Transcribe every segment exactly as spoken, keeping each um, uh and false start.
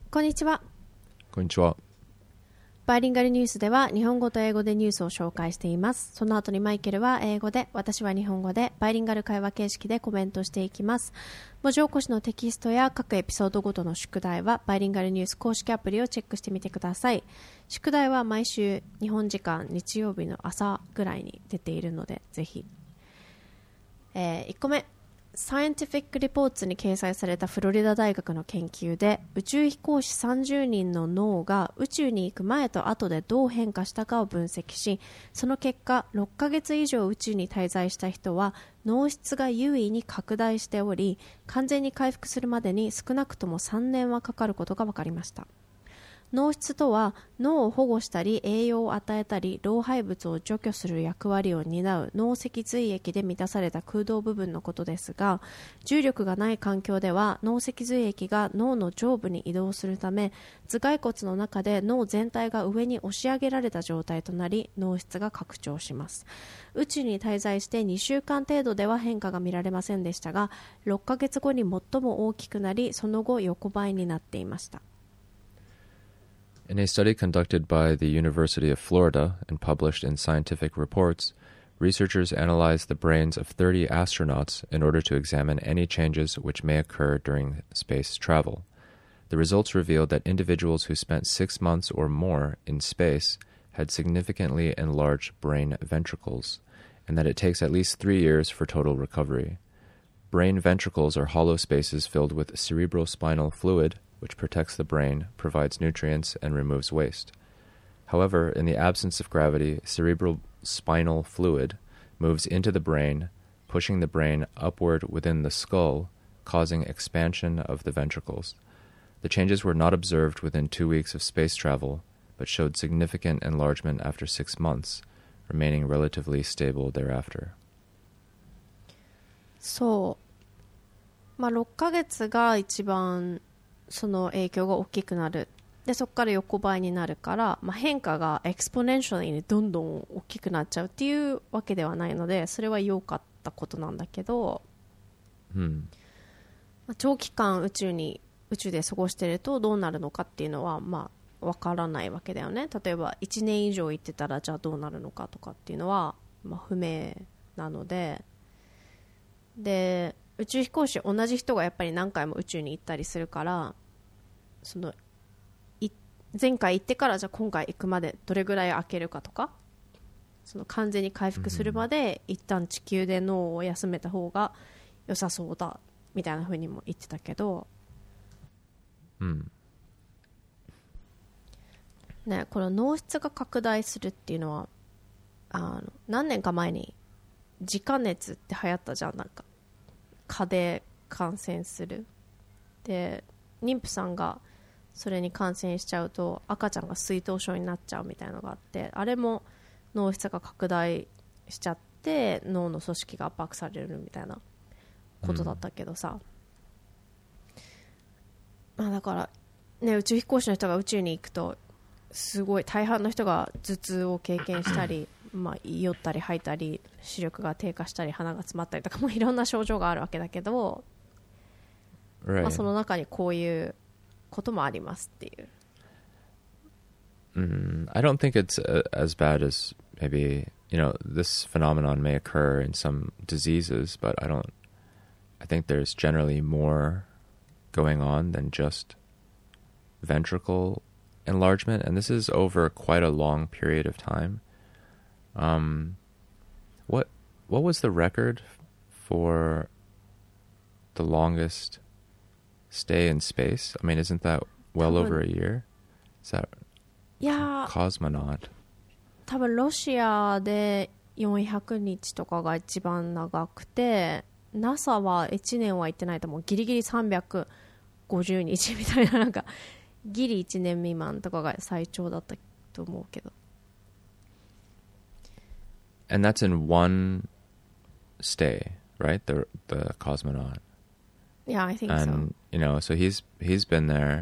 こんにちは。 こんにちは。 バイリンガルニュースでは日本語と英語でニュースを紹介しています。その後にマイケルは英語で、私は日本語でバイリンガル会話形式でコメントしていきます。文字起こしのテキストや各エピソードごとの宿題はバイリンガルニュース公式アプリをチェックしてみてください。宿題は毎週日本時間日曜日の朝ぐらいに出ているのでぜひ。えー、いっこめ、Scientific Reports に掲載されたフロリダ大学の研究で、宇宙飛行士さんじゅうにんの脳が宇宙に行く前と後でどう変化したかを分析し、その結果ろっかげつ以上宇宙に滞在した人は脳質が優位に拡大しており、完全に回復するまでに少なくともさんねんはかかることが分かりました。脳質とは、脳を保護したり栄養を与えたり老廃物を除去する役割を担う脳脊髄液で満たされた空洞部分のことですが、重力がない環境では脳脊髄液が脳の上部に移動するため、頭蓋骨の中で脳全体が上に押し上げられた状態となり、脳質が拡張します。宇宙に滞在してにしゅうかん程度では変化が見られませんでしたが、ろっかげつごに最も大きくなり、その後横ばいになっていました。 In a study conducted by the University of Florida and published in Scientific Reports, researchers analyzed the brains of thirty astronauts in order to examine any changes which may occur during space travel. The results revealed that individuals who spent six months or more in space had significantly enlarged brain ventricles, and that it takes at least three years for total recovery. Brain ventricles are hollow spaces filled with cerebrospinal fluid, which protects the brain, provides nutrients, and removes waste. However, in the absence of gravity, cerebral spinal fluid moves into the brain, pushing the brain upward within the skull, causing expansion of the ventricles. The changes were not observed within two weeks of space travel, but showed significant enlargement after six months, remaining relatively stable thereafter. そう。まあ、ろっかげつが一番その影響が大きくなる。でそこから横ばいになるから、まあ、変化がエクスポネンシャルにどんどん大きくなっちゃうっていうわけではないので、それは良かったことなんだけど、 うんまあ、長期間宇宙に宇宙で過ごしてるとどうなるのかっていうのはまあわからないわけだよね。例えばいちねん以上行ってたらじゃあどうなるのかとかっていうのは、まあ、不明なので、で宇宙飛行士同じ人がやっぱり何回も宇宙に行ったりするから、その前回行ってからじゃあ今回行くまでどれぐらい空けるかとか、その完全に回復するまで一旦地球で脳を休めた方が良さそうだみたいな風にも言ってたけど、 うんね、この脳質が拡大するっていうのはあの何年か前に自家熱って流行ったじゃん。なんか蚊で感染するで、妊婦さんがそれに感染しちゃうと赤ちゃんが水頭症になっちゃうみたいなのがあって、あれも脳質が拡大しちゃって脳の組織が圧迫されるみたいなことだったけどさ、うん、まあだからね、宇宙飛行士の人が宇宙に行くとすごい大半の人が頭痛を経験したりまあ酔ったり吐いたり視力が低下したり鼻が詰まったりとかもいろんな症状があるわけだけど、 Right. まあ、その中にこういうこともありますっていう。 Mm, I don't think it's uh, as bad as maybe, you know, this phenomenon may occur in some diseases, but I don't, I think there's generally more going on than just ventricle enlargement, and this is over quite a long period of time. Um, what, what was the record for the longest stay in space? I mean, isn't that well over a year? Is that いやー cosmonaut? 多分ロシアでよんひゃくにちとかが一番長くて、 ナサ はいちねんは行ってないと思う。ギリギリさんびゃくごじゅうにちみたいな、なんかギリいちねん未満とかが最長だったと思うけど。 And that's in one stay, right? The the cosmonaut. Yeah, I think And so. you know, so he's he's been there.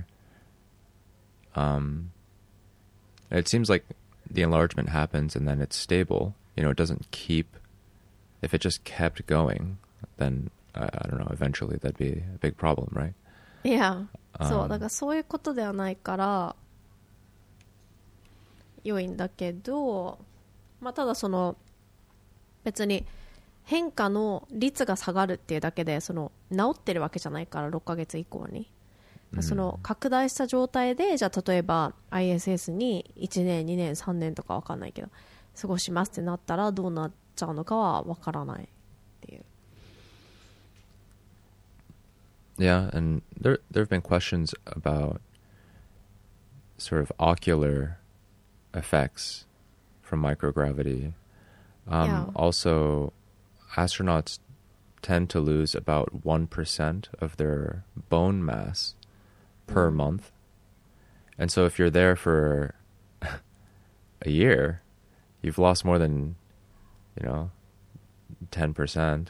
Um, it seems like the enlargement happens and then it's stable. You know, it doesn't keep. If it just kept going, then uh, I don't know. Eventually, that'd be a big problem, right? いや、そう、 Um, だからそういうことではないから良いんだけど、まあ、ただその別に変化の率が下がるっていうだけでその治ってるわけじゃないから、ろっかげつ以降に、 うん、 その拡大した状態でじゃあ例えば アイエスエス にいちねんにねんさんねんとかわかんないけど過ごしますってなったらどうなっちゃうのかはわからないっていう。 Yeah, and there there have been questions about sort of ocular effects from microgravity. Um, Yeah. Also, astronauts tend to lose about one percent of their bone mass per Mm. month. And so if you're there for a year, you've lost more than, you know, ten percent.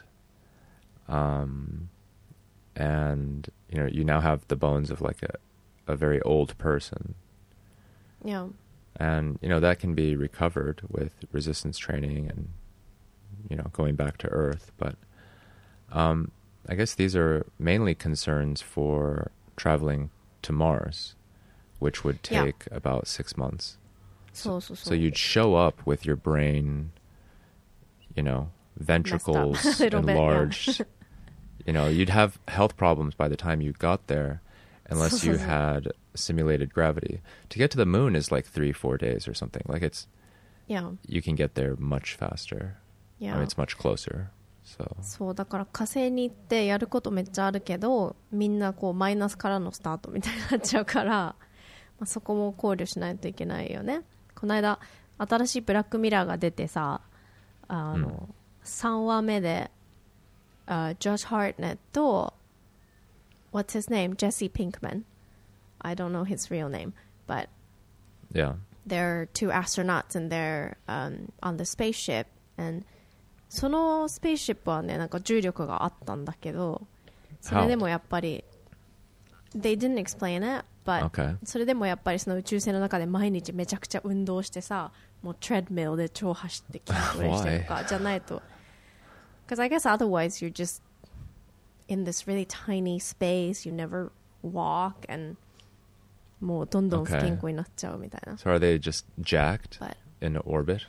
Um, and, you know, you now have the bones of like a, a very old person. Yeah. And, you know, that can be recovered with resistance training and, you know, going back to Earth. But um, I guess these are mainly concerns for traveling to Mars, which would Yeah. take about six months. So, so, So you'd show up with your brain, you know, ventricles Messed up a little bit, yeah. enlarged. You know, you'd have health problems by the time you got there unless you had simulated gravity. To get to the moon is like three, four days or something. Like it's, Yeah. you can get there much faster. Yeah. I mean, it's much closer. So そうだから火星に行ってやることめっちゃあるけど、みんなこうマイナスからのスタートみたいになっちゃうから、まあ、そこも考慮しないといけないよね。この間新しいブラックミラーが出てさ、あの、うん、さんわめで、uh, Josh Hartnett と What's his name? Jesse Pinkman. I don't know his real name, but yeah, they're two astronauts and they're um, on the spaceship, and そのスペースシップはね、なんか重力があったんだけど、それでもやっぱり They didn't explain it, but、okay. それでもやっぱりその宇宙船の中で毎日めちゃくちゃ運動してさ、もうトレッドミルで超走って筋トレしてるかじゃないと Because I guess otherwise you're just in this really tiny space, you never walk, and もうどんどん不健康になっちゃうみたいな。 So are they just jacked But, in orbit?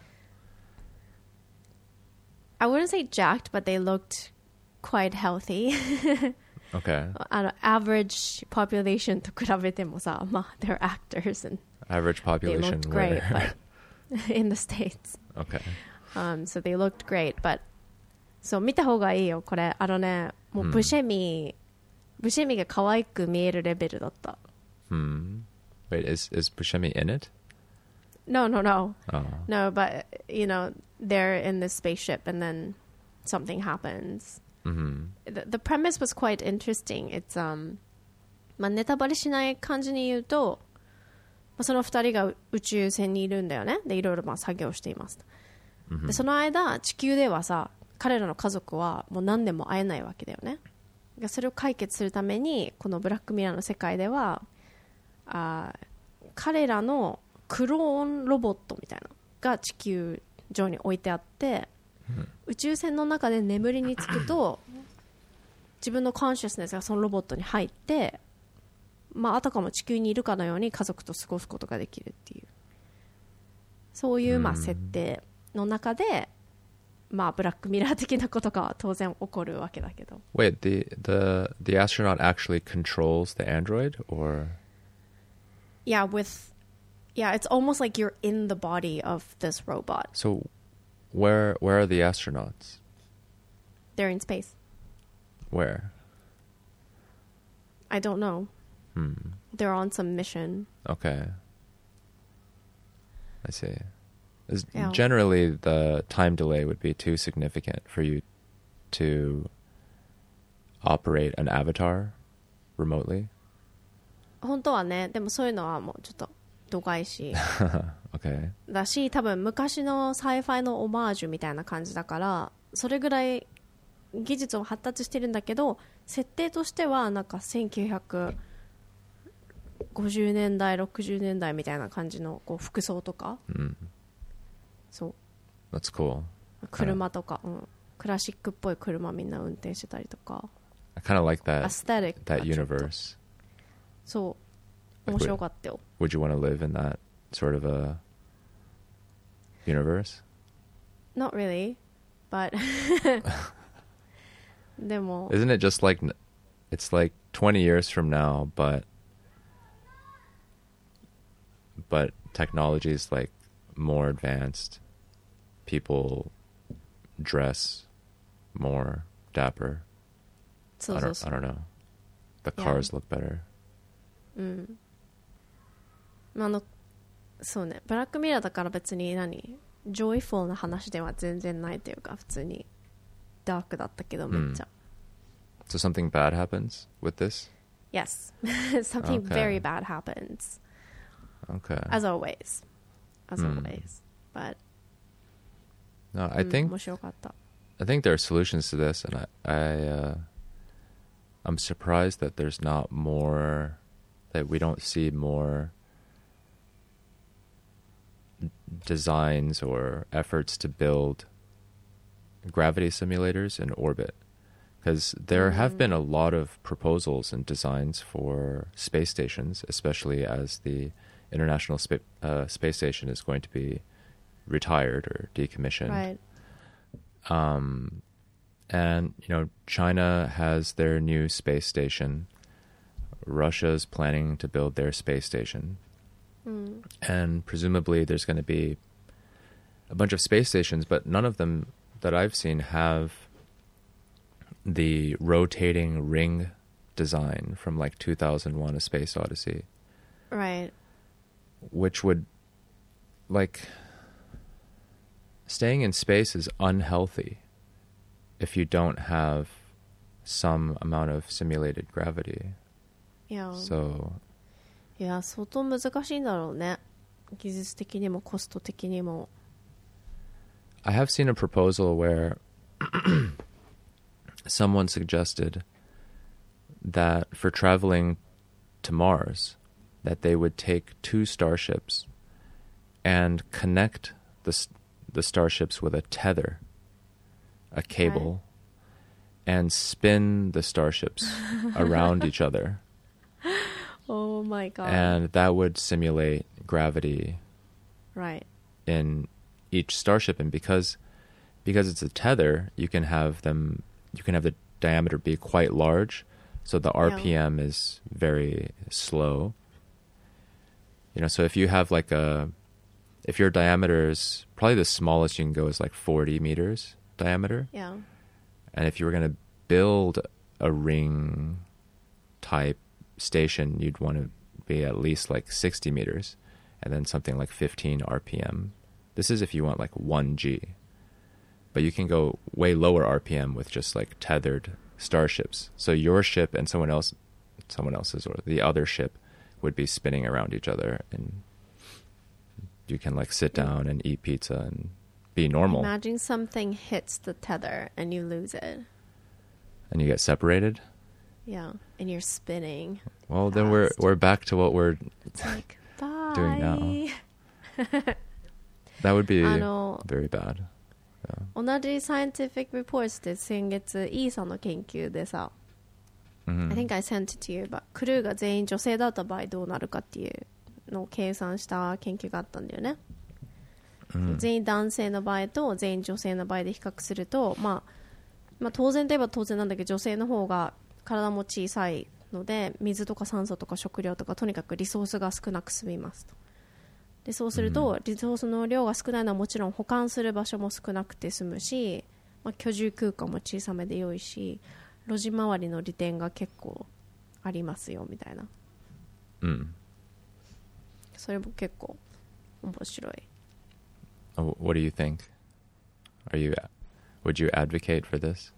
I wouldn't say jacked, but they looked quite healthy. Okay. あの average population と比べてもさ、まあ they're actors and average population they looked great, but in the States. Okay. Um, so they looked great, but そう見た方がいいよこれ。あのね、もうブシェミ、hmm. ブシェミが可愛く見えるレベルだった。 Hmm. Wait, is is Buscemi in it? No, no, no. Oh. No, but you know, they're in this spaceship and then something happens. Mm-hmm. The, the premise was quite interesting. It's um まあネタバレしない感じに言うと、まあ、その二人が宇宙船にいるんだよね。でいろいろまあ作業しています。Mm-hmm. でその間地球ではさ、彼らの家族はもう何年も会えないわけだよね。それを解決するためにこのブラックミラーの世界では、あ彼らのクローンロボットみたいなのが地球上に置いてあって、うん、宇宙船の中で眠りにつくと自分のコンシャスネスがそのロボットに入って、まあ、あたかも地球にいるかのように家族と過ごすことができるっていう、そういうまあ設定の中で、まあブラックミラー的なことが当然起こるわけだけど。 Wait, the, the, the astronaut actually controls the android, or? Yeah, with Yeah, it's almost like you're in the body of this robot. So where where are the astronauts? They're in space. Where? I don't know. Hmm. They're on some mission. Okay. I see. Yeah. Generally, the time delay would be too significant for you to operate an avatar remotely. 本当はね、でもそういうのはもうちょっと度外視 okay. だし、多分昔のサイファイのオマージュみたいな感じだから、それぐらい技術を発達してるんだけど、設定としてはなんかせんきゅうひゃくごじゅうねんだいろくじゅうねんだいみたいな感じのこう服装とか、 mm. そう That's cool. 車とか、うん、クラシックっぽい車みんな運転してたりとか。 I kind of like that aesthetic that universe. そう面白かったよ。 Would you want to live in that sort of a universe? Not really, but でも Isn't it just like it's like twenty years from now, but but technology is like more advanced. People dress more dapper. そうそうそう I don't, I don't know. The cars look better. うん、あのそうね、ブラックミラーだから別に何ジョイフォーな話では全然ないというか、普通にダークだったけどめっちゃ、 So something bad happens with this? Yes. Something Okay. very bad happens. Okay. As always. As Hmm. always. But No, I うん think 面白かった。 I think there are solutions to this, and I, I uh, I'm surprised that there's not more, that we don't see more designs or efforts to build gravity simulators in orbit, because there have been a lot of proposals and designs for space stations, especially as the International Spa- uh, Space Station is going to be retired or decommissioned. Right. Um, and, you know, China has their new space station. Russia's planning to build their space station. Mm. And presumably there's going to be a bunch of space stations, but none of them that I've seen have the rotating ring design from like two thousand one A Space Odyssey. Right. Which would, like, staying in space is unhealthy if you don't have some amount of simulated gravity. Yeah. So, いや相当難しいんだろうね、技術的にもコスト的にも。 I have seen a proposal where someone suggested that for traveling to Mars, that they would take two starships and connect the the starships with a tether, a cable, and spin the starships around each other. Oh my god. And that would simulate gravity Right. in each starship, and because because it's a tether, you can have them you can have the diameter be quite large, so the R P M is very slow. You know, so if you have like a if your diameter is probably the smallest you can go is like forty meters diameter. Yeah. And if you were going to build a ring type station, you'd want to be at least like sixty meters, and then something like fifteen R P M. This is if you want like one G. But you can go way lower R P M with just like tethered starships. So your ship and someone else, someone else's or the other ship would be spinning around each other, and you can like sit down and eat pizza and be normal. Imagine something hits the tether and you lose it. And you get separated. Yeah, and you're spinning. Well, then we're we're back to what we're It's like bye. doing now. That would be あの very bad. 同じ Scientific Reports で先月イーサの研究でさ、 Mhm. I think I sent it to you, but クルーが全員女性だった場合どうなるかっていうのを計算した研究があったんだよね。 Mhm. 全員男性の場合と全員女性の場合で比較すると、まあ、まあ当然といえば当然なんだけど、女性の方が体も小さいので水とか酸素とか食料とかとにかくリソースが少なく済みますと。でそうすると、うん、リソースの量が少ないのはもちろん保管する場所も少なくて済むし、まあ、居住空間も小さめで良いし、路地周りの利点が結構ありますよみたいな、 うん、 それも結構面白い。 Oh, what do you think? Are you, would you advocate for this?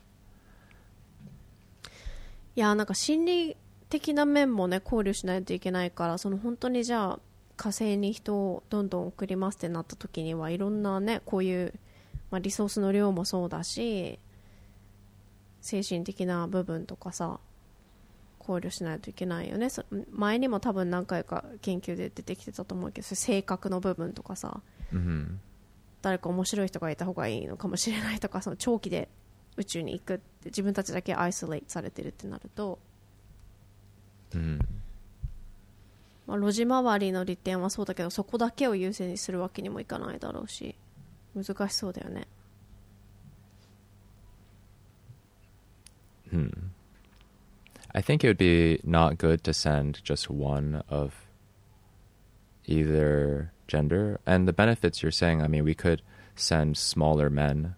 いやなんか心理的な面もね考慮しないといけないから、その本当にじゃあ火星に人をどんどん送りますってなった時にはいろんなねこういう、まあ、リソースの量もそうだし精神的な部分とかさ考慮しないといけないよね。前にも多分何回か研究で出てきてたと思うけど、性格の部分とかさ、 mm-hmm. 誰か面白い人がいた方がいいのかもしれないとか、その長期で宇宙に行くって自分たちだけアイソレイトされてるってなると、 mm-hmm. まあ、路地周りの利点はそうだけど、そこだけを優先にするわけにもいかないだろうし、難しそうだよね。 Hmm. I think it would be not good to send just one of either gender. And the benefits you're saying, I mean, we could send smaller men,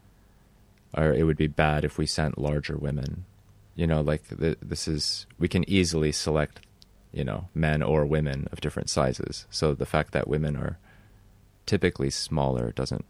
or it would be bad if we sent larger women. You know, like the, this is, we can easily select, you know, men or women of different sizes. So the fact that women are typically smaller doesn't,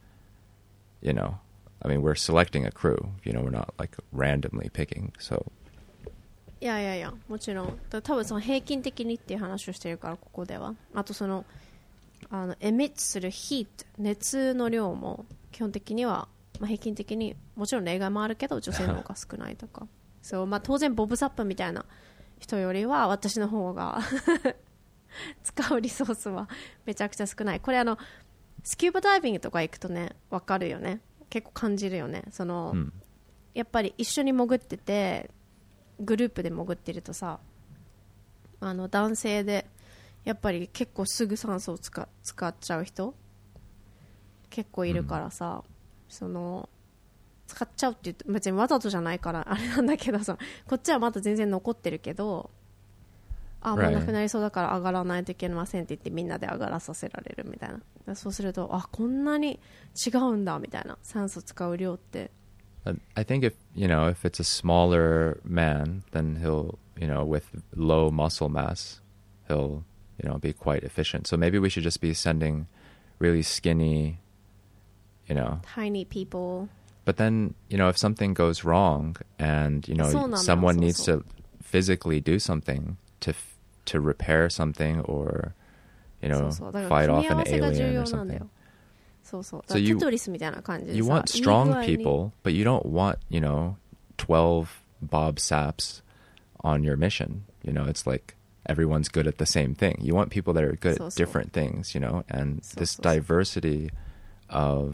you know, I mean, we're selecting a crew, you know, we're not like randomly picking, so. いやいやいや、もちろん。だ多分その平均的にっていう話をしてるから、ここでは。あとその、あの、エミットするヒート、熱の量も基本的には、まあ、平均的に、もちろん例外もあるけど、女性の方が少ないとか。そう、まあ当然ボブサップみたいな人よりは、私の方が使うリソースはめちゃくちゃ少ない。これあの、スキューバダイビングとか行くとね、わかるよね。結構感じるよね。その、うん、やっぱり一緒に潜ってて、グループで潜ってるとさ、あの男性でやっぱり結構すぐ酸素を使、使っちゃう人結構いるからさ、うん、その使っちゃうって言って別にわざとじゃないからあれなんだけどさ、こっちはまだ全然残ってるけど、あ、もうなくなりそうだから上がらないといけませんって言ってみんなで上がらさせられるみたいな。そうすると、あ、こんなに違うんだみたいな、酸素使う量って。 I think if, you know, if it's a smaller man, then he'll, you know, with low muscle mass, he'll, you know, be quite efficient. So maybe we should just be sending really skinny, you know. Tiny people. But then, you know, if something goes wrong and, you know, someone needs to physically do something to to repair something or, you know, fight off an alien or something. そうそう。So you, テトリスみたいな感じでさ、 you want strong people, but you don't want, you know, twelve Bob Saps on your mission. You know, it's like everyone's good at the same thing. You want people that are good at different things, you know, and this diversity of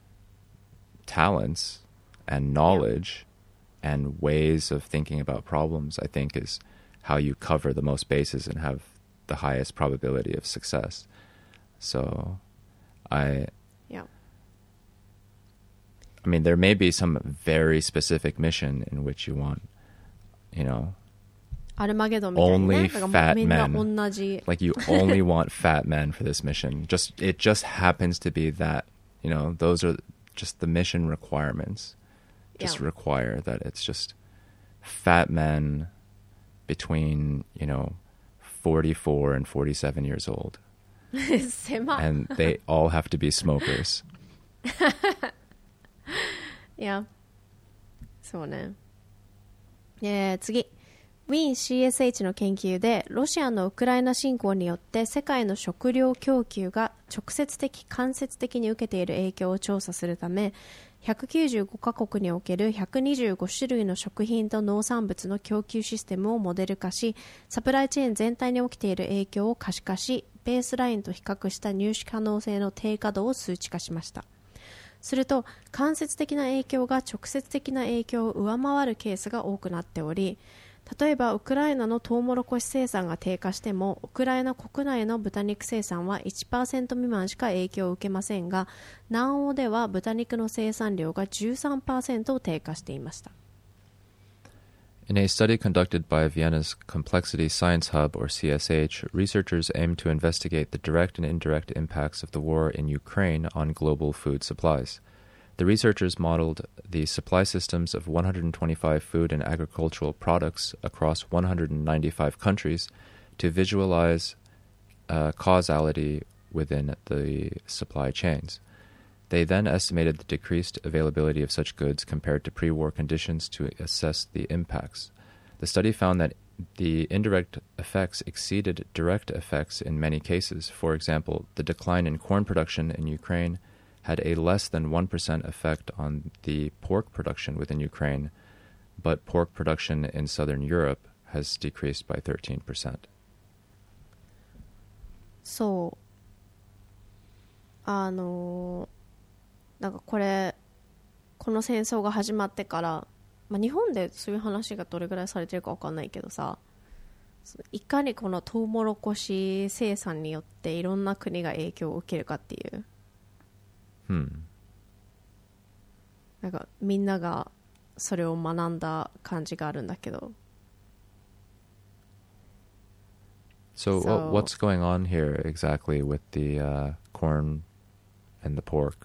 talents and knowledge yeah. and ways of thinking about problems, I think, is how you cover the most bases and have the highest probability of success. So I... Yeah. I mean, there may be some very specific mission in which you want, you know, only fat men. Like you only want fat men for this mission. Just it just happens to be that, you know, those are just the mission requirements. Just yeah. require that it's just fat men between, you know, forty-four and forty-seven years old. And they all have to be smokers. いや、そうね。えー、次。ウィーン シーエスエイチ の研究で、ロシアのウクライナ侵攻によって世界の食料供給が直接的、間接的に受けている影響を調査するため、ひゃくきゅうじゅうごカ国におけるひゃくにじゅうご種類の食品と農産物の供給システムをモデル化し、サプライチェーン全体に起きている影響を可視化し、ベースラインと比較した入手可能性の低下度を数値化しました。すると、間接的な影響が直接的な影響を上回るケースが多くなっており、例えばウクライナのトウモロコシ生産が低下しても、ウクライナ国内の豚肉生産は いちパーセント 未満しか影響を受けませんが、南欧では豚肉の生産量が じゅうさんパーセント 低下していました。 In a study conducted by Vienna's Complexity Science Hub, or C S H, researchers aimed to investigate the direct and indirect impacts of the war in Ukraine on global food supplies. The researchers modeled the supply systems of one hundred twenty-five food and agricultural products across one hundred ninety-five countries to visualize uh, causality within the supply chains. They then estimated the decreased availability of such goods compared to pre-war conditions to assess the impacts. The study found that the indirect effects exceeded direct effects in many cases. For example, the decline in corn production in Ukraine had a less than one percent effect on the pork production within Ukraine, but pork production in southern Europe has decreased by thirteen percent. そう。あのなんかこれこの戦争が始まってから、まあ、日本でそういう話がどれぐらいされてるか分かんないけどさ、 いかにこのトウモロコシ生産によっていろんな国が影響を受けるかっていう、 Hmm. なんかみんながそれを学んだ感じがあるんだけど。 So, So- what, what's going on here exactly with the uh, corn and the pork?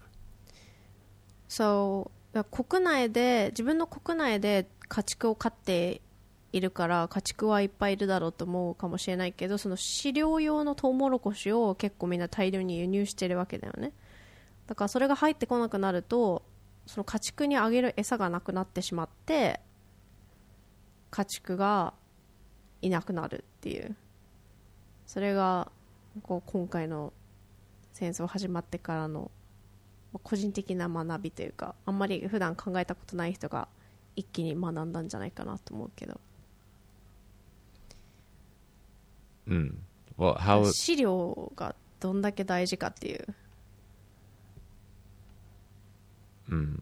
So 国内で自分の国内で家畜を飼っているから家畜はいっぱいいるだろうと思うかもしれないけど、その飼料用のトウモロコシを結構みんな大量に輸入してるわけだよね。だからそれが入ってこなくなるとその家畜にあげる餌がなくなってしまって家畜がいなくなるっていう、それがこう今回の戦争始まってからの個人的な学びというか、あんまり普段考えたことない人が一気に学んだんじゃないかなと思うけど、 Mm. Well, how? 飼料がどんだけ大事かっていう。 Mm.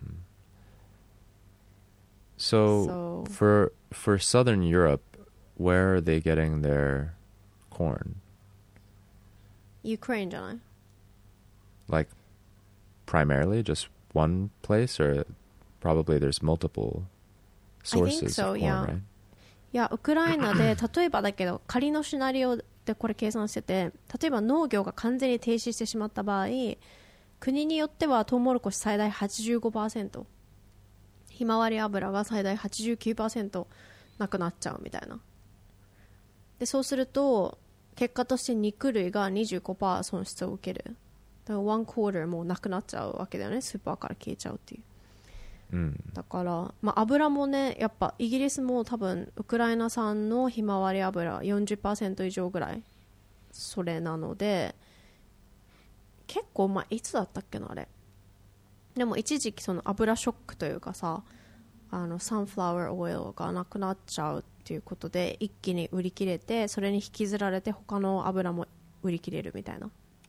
So, So- for for Southern Europe, where are they getting their corn? ユクレーンじゃない？ Like, primarily just one place, or probably there's multiple sources so, of corn, yeah. right? いやウクライナで例えばだけど仮のシナリオでこれ計算してて、例えば農業が完全に停止してしまった場合、国によってはトウモロコシ最大 はちじゅうごパーセント、 ひまわり油が最大 はちじゅうきゅうパーセント なくなっちゃうみたいな。でそうすると結果として肉類が にじゅうごパーセント 損失を受ける。だからワンクォーターもうなくなっちゃうわけだよね、スーパーから消えちゃうっていう。 Mm. だから、まあ、油もね、やっぱイギリスも多分ウクライナ産のひまわり油 よんじゅっパーセント 以上ぐらいそれなので、結構、まあ、いつだったっけなあれ。でも一時期その油ショックというかさ、あのサンフラワーオイルがなくなっちゃうっていうことで一気に売り切れて、それに引きずられて他の油も売り切れるみたいな。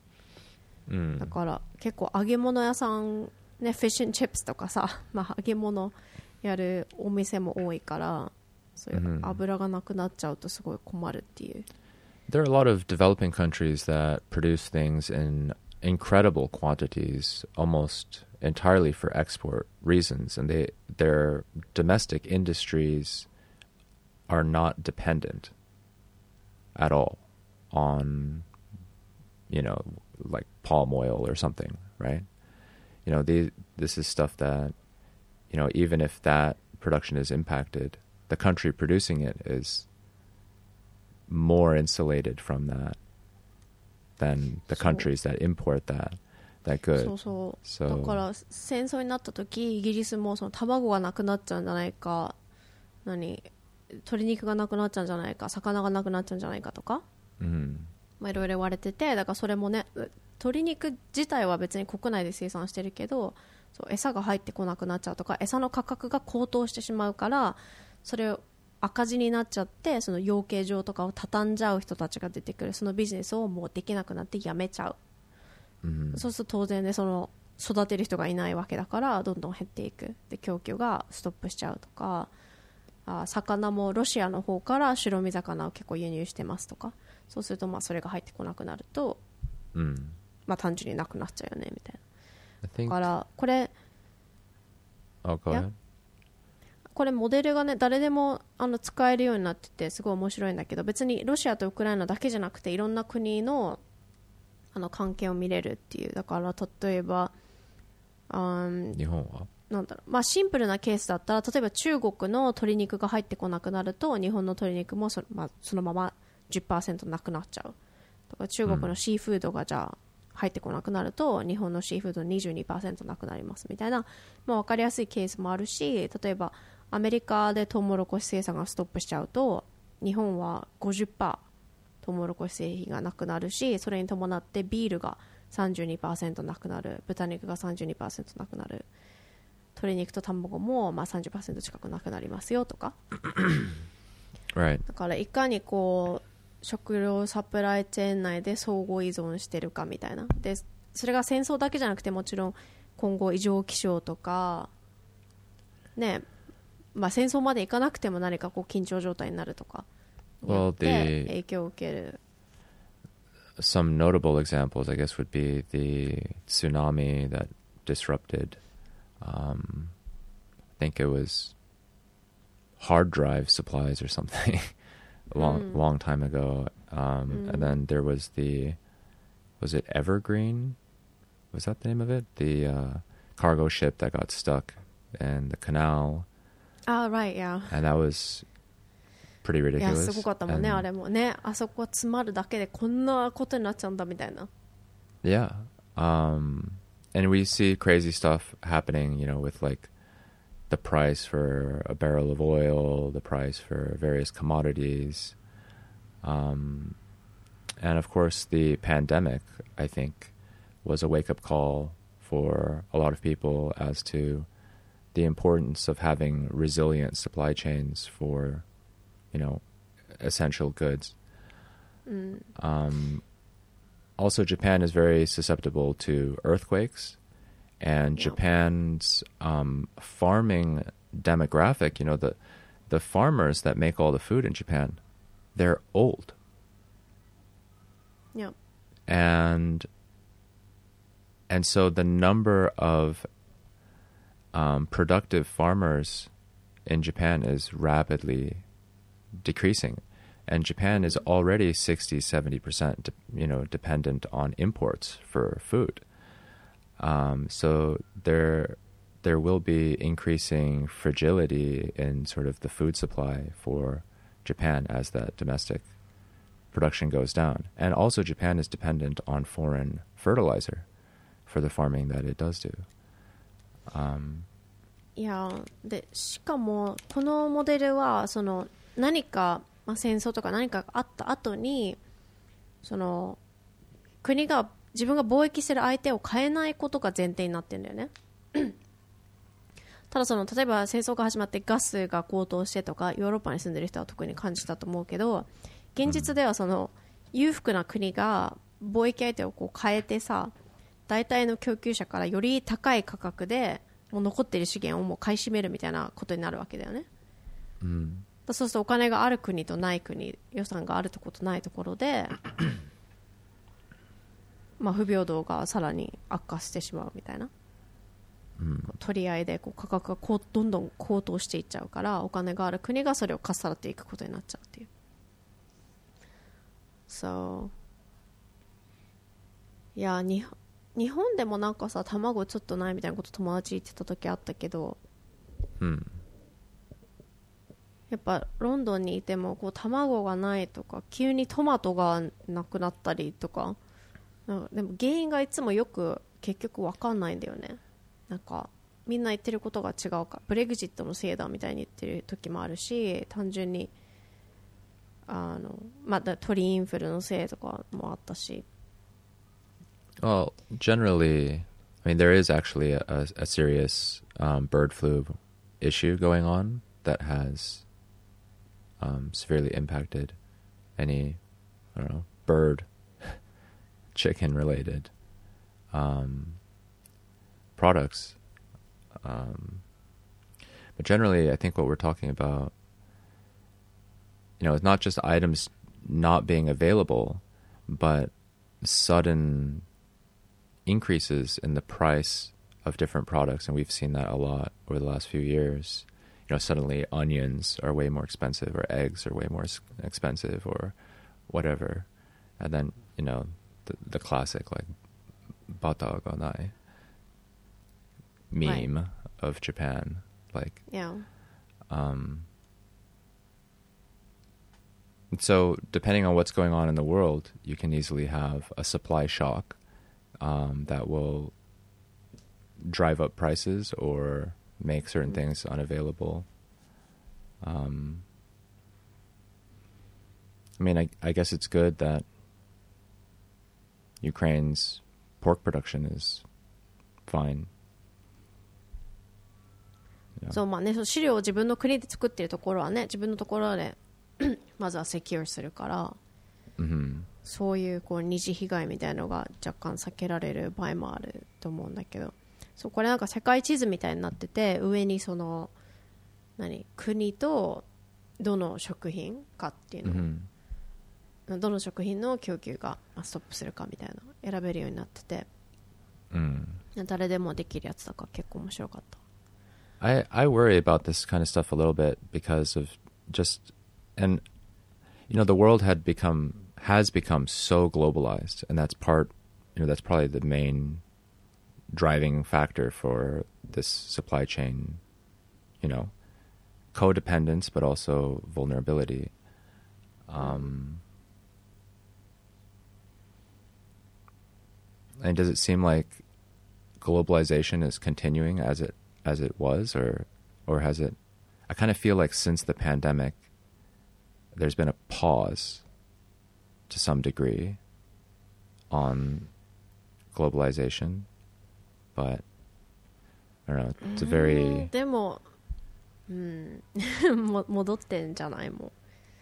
Mm. だから結構揚げ物屋さんね、フィッシュンチップスとかさ、まあ、揚げ物やるお店も多いから、そういう油がなくなっちゃうとすごい困るっていう。 There are a lot of developing countries that produce things in incredible quantities, almost entirely for export reasons, and they their domestic industries are not dependent at all on, you know, like palm oil or something, right? You know, they, this is stuff that, you know, even if that production is impacted, the country producing it is more insulated from that than the countries that import that that good. そうそう。 So- だから戦争になった時イギリスもその卵がなくなっちゃうんじゃないか、何鶏肉がなくなっちゃうんじゃないか、魚がなくなっちゃうんじゃないかとか、 Mm. まあ、いろいろ言われてて、だからそれもね、鶏肉自体は別に国内で生産してるけど、そう餌が入ってこなくなっちゃうとか、餌の価格が高騰してしまうから、それを赤字になっちゃって、その養鶏場とかを畳んじゃう人たちが出てくる。そのビジネスをもうできなくなってやめちゃう。 Mm. そうすると当然ね、その育てる人がいないわけだからどんどん減っていく。で供給がストップしちゃうとか、あ魚もロシアの方から白身魚を結構輸入してますとか、そうするとまあそれが入ってこなくなると、 Mm. まあ単純になくなっちゃうよねみたい I な。 think. だからこれ Oh, go Yeah. ahead. これモデルがね誰でもあの使えるようになっててすごい面白いんだけど、別にロシアとウクライナだけじゃなくていろんな国のあの関係を見れるっていう。だから例えば、うん、 日本は？ なんだろう、まあ、シンプルなケースだったら、例えば中国の鶏肉が入ってこなくなると日本の鶏肉も そ,、まあ、そのまま じゅっパーセント なくなっちゃう。だから中国のシーフードがじゃあ入ってこなくなると、日本のシーフード にじゅうにパーセント なくなりますみたいな、まあ、分かりやすいケースもあるし、例えばアメリカでトウモロコシ生産がストップしちゃうと日本は ごじゅっパーセント トウモロコシ製品がなくなるし、それに伴ってビールが さんじゅうにパーセント なくなる、豚肉が さんじゅうにパーセント なくなる、鶏肉と卵もまあ さんじゅっパーセント 近くなくなりますよとか。 Right. だからいかにこう食料サプライチェーン内で相互依存してるかみたいな。でそれが戦争だけじゃなくて、もちろん今後異常気象とかね、まあ、戦争までいかなくても何かこう緊張状態になるとか、 によって Well, the- 影響を受ける。 Some notable examples, I guess, would be the tsunami that disrupted, um, I think it was hard drive supplies or something a long, Mm. long time ago. Um, Mm. And then there was the, was it Evergreen? Was that the name of it? The uh, cargo ship that got stuck in the canal. Ah, right, yeah. And that was pretty いや、 ridiculous. すごかったもんね、 And- あれもね。あそこは詰まるだけでこんなことになっちゃうんだみたいな。 Yeah. Um, and we see crazy stuff happening, you know, with like the price for a barrel of oil, the price for various commodities. Um, and of course, the pandemic, I think, was a wake-up call for a lot of people as to the importance of having resilient supply chains for, you know, essential goods. うん。 Um, also, Japan is very susceptible to earthquakes, and Yeah. Japan's um, farming demographic, you know, the the farmers that make all the food in Japan, they're old. Yeah. And and so the number of um, productive farmers in Japan is rapidly decreasing. And Japan is already sixty, seventy percent, you know, dependent on imports for food. Um, so there, there will be increasing fragility in sort of the food supply for Japan as that domestic production goes down. And also Japan is dependent on foreign fertilizer for the farming that it does do. Um, いやでしかもこのモデルはその何か、まあ、戦争とか何かがあった後にその国が自分が貿易してる相手を変えないことが前提になってるんだよねただその例えば戦争が始まってガスが高騰してとかヨーロッパに住んでる人は特に感じたと思うけど現実ではその裕福な国が貿易相手をこう変えてさ大体の供給者からより高い価格でもう残っている資源をもう買い占めるみたいなことになるわけだよね、 うん、 だそうするとお金がある国とない国予算があるところとないところでまあ不平等がさらに悪化してしまうみたいな、 うん、 取り合いでこう価格がこうどんどん高騰していっちゃうからお金がある国がそれをかっさらっていくことになっちゃうっていう So いやに日本でもなんかさ卵ちょっとないみたいなこと友達言ってた時あったけど、 うん、 やっぱロンドンにいてもこう卵がないとか急にトマトがなくなったりとか、なんかでも原因がいつもよく結局分かんないんだよね。なんかみんな言ってることが違うかブレグジットのせいだみたいに言ってる時もあるし単純にあの、まあ、鳥インフルのせいとかもあったし。 Well, generally, I mean, there is actually a, a, a serious um, bird flu issue going on that has um, severely impacted any, I don't know, bird, chicken-related um, products. Um, but generally, I think what we're talking about, you know, it's not just items not being available, but sudden increases in the price of different products, and we've seen that a lot over the last few years. You know, suddenly onions are way more expensive, or eggs are way more expensive, or whatever. And then, you know, the, the classic, like, bata ga nai meme right. of Japan. Like, yeah. Um, so, depending on what's going on in the world, you can easily have a supply shock Um, that will drive up prices or make certain mm-hmm. things unavailable. Um, I mean, I, I guess it's good that Ukraine's pork production is fine. そうまあね、その飼料を自分の国で作っているところはね、自分のところでまずはセキュアするから。 Mm-hmm. そういうこう二次被害みたいなのが若干避けられる場合もあると思うんだけど、そうこれなんか世界地図みたいになってて上にその何国とどの食品かっていうの、mm-hmm. どの食品の供給がストップするかみたいな選べるようになってて、 mm. 誰でもできるやつだから結構面白かった。 I, I worry about this kind of stuff a little bit because of just, and you know, the world had become, has become so globalized, and that's part, you know, that's probably the main driving factor for this supply chain, you know, codependence, but also vulnerability. Um, and does it seem like globalization is continuing as it as it was, or or has it? I kind of feel like since the pandemic, there's been a pause to some degree on globalization, but I don't know. It's a very でも、うん、戻ってんじゃないもん。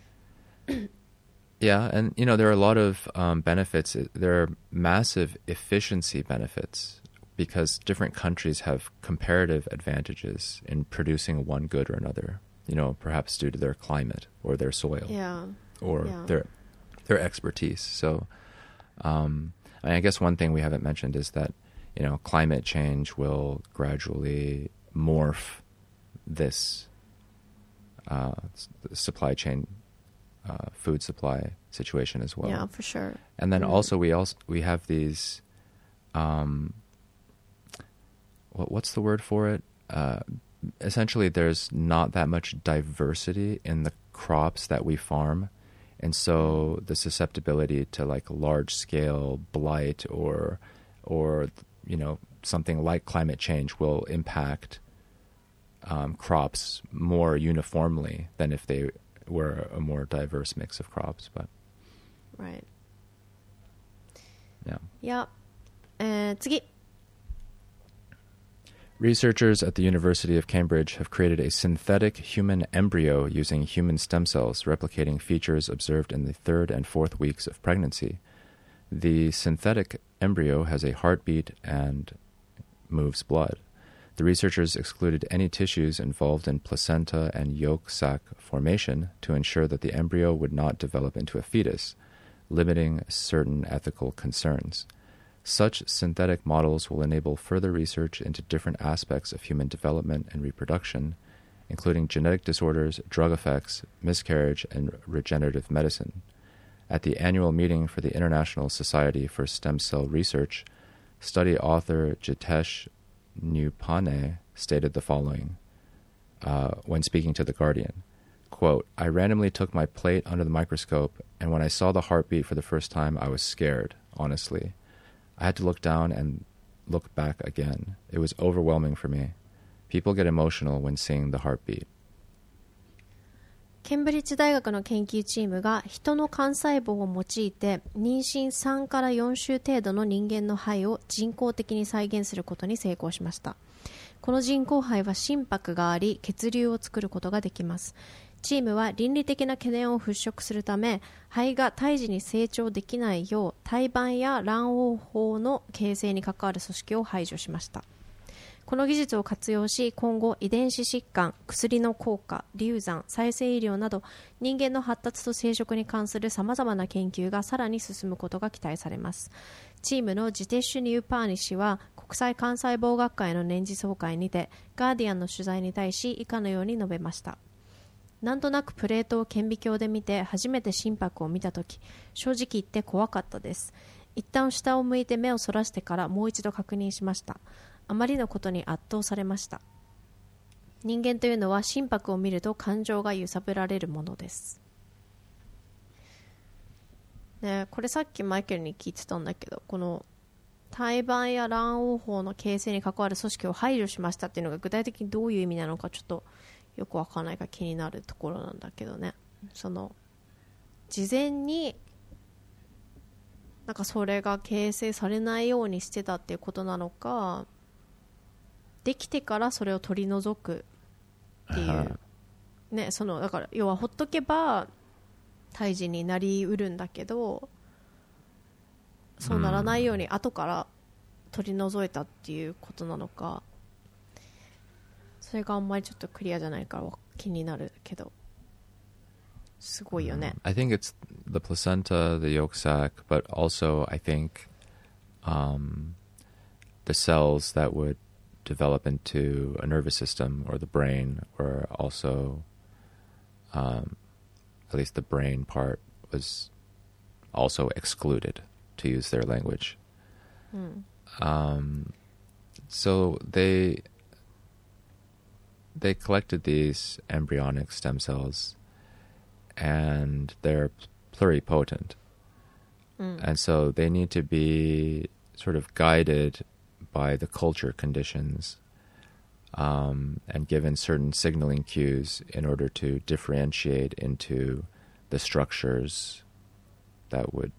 Yeah, and you know there are a lot of um, benefits. There are massive efficiency benefits because different countries have comparative advantages in producing one good or another. You know, perhaps due to their climate or their soil, yeah, or yeah. their their expertise. So, um, I mean, I guess one thing we haven't mentioned is that you know climate change will gradually morph this uh, supply chain. Uh, food supply situation as well. Yeah, for sure. And then mm. also we also we have these, um, what what's the word for it? Uh, essentially, there's not that much diversity in the crops that we farm, and so the susceptibility to like large scale blight or or you know something like climate change will impact um, crops more uniformly than if they were a more diverse mix of crops, but right. Yeah. Yeah. えー、次。 Researchers at the University of Cambridge have created a synthetic human embryo using human stem cells, replicating features observed in the third and fourth weeks of pregnancy. The synthetic embryo has a heartbeat and moves blood. The researchers excluded any tissues involved in placenta and yolk sac formation to ensure that the embryo would not develop into a fetus, limiting certain ethical concerns. Such synthetic models will enable further research into different aspects of human development and reproduction, including genetic disorders, drug effects, miscarriage, and regenerative medicine. At the annual meeting for the International Society for Stem Cell Research, study author Jitesh Nupane stated the following uh, when speaking to The Guardian, quote, I randomly took my plate under the microscope, and when I saw the heartbeat for the first time, I was scared, honestly. I had to look down and look back again. It was overwhelming for me. People get emotional when seeing the heartbeat. ケンブリッジ大学の研究チームが人の幹細胞を用いて妊娠さんからよん週程度の人間の肺を人工的に再現することに成功しました。この人工肺は心拍があり血流を作ることができます。チームは倫理的な懸念を払拭するため肺が胎児に成長できないよう胎盤や卵黄胞の形成に関わる組織を排除しました。この技術を活用し今後遺伝子疾患、薬の効果、流産、再生医療など人間の発達と生殖に関するさまざまな研究がさらに進むことが期待されます。チームのジテッシュ・ニューパーニ氏は国際幹細胞学会の年次総会にてガーディアンの取材に対し以下のように述べました。なんとなくプレートを顕微鏡で見て初めて心拍を見たとき正直言って怖かったです。一旦下を向いて目をそらしてからもう一度確認しました。あまりのことに圧倒されました。人間というのは心拍を見ると感情が揺さぶられるものです、ね、これさっきマイケルに聞いてたんだけどこの胎盤や卵黄胞の形成に関わる組織を排除しましたっていうのが具体的にどういう意味なのかちょっとよくわからないから気になるところなんだけどね。その事前になんかそれが形成されないようにしてたっていうことなのかできてからそれを取り除くっていう、ね、そのだから要はほっとけば胎児になりうるんだけどそうならないように後から取り除いたっていうことなのかそれがあんまりちょっとクリアじゃないから気になるけどすごいよね。 Mm. I think it's the placenta, the yolk sac, but also I think um, the cells that would develop into a nervous system or the brain were also, um, at least the brain part was also excluded, to use their language. Mm. Um, so they they collected these embryonic stem cells, and they're pluripotent. Mm. And so they need to be sort of guided by the culture conditions um, and given certain signaling cues in order to differentiate into the structures that would,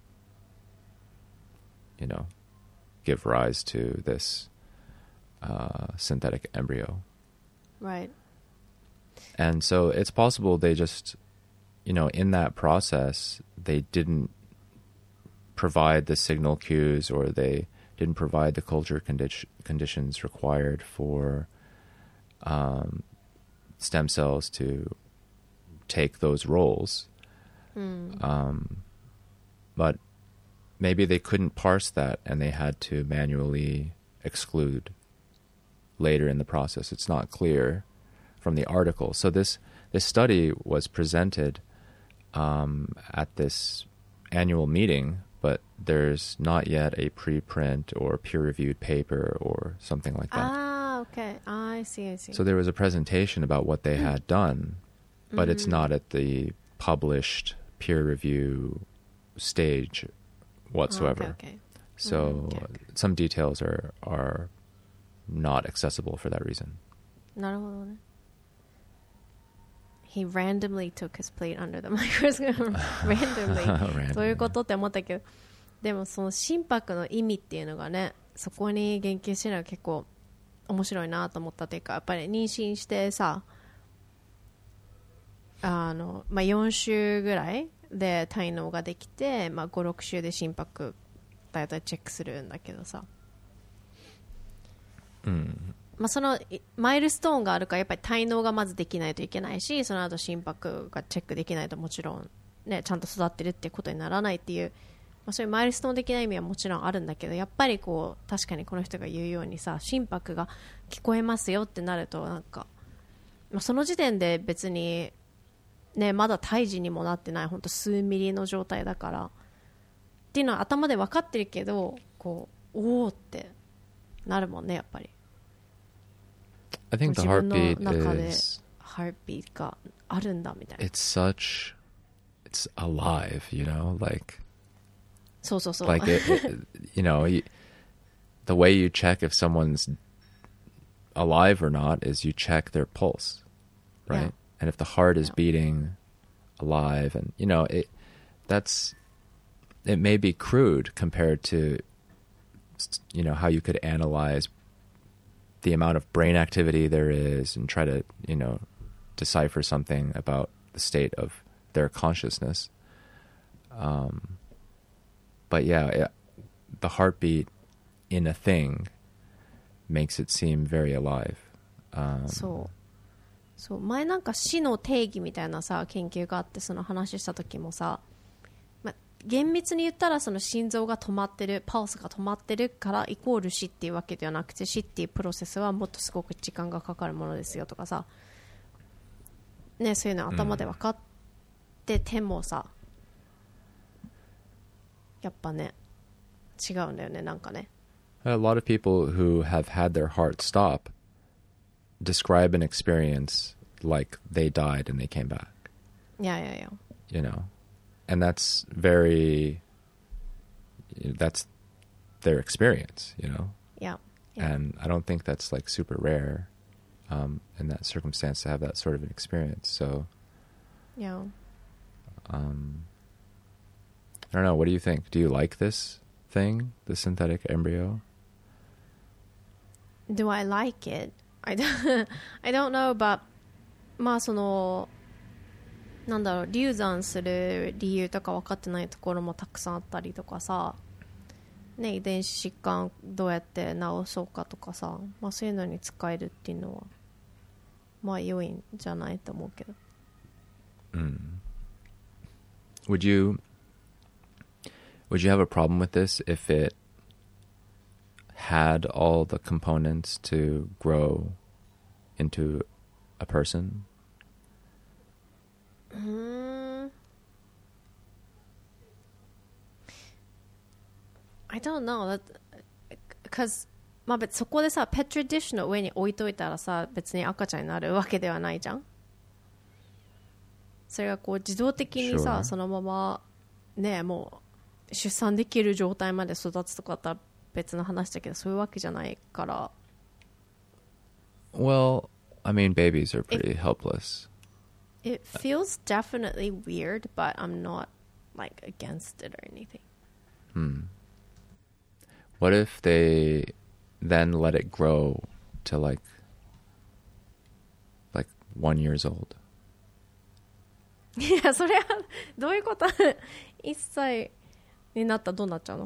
you know, give rise to this uh, synthetic embryo. Right. And so it's possible they just, you know, in that process, they didn't provide the signal cues, or they didn't provide the culture condi- conditions required for um, stem cells to take those roles. Mm. Um, but maybe they couldn't parse that, and they had to manually exclude later in the process. It's not clear from the article. So this this study was presented um, at this annual meeting, but there's not yet a preprint or peer-reviewed paper or something like that. Ah, okay. I see, I see. So there was a presentation about what they had done, but mm-hmm. it's not at the published peer review stage whatsoever. Oh, okay, okay. So mm, okay, okay. some details are are not accessible for that reason. なるほどね。He randomly took his plate under the microscope. randomly. どういうことって思ったけど、でもその心拍の意味っていうのがね、そこに言及してるのは結構面白いなと思ったというか、やっぱり妊娠してさ、あの、まあ、よん週ぐらいで胎嚢ができて、まあ、ご、ろく週で心拍だいたいチェックするんだけどさ、 うんまあ、そのマイルストーンがあるからやっぱり胎嚢がまずできないといけないし、その後心拍がチェックできないともちろん、ね、ちゃんと育ってるってことにならないっていう、まあ、そういうマイルストーン的な意味はもちろんあるんだけど、やっぱりこう確かにこの人が言うようにさ、心拍が聞こえますよってなるとなんか、まあ、その時点で別に、ね、まだ胎児にもなってない本当数ミリの状態だからっていうのは頭で分かってるけど、こうおーってなるもんね、やっぱり。 I think the heartbeat is heartbeat があるんだみたいな。 It's such it's alive, you know, like そうそうそう。 like it, it, you know, you, the way you check if someone's alive or not is you check their pulse, right? Yeah. And if the heart is Yeah. beating alive, and you know, it that's it may be crude compared to, you know, how you could analyze the amount of brain activity there is and try to, you know, decipher something about the state of their consciousness. Um, but yeah, it, the heartbeat in a thing makes it seem very alive. Um, そうそう、前なんか死の定義みたいなさ研究があって、その話した時もさ、まあ、厳密に言ったらその心臓が止まってる、パルスが止まってるからイコール死っていうわけではなくて、死っていうプロセスはもっとすごく時間がかかるものですよとかさ、ね、そういうの頭で分かっててもさ、やっぱね違うんだよね、なんかね。 A lot of people who have had their heart stop describe an experience like they died and they came back. いやいやいや。 You know, and that's very, that's their experience, you know? Yeah. Yeah. And I don't think that's like super rare um, in that circumstance to have that sort of an experience. So, Yeah. um, I don't know. What do you think? Do you like this thing, the synthetic embryo? Do I like it? I don't, I don't know, but まあそのなんだろう、流産する理由とか分かってないところもたくさんあったりとかさ、ね、遺伝子疾患どうやって治そうかとかさ、まあ、そういうのに使えるっていうのはまあ良いんじゃないと思うけど。 うん。 would you would you have a problem with this if it had all the components to grow into a person? Mm, I don't know. That, because まあ別そこでさペットリディッシュの上に置いといたらさ別に赤ちゃんになるわけではないじゃん。それがこう自動的にさ、 Sure. そのままねもう出産できる状態まで育つとかだったら別の話だけどそういうわけじゃないから。 Well, I mean, babies are pretty It, helpless. It feels definitely weird, but I'm not like against it or anything. Hmm. What if they then let it grow to like like one years old? いやそれはどういうこといっさいになったらどうなっちゃうの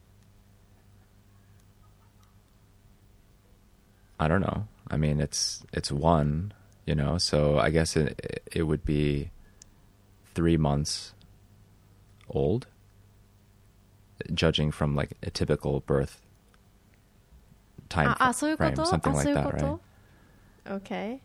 I don't know. I mean, it's it's one, you know, so I guess it it would be three months old, judging from like a typical birth time ああそういうこ frame, と something あ like そういう that, こ right? と Okay.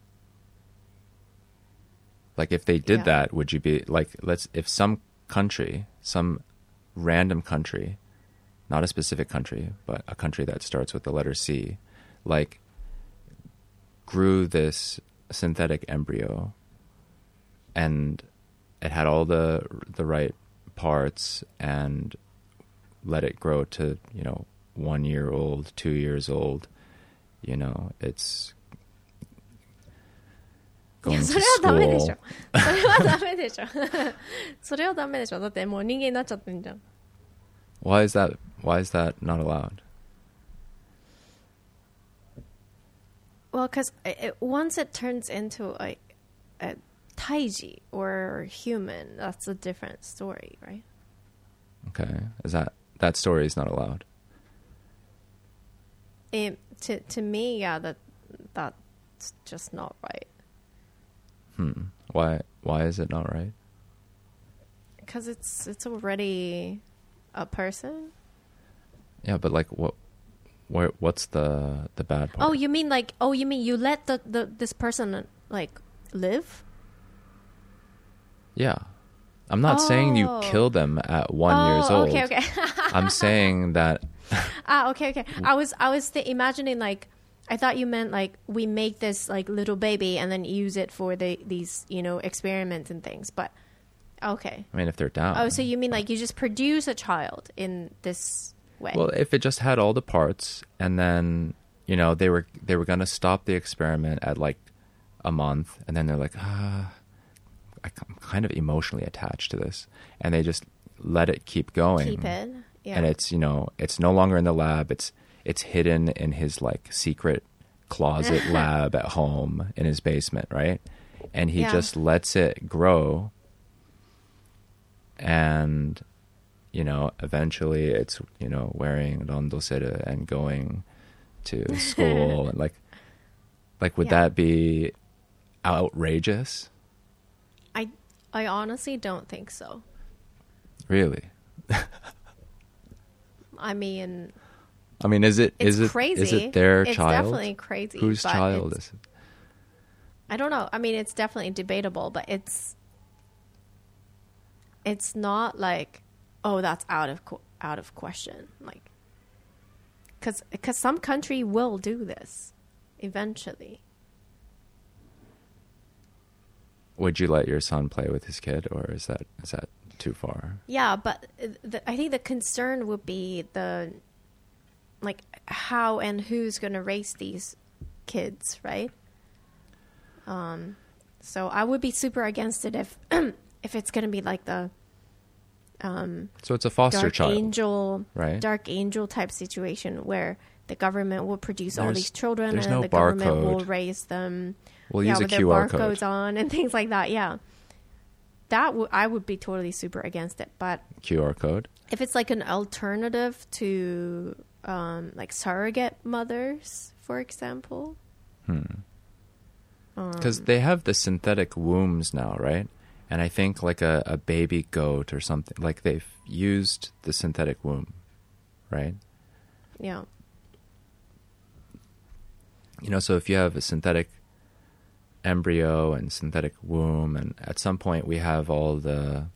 Like if they did Yeah. that, would you be like, let's, if some country, some random country, not a specific country, but a country that starts with the letter C, like grew this synthetic embryo and it had all the the right parts and let it grow to, you know, one year old, two years old, you know, it's いや going そ to れはダメでしょ school. それはダメでしょそれはダメでしょだってもう人間になっちゃってんじゃん Why is that? Why is that not allowed? Well, because once it turns into a, a taiji or human, that's a different story, right? Okay, is that that story is not allowed? It, to to me, yeah, that that's just not right. Hmm. Why? Why is it not right? Because it's it's already a person. Yeah, but like, what? Where? What's the the bad part? Oh, you mean like? Oh, you mean you let the, the this person like live? Yeah, I'm not saying you Oh. kill them at one oh, years old. okay, okay. I'm saying that. ah, okay, okay. I was I was th- imagining like. I thought you meant like we make this like little baby and then use it for the these you know experiments and things. But okay. I mean, if they're down. Oh, so you mean like you just produce a child in this way? Well, if it just had all the parts, and then you know they were they were gonna stop the experiment at like a month, and then they're like, ah, I'm kind of emotionally attached to this, and they just let it keep going. Keep it. Yeah. And it's you know it's no longer in the lab. It's it's hidden in his like secret closet lab at home in his basement, right? And he Yeah. just lets it grow, and you know, eventually it's, you know, wearing randosere and going to school and like, like, would Yeah. that be outrageous? I I honestly don't think so. Really? I mean, I mean, is it, it's is it, crazy. is it their it's child? definitely crazy. Whose but child it's- is it? I don't know. I mean, it's definitely debatable, but it's it's not like, oh, that's out of qu- out of question. Like, because because some country will do this eventually. Would you let your son play with his kid, or is that, is that too far? Yeah, but the, I think the concern would be the like how and who's going to raise these kids, right? Um, so I would be super against it if if it's going to be like the um, So it's a foster dark child, angel, right? dark angel type situation where the government will produce all There's- these children and there's then no the government will barcode. raise them. We'll yeah, use a with their Q R barcodes code. on and things like that. Yeah, that w- I would be totally super against it. But Q R code. if it's like an alternative to um, like surrogate mothers, for example, Hmm. um, Because they have the synthetic wombs now, right? And I think like a, a baby goat or something, like they've used the synthetic womb, right? Yeah. You know, so if you have a synthetic embryo and synthetic womb, and at some point we have all the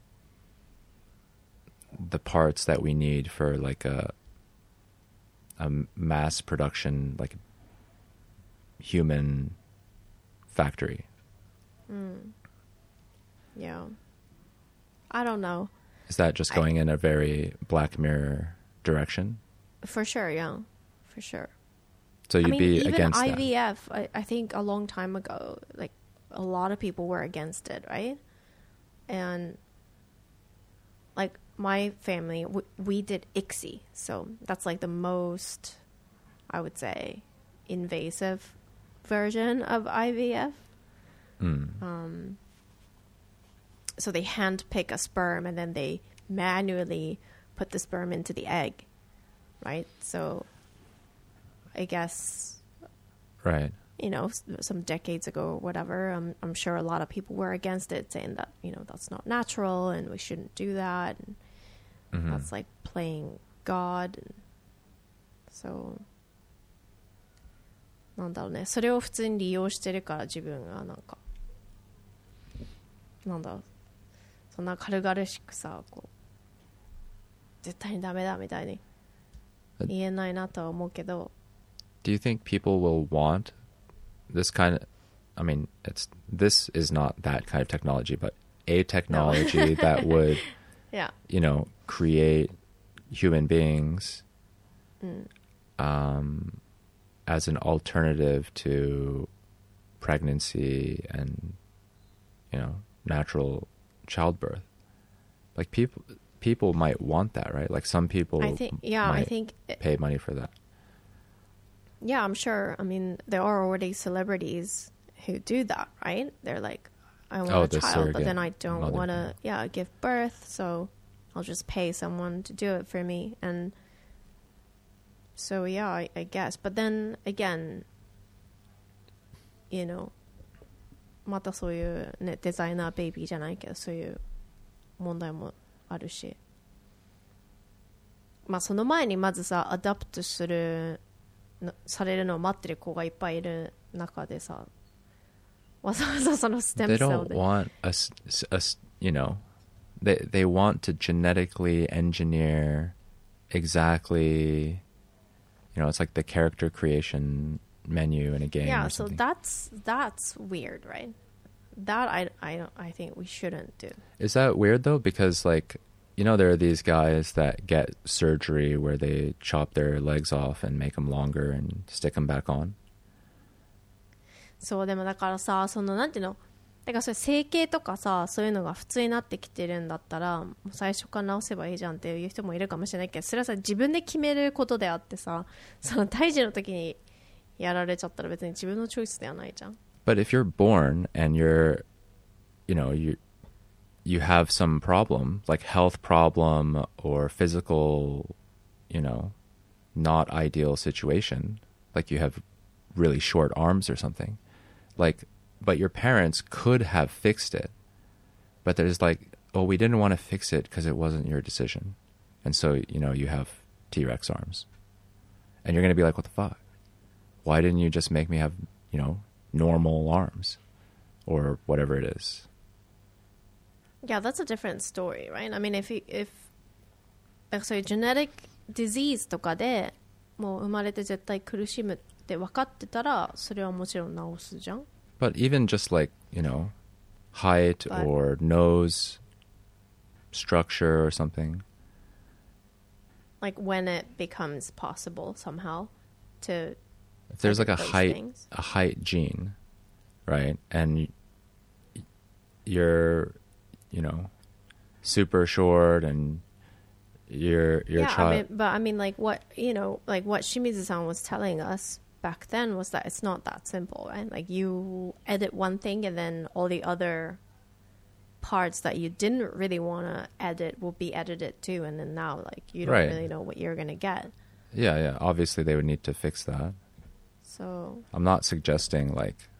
the parts that we need for like a a mass production, like human factory. Mm. Yeah. I don't know. Is that just going I, in a very Black Mirror direction? For sure, yeah. For sure. So you'd I mean, be even against I V F, that? I, I think a long time ago, like a lot of people were against it, right? And like my family, we, we did I C S I, so that's like the most, I would say, invasive version of I V F. Mm. Um, so they handpick a sperm and then they manually put the sperm into the egg, right? So I guess, right. you know, some decades ago or whatever, um, I'm sure a lot of people were against it, saying that, you know, that's not natural and we shouldn't do that. And mm-hmm. that's like playing God. And so, なんだろうね。それを普通に利用してるから自分がなんか、なんだろう。そんな軽々しくさ、こう、絶対にダメだみたいに言えないなとは思うけど。 Do you think people will want this kind of, I mean, it's this is not that kind of technology, but a technology no. that would, yeah. you know, create human beings mm. um, as an alternative to pregnancy and, you know, natural childbirth? Like people, people might want that, right? Like some people, I think, yeah, might I think it, pay money for that. Yeah, I'm sure. I mean, there are already celebrities who do that, right? They're like, I want oh, a child, but then I don't mother. want to, yeah, give birth, so I'll just pay someone to do it for me. And so, yeah, I, I guess. But then, again, you know, またそういうね、デザイナーベイビーじゃないけど、そういう問題もあるし。まあ、その前にまずさ、アダプトする、されるのを待ってる子がいっぱいいる中でさ、わざわざそのステム They セル don't で want a, a, you know, they they want to genetically engineer exactly, you know, it's like the character creation menu in a game. Yeah, or so something. that's that's weird, right? That I I don't I think we shouldn't do. Is that weird though? Because like, you know, there are these guys that get surgery where they chop their legs off and make them longer and stick them back on. そうでもだからさ、そのなんていうの、だからそれ整形とかさ、そういうのが普通になってきてるんだったら、もう最初から直せばいいじゃんっていう人もいるかもしれないけど、それはさ自分で決めることであってさ、その胎児の時にやられちゃったら別に自分のチョイスではないじゃん。 But if you're born and you're, you know, you you have some problem, like health problem or physical, you know, not ideal situation, like you have really short arms or something, like, but your parents could have fixed it, but there's like, oh, we didn't want to fix it because it wasn't your decision. And so, you know, you have T-Rex arms. And you're going to be like, what the fuck? Why didn't you just make me have, you know, normal arms or whatever it is? Yeah, that's a different story, right? I mean, if you, if like so genetic disease とかでもう生まれて絶対苦しむって分かってたらそれはもちろん治すじゃん。 But even just like, you know, height But, or nose structure or something. Like when it becomes possible somehow to if there's like a height things. a height gene, right? And you're, you know, super short and you're you're yeah, trying. I mean, but I mean, like what you know, like what Shimizu-san was telling us back then was that it's not that simple, right? Like you edit one thing and then all the other parts that you didn't really want to edit will be edited too, and then now like you don't right. really know what you're gonna get. Yeah, yeah. Obviously, they would need to fix that. So I'm not suggesting like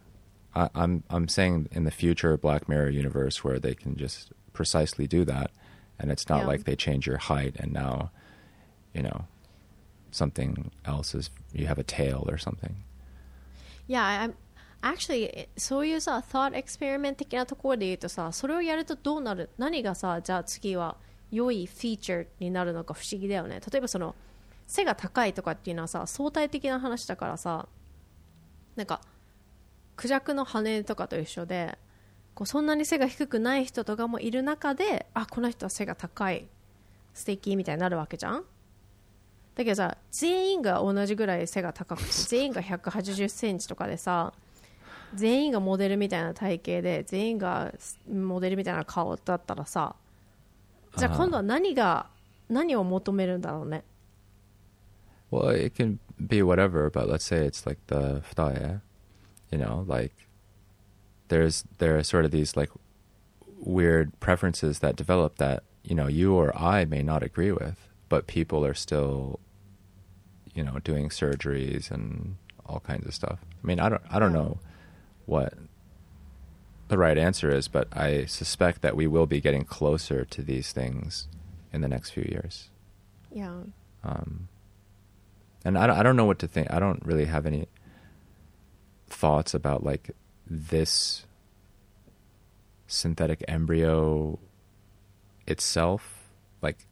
I, I'm I'm saying in the future Black Mirror universe where they can just precisely do that, and it's not Yeah. like they change your height and now, you know, something else is you have a tail or something. Yeah, I'm actually そういうさ thought experiment 的なところで言うとさ、それをやるとどうなる、何がさ、じゃあ次は良いフィーチャーになるのか不思議だよね。例えばその背が高いとかっていうのはさ、相対的な話だからさ、なんかクジャクの羽とかと一緒で、こうそんなに背が低くない人とかもいる中で、あ、この人は背が高い、素敵みたいになるわけじゃん。だけどさ、全員が同じぐらい背が高くて、全員がひゃくはちじゅっセンチとかでさ、全員がモデルみたいな体型で、全員がモデルみたいな顔だったらさ、じゃあ今度は何が何を求めるんだろうね。 Well, it can be whatever, but let's say it's like the ftae, you know, like there's there are sort of these like weird preferences that develop that, you know, you or I may not agree with, but people are still, you know, doing surgeries and all kinds of stuff. I mean, I don't I don't know what the right answer is, but I suspect that we will be getting closer to these things in the next few years. Yeah. Um, and I don't, I don't know what to think. I don't really have any thoughts about like this synthetic embryo itself, like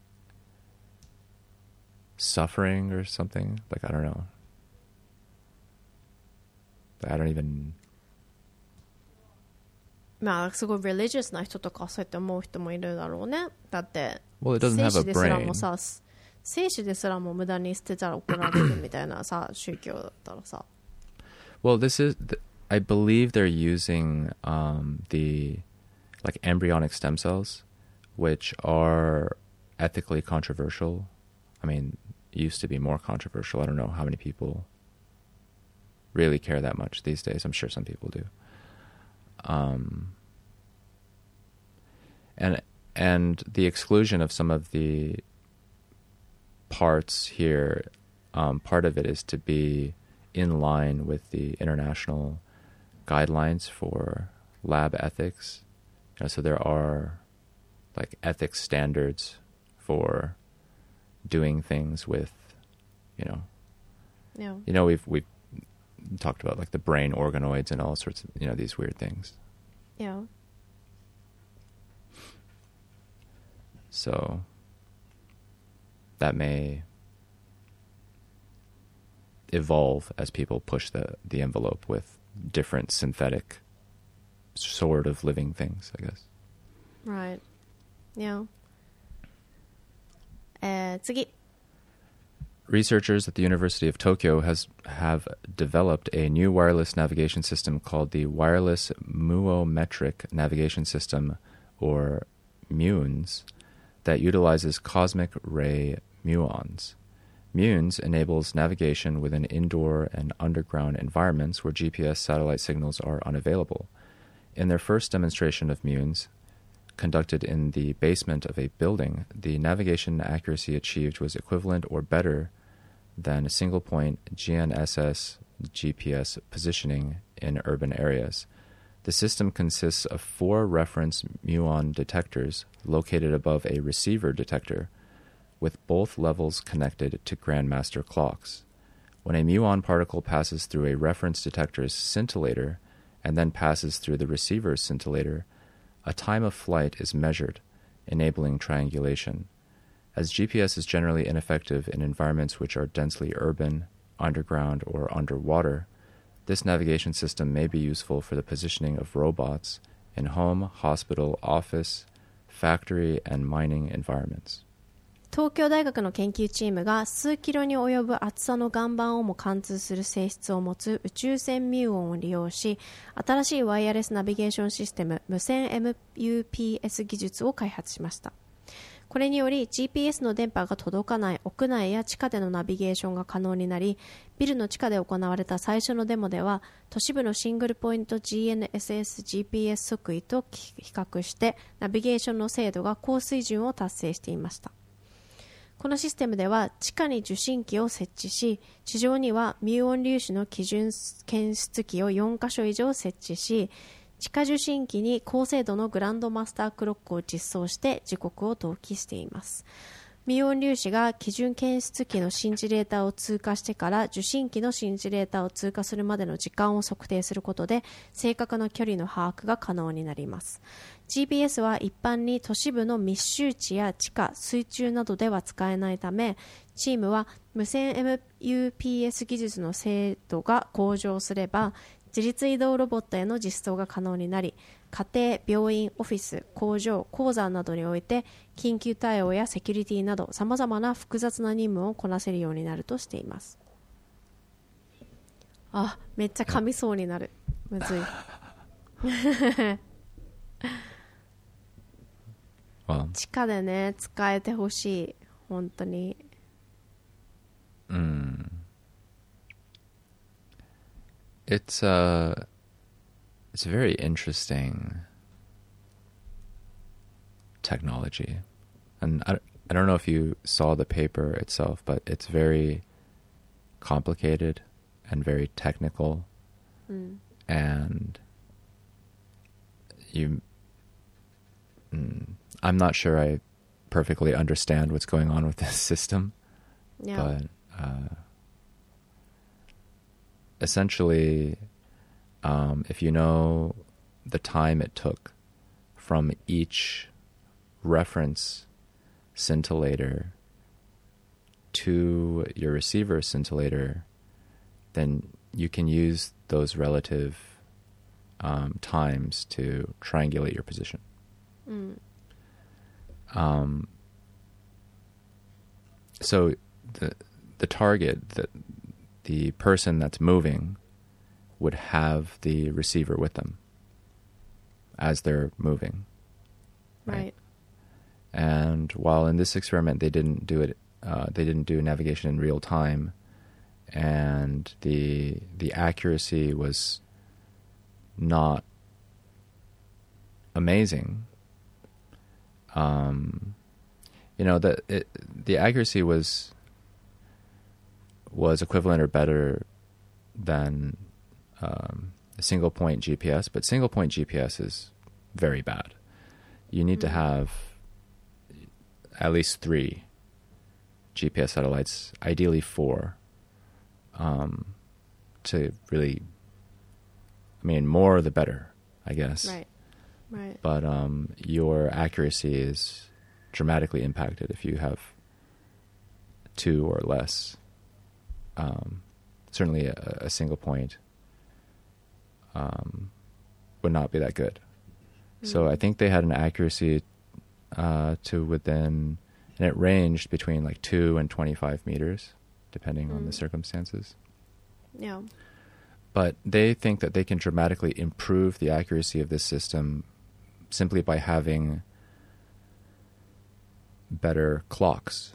suffering or something. Like, I don't know. I don't even... まあすごい religious な人とかそうやって思う人もいるだろうね。だって Well, it doesn't 精 have 子 a ですら brain. もさ、精子ですらも無駄に捨てたら怒られるみたいなさ宗教だったらさ。 Well, this is... The, I believe they're using um, the like embryonic stem cells, which are ethically controversial. I mean, used to be more controversial. I don't know how many people really care that much these days. I'm sure some people do. Um, and and the exclusion of some of the parts here, um, part of it is to be in line with the international guidelines for lab ethics. You know, so there are like ethics standards for doing things with, you know, Yeah. you know, we've we've talked about like the brain organoids and all sorts of, you know, these weird things. Yeah. So that may evolve as people push the, the envelope with different synthetic sort of living things, I guess. Right. Yeah. えー、次。 Researchers at the University of Tokyo has have developed a new wireless navigation system called the Wireless Muometric Navigation System, or MUNS, that utilizes cosmic ray muons. MUNS enables navigation within indoor and underground environments where G P S satellite signals are unavailable. In their first demonstration of MUNS, conducted in the basement of a building, the navigation accuracy achieved was equivalent or better than a single-point G N S S G P S positioning in urban areas. The system consists of four reference muon detectors located above a receiver detector, with both levels connected to grandmaster clocks. When a muon particle passes through a reference detector's scintillator and then passes through the receiver's scintillator, a time of flight is measured, enabling triangulation. As G P S is generally ineffective in environments which are densely urban, underground, or underwater, this navigation system may be useful for the positioning of robots in home, hospital, office, factory, and mining environments. 東京大学の研究チームが数キロに及ぶ厚さの岩盤をも貫通する性質を持つ宇宙線ミューオンを利用し、新しいワイヤレスナビゲーションシステム無線 エムユーピーエス 技術を開発しました。これにより ジーピーエス の電波が届かない屋内や地下でのナビゲーションが可能になり、ビルの地下で行われた最初のデモでは都市部のシングルポイント ジーエヌエスエス ジーピーエス 測位と比較してナビゲーションの精度が高水準を達成していました。 このシステムでは地下に受信機を設置し、地上にはミューオン粒子の基準検出器をよんカ所以上設置し、地下受信機に高精度のグランドマスタークロックを実装して時刻を同期しています。ミューオン粒子が基準検出器のシンジレーターを通過してから受信機のシンジレーターを通過するまでの時間を測定することで正確な距離の把握が可能になります。 ジーピーエス は一般に都市部の密集地や地下、水中などでは使えないため、チームは無線 エムユーピーエス 技術の精度が向上すれば自律移動ロボットへの実装が可能になり、家庭、病院、オフィス、工場、鉱山などにおいて緊急対応やセキュリティなどさまざまな複雑な任務をこなせるようになるとしています。あ、めっちゃ噛みそうになる。むずい。地下でね、使えてほしい。本当に。 うん。It's uh, it's a very interesting technology, and I, I don't know if you saw the paper itself, but it's very complicated and very technical, mm. and you, mm, I'm not sure I perfectly understand what's going on with this system, yeah. but. Uh, Essentially, um, if you know the time it took from each reference scintillator to your receiver scintillator, then you can use those relative um, times to triangulate your position. Mm. Um, so the the target that the person that's moving would have the receiver with them as they're moving. Right. right. And while in this experiment they didn't do it, uh, they didn't do navigation in real time, and the the accuracy was not amazing. Um, you know, the it, the accuracy was. was equivalent or better than um, a single point G P S, but single point G P S is very bad. You need mm-hmm. to have at least three G P S satellites, ideally four, um, to really, I mean, more the better, I guess. Right, right. But um, your accuracy is dramatically impacted if you have two or less. Um, certainly a, a single point um, would not be that good. Mm. So I think they had an accuracy uh, to within, and it ranged between like two and twenty-five meters, depending mm. on the circumstances. Yeah. But they think that they can dramatically improve the accuracy of this system simply by having better clocks.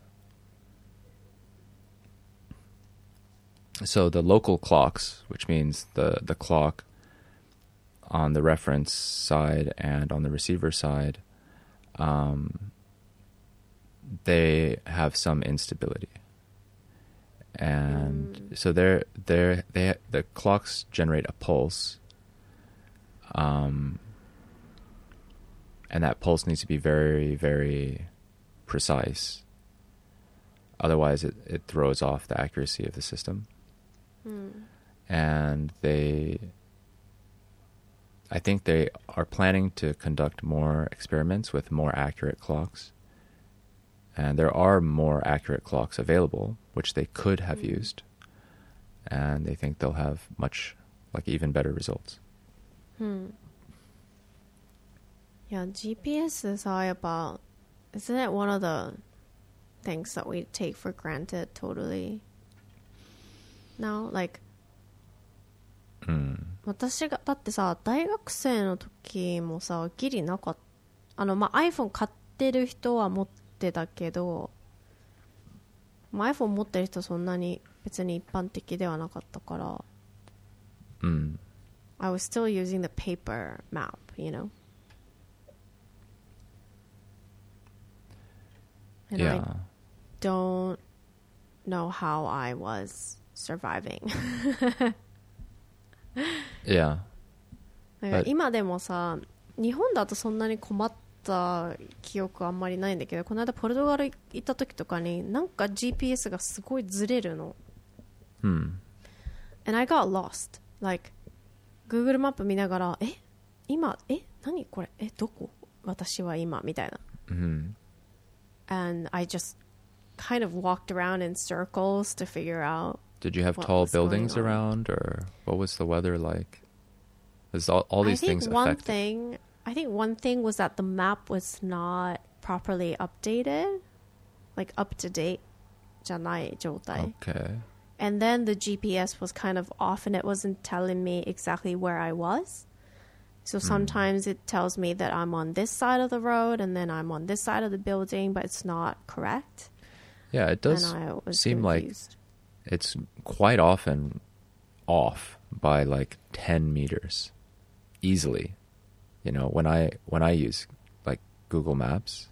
So the local clocks, which means the, the clock on the reference side and on the receiver side, um, they have some instability. And mm. so they're, they're, they the clocks generate a pulse, um, and that pulse needs to be very, very precise. Otherwise, it, it throws off the accuracy of the system. Mm. And they, I think they are planning to conduct more experiments with more accurate clocks. And there are more accurate clocks available, which they could have mm. used. And they think they'll have much, like even better results. Hmm. Yeah, G P S is all about, isn't it one of the things that we take for granted totally? Now, like, うん、 私がだってさ大学生の時もさギリなかった、あの、まあ、iPhone 買ってる人は持ってたけど、まあ、iPhone 持ってる人そんなに別に一般的ではなかったから、 うん、 I was still using the paper map, you know? And yeah. I don't know how I was surviving. Yeah. なんか今でもさ、日本だとそんなに困った記憶あんまりないんだけど、この間ポルトガル行った時とかになんか ジーピーエス がすごいずれるの。 Hmm. And I got lost. Like Google マップ見ながら、え、今、え、何これ、え、どこ？私は今みたいな。 Mm-hmm. And I just kind of walked around in circles to figure out. Did you have what tall was going buildings on. around, or what was the weather like? Is all, all these I think things one affect? thing, I think one thing was that the map was not properly updated, like up to date じゃない状態。 Okay. And then the G P S was kind of off and it wasn't telling me exactly where I was. So sometimes it tells me that I'm on this side of the road and then I'm on this side of the building, but it's not correct. Yeah, it does And I was seem confused. like it's quite often off by like ten meters easily. You know, when I when I use like Google Maps.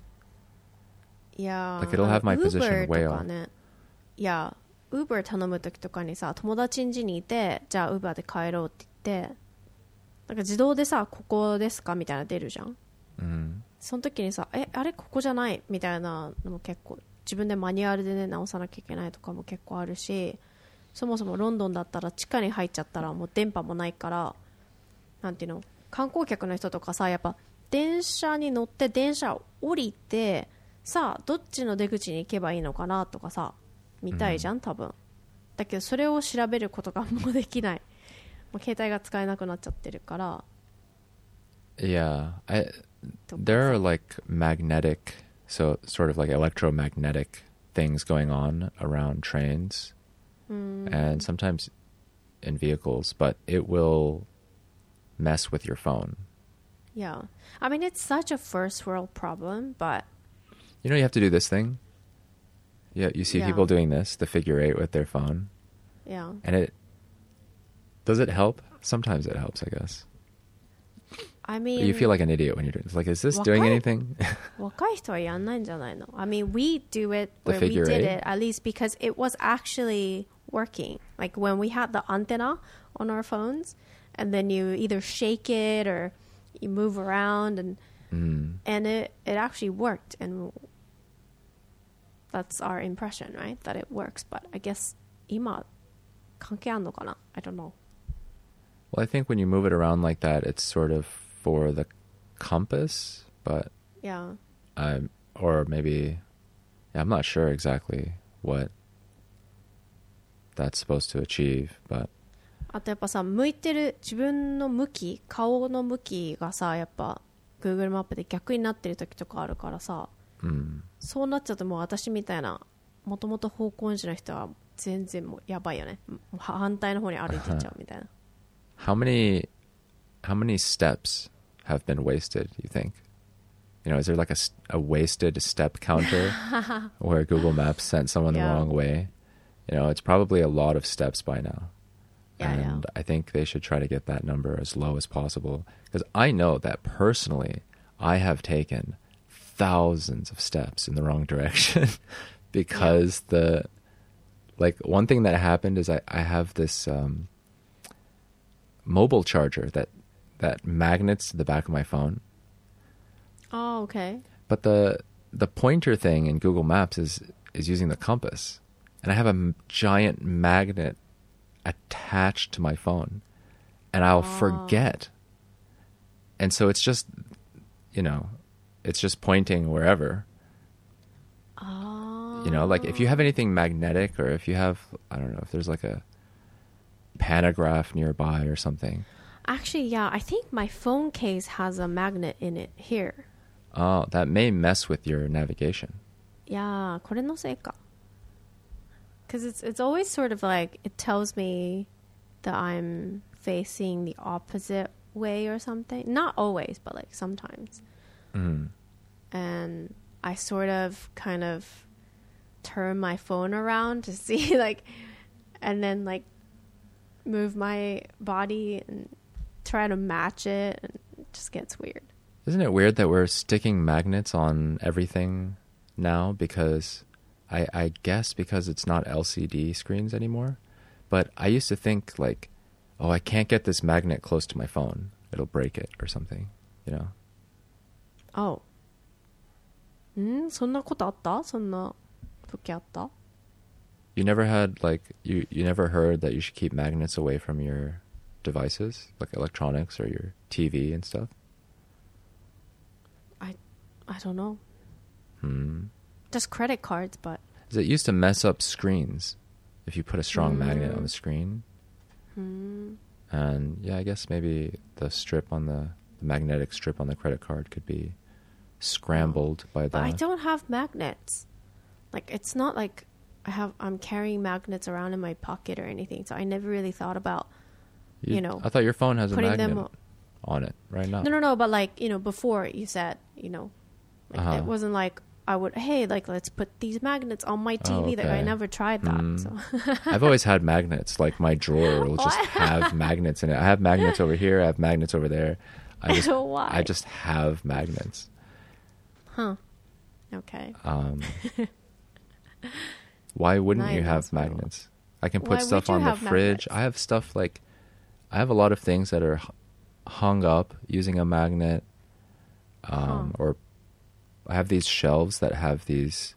Yeah. Like it'll have my position way Uber と off. かね。いや、Uber 頼む時とかにさ、友達ん家にいて、じゃあ Uber で帰ろうって言って、なんか自動でさ、ここですかみたいなの出るじゃん。 Mm. その時にさ、え、あれここじゃないみたいなのも結構自分でマニュアルでね直さなきゃいけないとかも結構あるし、そもそもロンドンだったら地下に入っちゃったらもう電波もないから、なんていうの、観光客の人とかさ、やっぱ電車に乗って電車を降りてさあどっちの出口に行けばいいのかなとかさ見たいじゃん、多分。だけどそれを調べることがもうできない。もう携帯が使えなくなっちゃってるから。 Yeah, I, there are like magnetic, so sort of like electromagnetic things going on around trains and sometimes in vehicles, but it will mess with your phone. Yeah. I mean, it's such a first world problem, but You know, you have to do this thing. Yeah, you see Yeah. people doing this, the figure eight with their phone, yeah. and it does it help? Sometimes it helps, I guess. I But mean, you feel like an idiot when you're doing it. It's like, is this doing Wakai- anything? 若い人はやんないんじゃないの? I mean, we do it The where we figure did eight? it at least because it was actually working. Like when we had the antenna on our phones, and then you either shake it or you move around, and Mm. and it it actually worked, and that's our impression, right? That it works. But I guess 今関係あんのかな? I don't know. Well, I think when you move it around like that, it's sort of for the compass, but Yeah. I'm, or maybe, yeah, I'm not sure exactly what that's supposed to achieve, but あとやっぱさ、向いてる自分の向き、顔の向きがさ、やっぱ Google マップで逆になってる時とかあるからさ、 mm, そうなっちゃうともう私みたいなもともと方向音痴の人は全然もうやばいよね。もう反対の方に歩いてっちゃうみたいな。 how many, how many steps have been wasted, you think? You know, is there like a, s- a wasted step counter where Google Maps sent someone Yeah. the wrong way? You know, it's probably a lot of steps by now. Yeah, yeah. And I think they should try to get that number as low as possible. Because I know that personally, I have taken thousands of steps in the wrong direction because the, like, one thing that happened is I, I have this um, mobile charger that, that magnets the back of my phone. Oh, okay. But the the pointer thing in Google Maps is is using the compass. And I have a m- giant magnet attached to my phone. And I'll forget. And so it's just, you know, it's just pointing wherever. Oh. You know, like if you have anything magnetic or if you have, I don't know, if there's like a pantograph nearby or something. Actually, yeah, I think my phone case has a magnet in it here. Oh, that may mess with your navigation. いやー、これのせいか。Because it's, it's always sort of like, it tells me that I'm facing the opposite way or something. Not always, but like sometimes. Mm. And I sort of kind of turn my phone around to see like, and then like move my body and try to match it, and it just gets weird. Isn't it weird that we're sticking magnets on everything now? Because I, I guess because it's not L C D screens anymore. But I used to think like, oh, I can't get this magnet close to my phone. It'll break it or something, you know? Oh. んそんなことあったそんな時あった You never had like, you, you never heard that you should keep magnets away from your devices, like electronics or your T V and stuff? I, I don't know. Hmm. Just credit cards, but... It used to mess up screens if you put a strong Mm. magnet on the screen. Hmm. And yeah, I guess maybe the strip on the, the magnetic strip on the credit card could be scrambled by But I that. don't have magnets. Like, it's not like I have, I'm carrying magnets around in my pocket or anything, so I never really thought about, you, know, I thought your phone has a putting magnet them... o- on it right now. No, no, no, but like, you know, before you said, you know, like, Uh-huh. it wasn't like I would, hey, like, let's put these magnets on my T V. Oh, Like, I okay. never tried that. Mm. So. I've always had magnets. Like my drawer will just What? have magnets in it. I have magnets over here. I have magnets over there. I just, Why? I just have magnets. Huh. Okay. Um, why wouldn't you have ないな、それは。 magnets? I can Why put stuff would you on the have fridge. magnets? I have stuff like, I have a lot of things that are h- hung up using a magnet. Um, Huh. Or I have these shelves that have these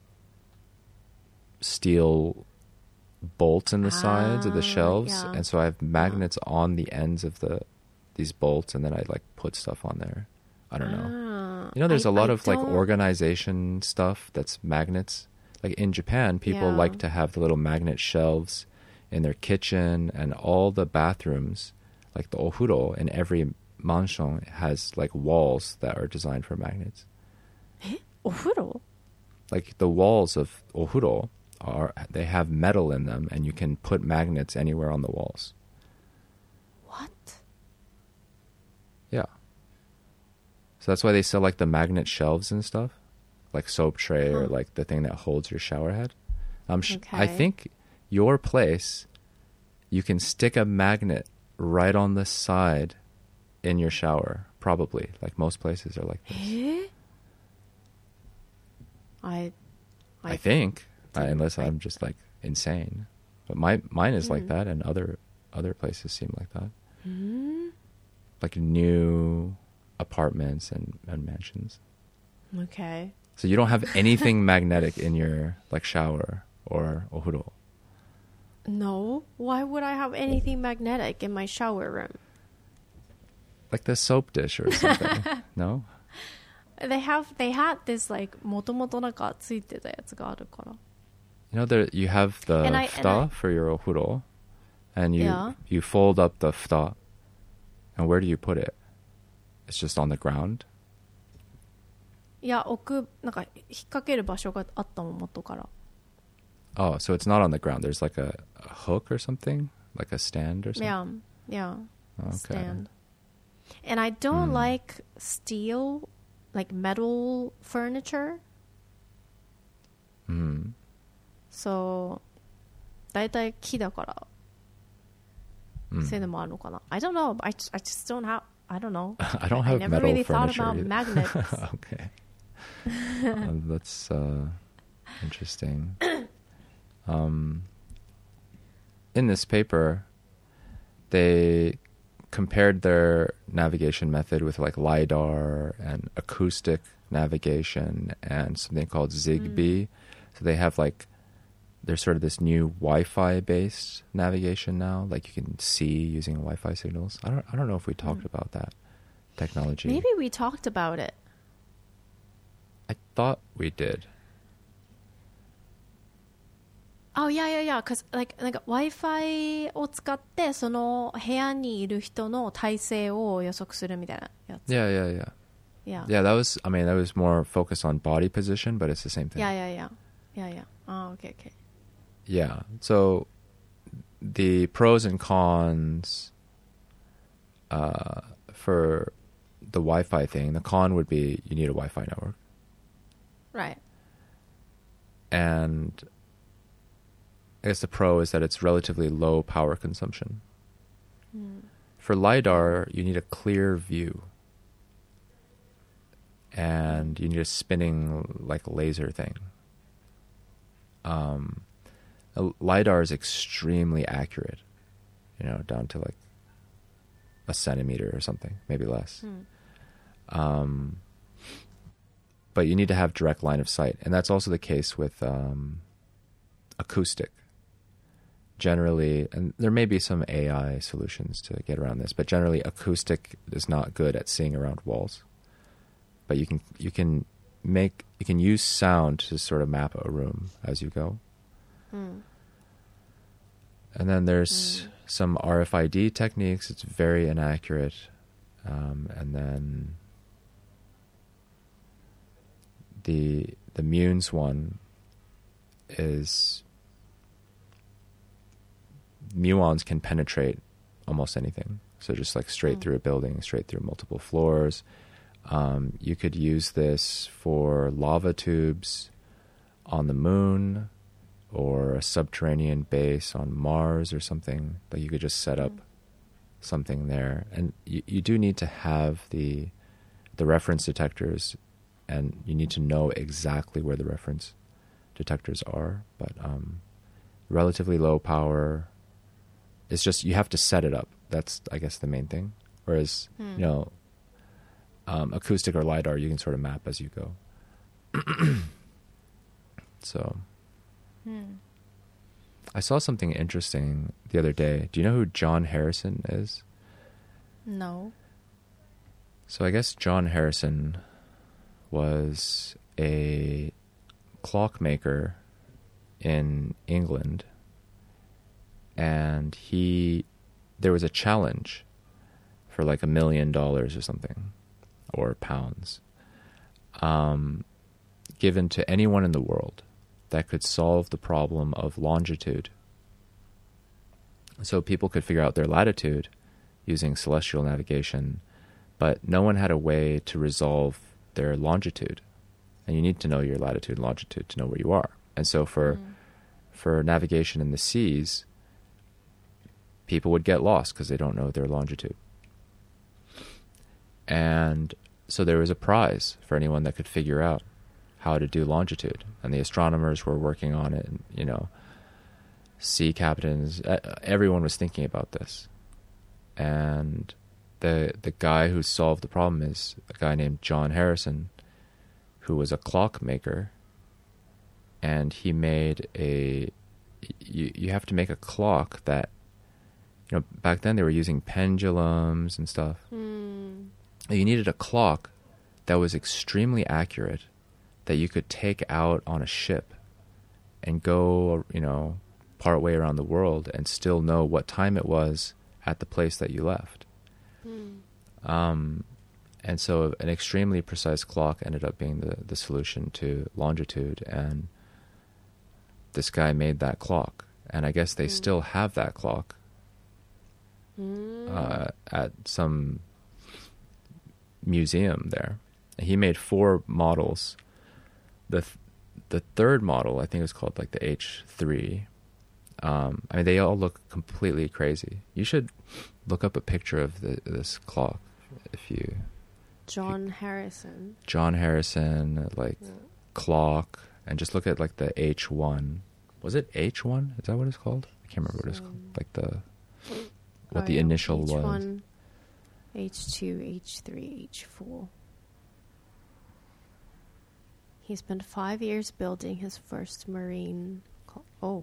steel bolts in the sides of the Ah, shelves, yeah. and so I have magnets on the ends of the these bolts, and then I like put stuff on there. I don't know. Ah, You know, there's I- a lot I of like don't- organization stuff that's magnets. Like in Japan, people Yeah. like to have the little magnet shelves in their kitchen, and all the bathrooms, like the ohuro in every mansion has like walls that are designed for magnets. お風呂 Like the walls of ohuro are, they have metal in them, and you can put magnets anywhere on the walls. What? Yeah. So that's why they sell like the magnet shelves and stuff, like soap tray or Huh. like the thing that holds your shower head. Um, sh- I Okay. think your place, you can stick a magnet right on the side in your shower. Probably, like most places are like this. え I, I think, uh, didn't- unless I- I'm just like insane. But my mine is like Mhm. that, and other other places seem like that. Hmm? Like new apartments and, and mansions. Okay. So you don't have anything magnetic in your like shower or ohuro. No. Why would I have anything magnetic in my shower room? Like the soap dish or something. No? They have, they had this like, もともとなんかついてたやつがあるから。 You know, there you have the And I- and futa I- for your ohuro, and you Yeah. you fold up the futa, and where do you put it? It's just on the ground. いや、置く、なんか、引っ掛ける場所があったもん、元から。 Oh, so it's not on the ground. There's like a, a hook or something, like a stand or something. Yeah, yeah. Okay. Stand. And I don't Hmm. like steel, like metal furniture. Hmm. So, だいたい木だから、 Mm. そういうのもあるのかな。I don't know. I just, I just don't have, I don't know. I don't I have never metal really thought furniture about either. magnets. Okay. Um, that's uh, interesting. Um, in this paper, they compared their navigation method with like LiDAR and acoustic navigation and something called Zigbee. So they have like, there's sort of this new Wi-Fi based navigation now, like you can see using Wi-Fi signals. I don't, I don't know if we talked Mm. about that technology. Maybe we talked about it. I thought we did. Oh, yeah, yeah, yeah. Because, like, なんか Wi-Fi を使って、その部屋にいる人の体勢を予測するみたいなやつ。 Yeah, yeah, yeah. Yeah. Yeah, that was, I mean, that was more focused on body position, but it's the same thing. Yeah, yeah, yeah. Yeah, yeah. Oh, okay, okay. Yeah. So the pros and cons uh, for the Wi-Fi thing, the con would be you need a Wi-Fi network. Right. And I guess the pro is that it's relatively low power consumption. Mm. For LiDAR, you need a clear view. And you need a spinning like laser thing. um, a LiDAR is extremely accurate, you know, down to like a centimeter or something, maybe less. Hmm. Um, but you need to have direct line of sight. And that's also the case with um, acoustic. Generally, and there may be some A I solutions to get around this, but generally acoustic is not good at seeing around walls. But you can you can make you can use sound to sort of map a room as you go. Hmm. And then there's Mm. some R F I D techniques. It's very inaccurate. Um, and then the the Munes one is muons can penetrate almost anything. So just like straight Mm. through a building, straight through multiple floors. Um, you could use this for lava tubes on the moon, or a subterranean base on Mars or something. Like you could just set up Mm. something there. And you, you do need to have the the reference detectors, and you need to know exactly where the reference detectors are. But um, relatively low power. It's just you have to set it up. That's, I guess, the main thing. Whereas, Hmm. you know, um, acoustic or LiDAR, you can sort of map as you go. So Hmm. I saw something interesting the other day. Do you know who John Harrison is? No. So I guess John Harrison was a clockmaker in England, and he there was a challenge for like a million dollars or something, or pounds, um, given to anyone in the world that could solve the problem of longitude. So people could figure out their latitude using celestial navigation, but no one had a way to resolve their longitude. And you need to know your latitude and longitude to know where you are. And so for Hmm. for navigation in the seas, people would get lost because they don't know their longitude. And so there was a prize for anyone that could figure out how to do longitude. And the astronomers were working on it, and, you know, sea captains, everyone was thinking about this. And the the guy who solved the problem is a guy named John Harrison, who was a clockmaker. And he made a, you, you have to make a clock that, you know, back then they were using pendulums and stuff. Hmm. You needed a clock that was extremely accurate, that you could take out on a ship and go, you know, part way around the world and still know what time it was at the place that you left. Hmm. Um, and so an extremely precise clock ended up being the, the solution to longitude, and this guy made that clock. And I guess they Mm. still have that clock Hmm. uh, at some museum there. He made four models. The th- the third model, I think, was called like the H three. Um, I mean, they all look completely crazy. You should look up a picture of the, this clock if you... John Harrison. John Harrison, like, Yeah. clock, and just look at like the H one. Was it H one? Is that what it's called? I can't remember what it's called. Like the... What Oh, the yeah. initial H was. one, H two, H three, H four. He spent five years building his first marine... Cl- oh.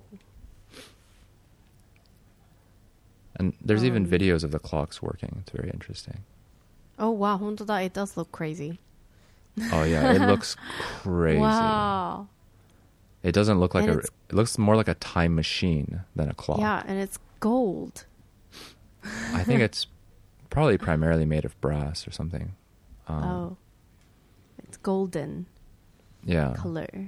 And there's even Um, videos of the clocks working. It's very interesting. Oh, wow. 本当だ. It does look crazy. Oh yeah, it looks crazy. Wow. It doesn't look like And a... it's- It looks more like a time machine than a clock. Yeah, and it's gold. I think it's probably primarily made of brass or something. Um, Oh. It's golden Yeah. color.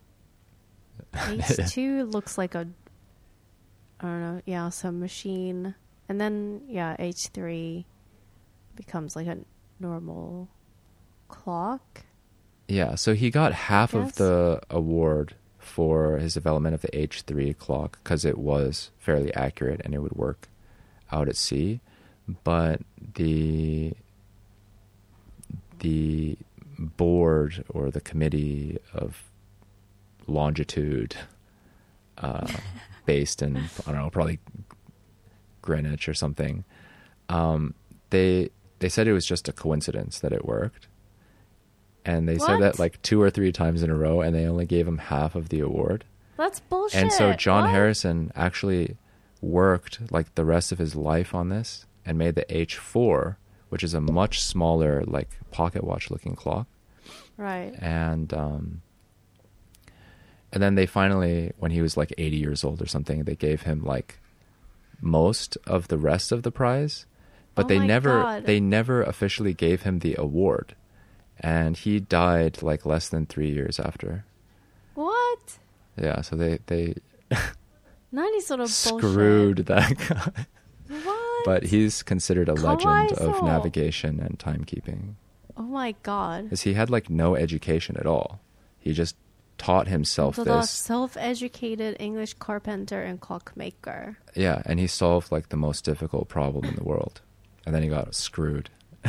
H two looks like a, I don't know, yeah, some machine. And then, yeah, H three becomes like a normal clock. Yeah, so he got half of Yes. the award for his development of the H three clock because it was fairly accurate and it would work out at sea. But the the board or the committee of longitude uh, based in, I don't know, probably Greenwich or something. Um, they they said it was just a coincidence that it worked. And they What? said that like two or three times in a row, and they only gave him half of the award. That's bullshit. And so John What? Harrison actually worked like the rest of his life on this and made the H four, which is a much smaller like pocket watch looking clock. Right. And um, and then they finally, when he was like eighty years old or something, they gave him like most of the rest of the prize, but Oh they my never God. they never officially gave him the award. And he died like less than three years after. What? Yeah, so they they 何その screwed that guy. What? But he's considered a legend of かわいそう navigation and timekeeping. Oh my god. Because he had like no education at all. He just taught himself 本当だ this. self-educated English carpenter and clockmaker. Yeah, and he solved like the most difficult problem in the world. And then he got screwed.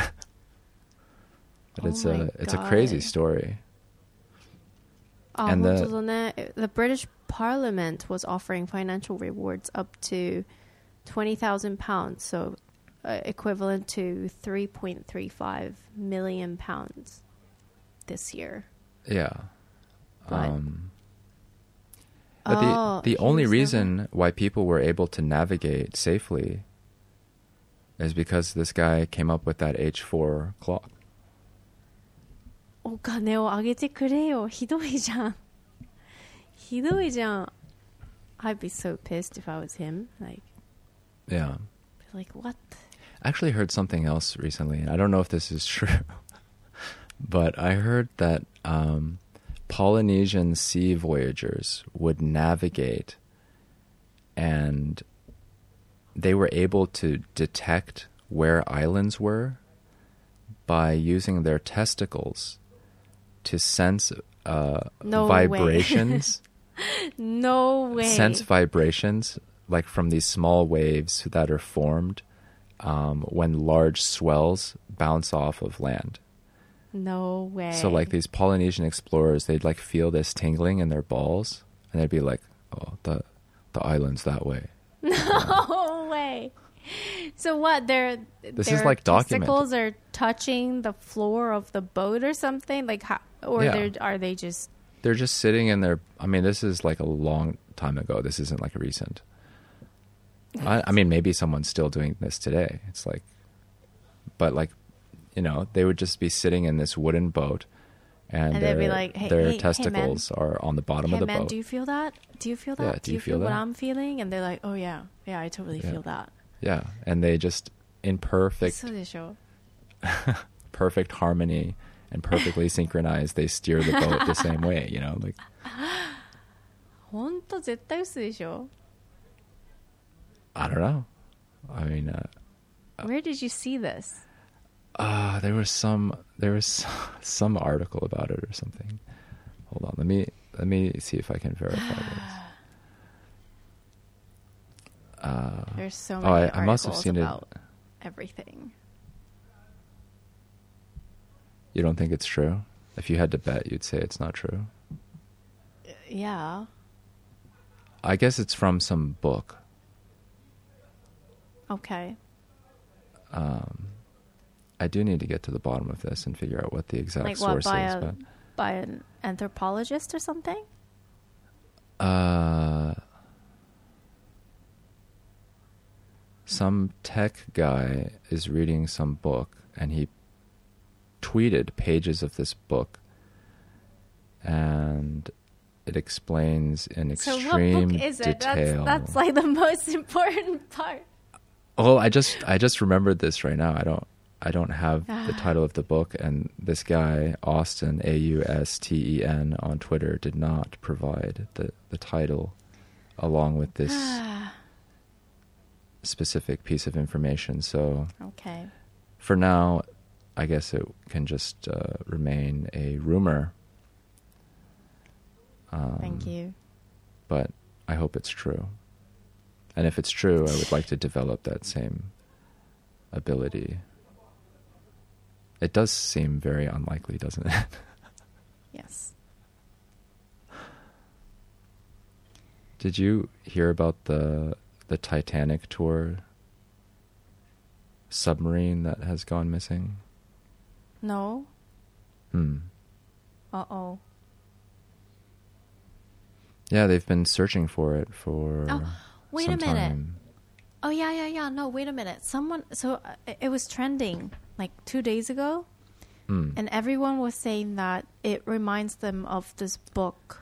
But Oh it's my a it's a crazy God. story. あ、 And 本 the- 当だね。The British Parliament was offering financial rewards up to twenty thousand pounds, so uh, equivalent to three point three five million pounds this year. Yeah. But- Um, but Oh, the, the he only was reason why people were able to navigate safely is because this guy came up with that H four clock. お金をあげてくれよ。ひどいじゃん。ひどいじゃん。I'd be so pissed if I was him. Like, Yeah. like what? I actually heard something else recently, and I don't know if this is true, but I heard that um, Polynesian sea voyagers would navigate, and they were able to detect where islands were by using their testicles to sense uh, No way. vibrations, No way. sense vibrations like from these small waves that are formed um, when large swells bounce off of land. No way. So like these Polynesian explorers, they'd like feel this tingling in their balls, and they'd be like, "Oh, the the island's that way." No way. So what? Their This their is, like, documented. testicles are touching the floor of the boat or something. Like how? Or Yeah. they're are they just? They're just sitting in their. I mean, this is like a long time ago. This isn't like recent. I, I mean, maybe someone's still doing this today. It's like, but like, you know, they would just be sitting in this wooden boat, and, And they'd their, be like, "Hey, their hey, hey, man. testicles are on the bottom Hey of the man, boat. do you feel that? Do you feel that? Yeah, do you feel what that? I'm feeling? And they're like, oh yeah, yeah, I totally Yeah. feel that. Yeah, and they just in perfect, そうでしょ perfect harmony and perfectly synchronized, they steer the boat the same way. You know, like 本当絶対嘘でしょ I don't know. I mean, uh, Where did you see this? uh, there was some there was some article about it or something. Hold on, let me let me see if I can verify this. Uh, There's so oh, many I, articles I must have seen about it. everything. You don't think it's true? If you had to bet, you'd say it's not true. Yeah. I guess it's from some book. Okay. Um, I do need to get to the bottom of this and figure out what the exact Like what, source by is. a But by an anthropologist or something? uh, some tech guy is reading some book, and he tweeted pages of this book, and it explains in So extreme what book is it? detail. That's that's like the most important part. Well, I just I just remembered this right now. I don't I don't have the title of the book, and this guy Austin A U S T E N on Twitter did not provide the the title along with this specific piece of information. So Okay. for now, I guess it can just uh, remain a rumor. Um, Thank you. But I hope it's true. And if it's true, I would like to develop that same ability. It does seem very unlikely, doesn't it? Yes. Did you hear about the the Titanic tour submarine that has gone missing? No. Hmm. Uh-oh. Yeah, they've been searching for it for Oh, wait some a minute. time. Oh, yeah, yeah, yeah. No, wait a minute. Someone, so uh, it was trending like two days ago, Mm. and everyone was saying that it reminds them of this book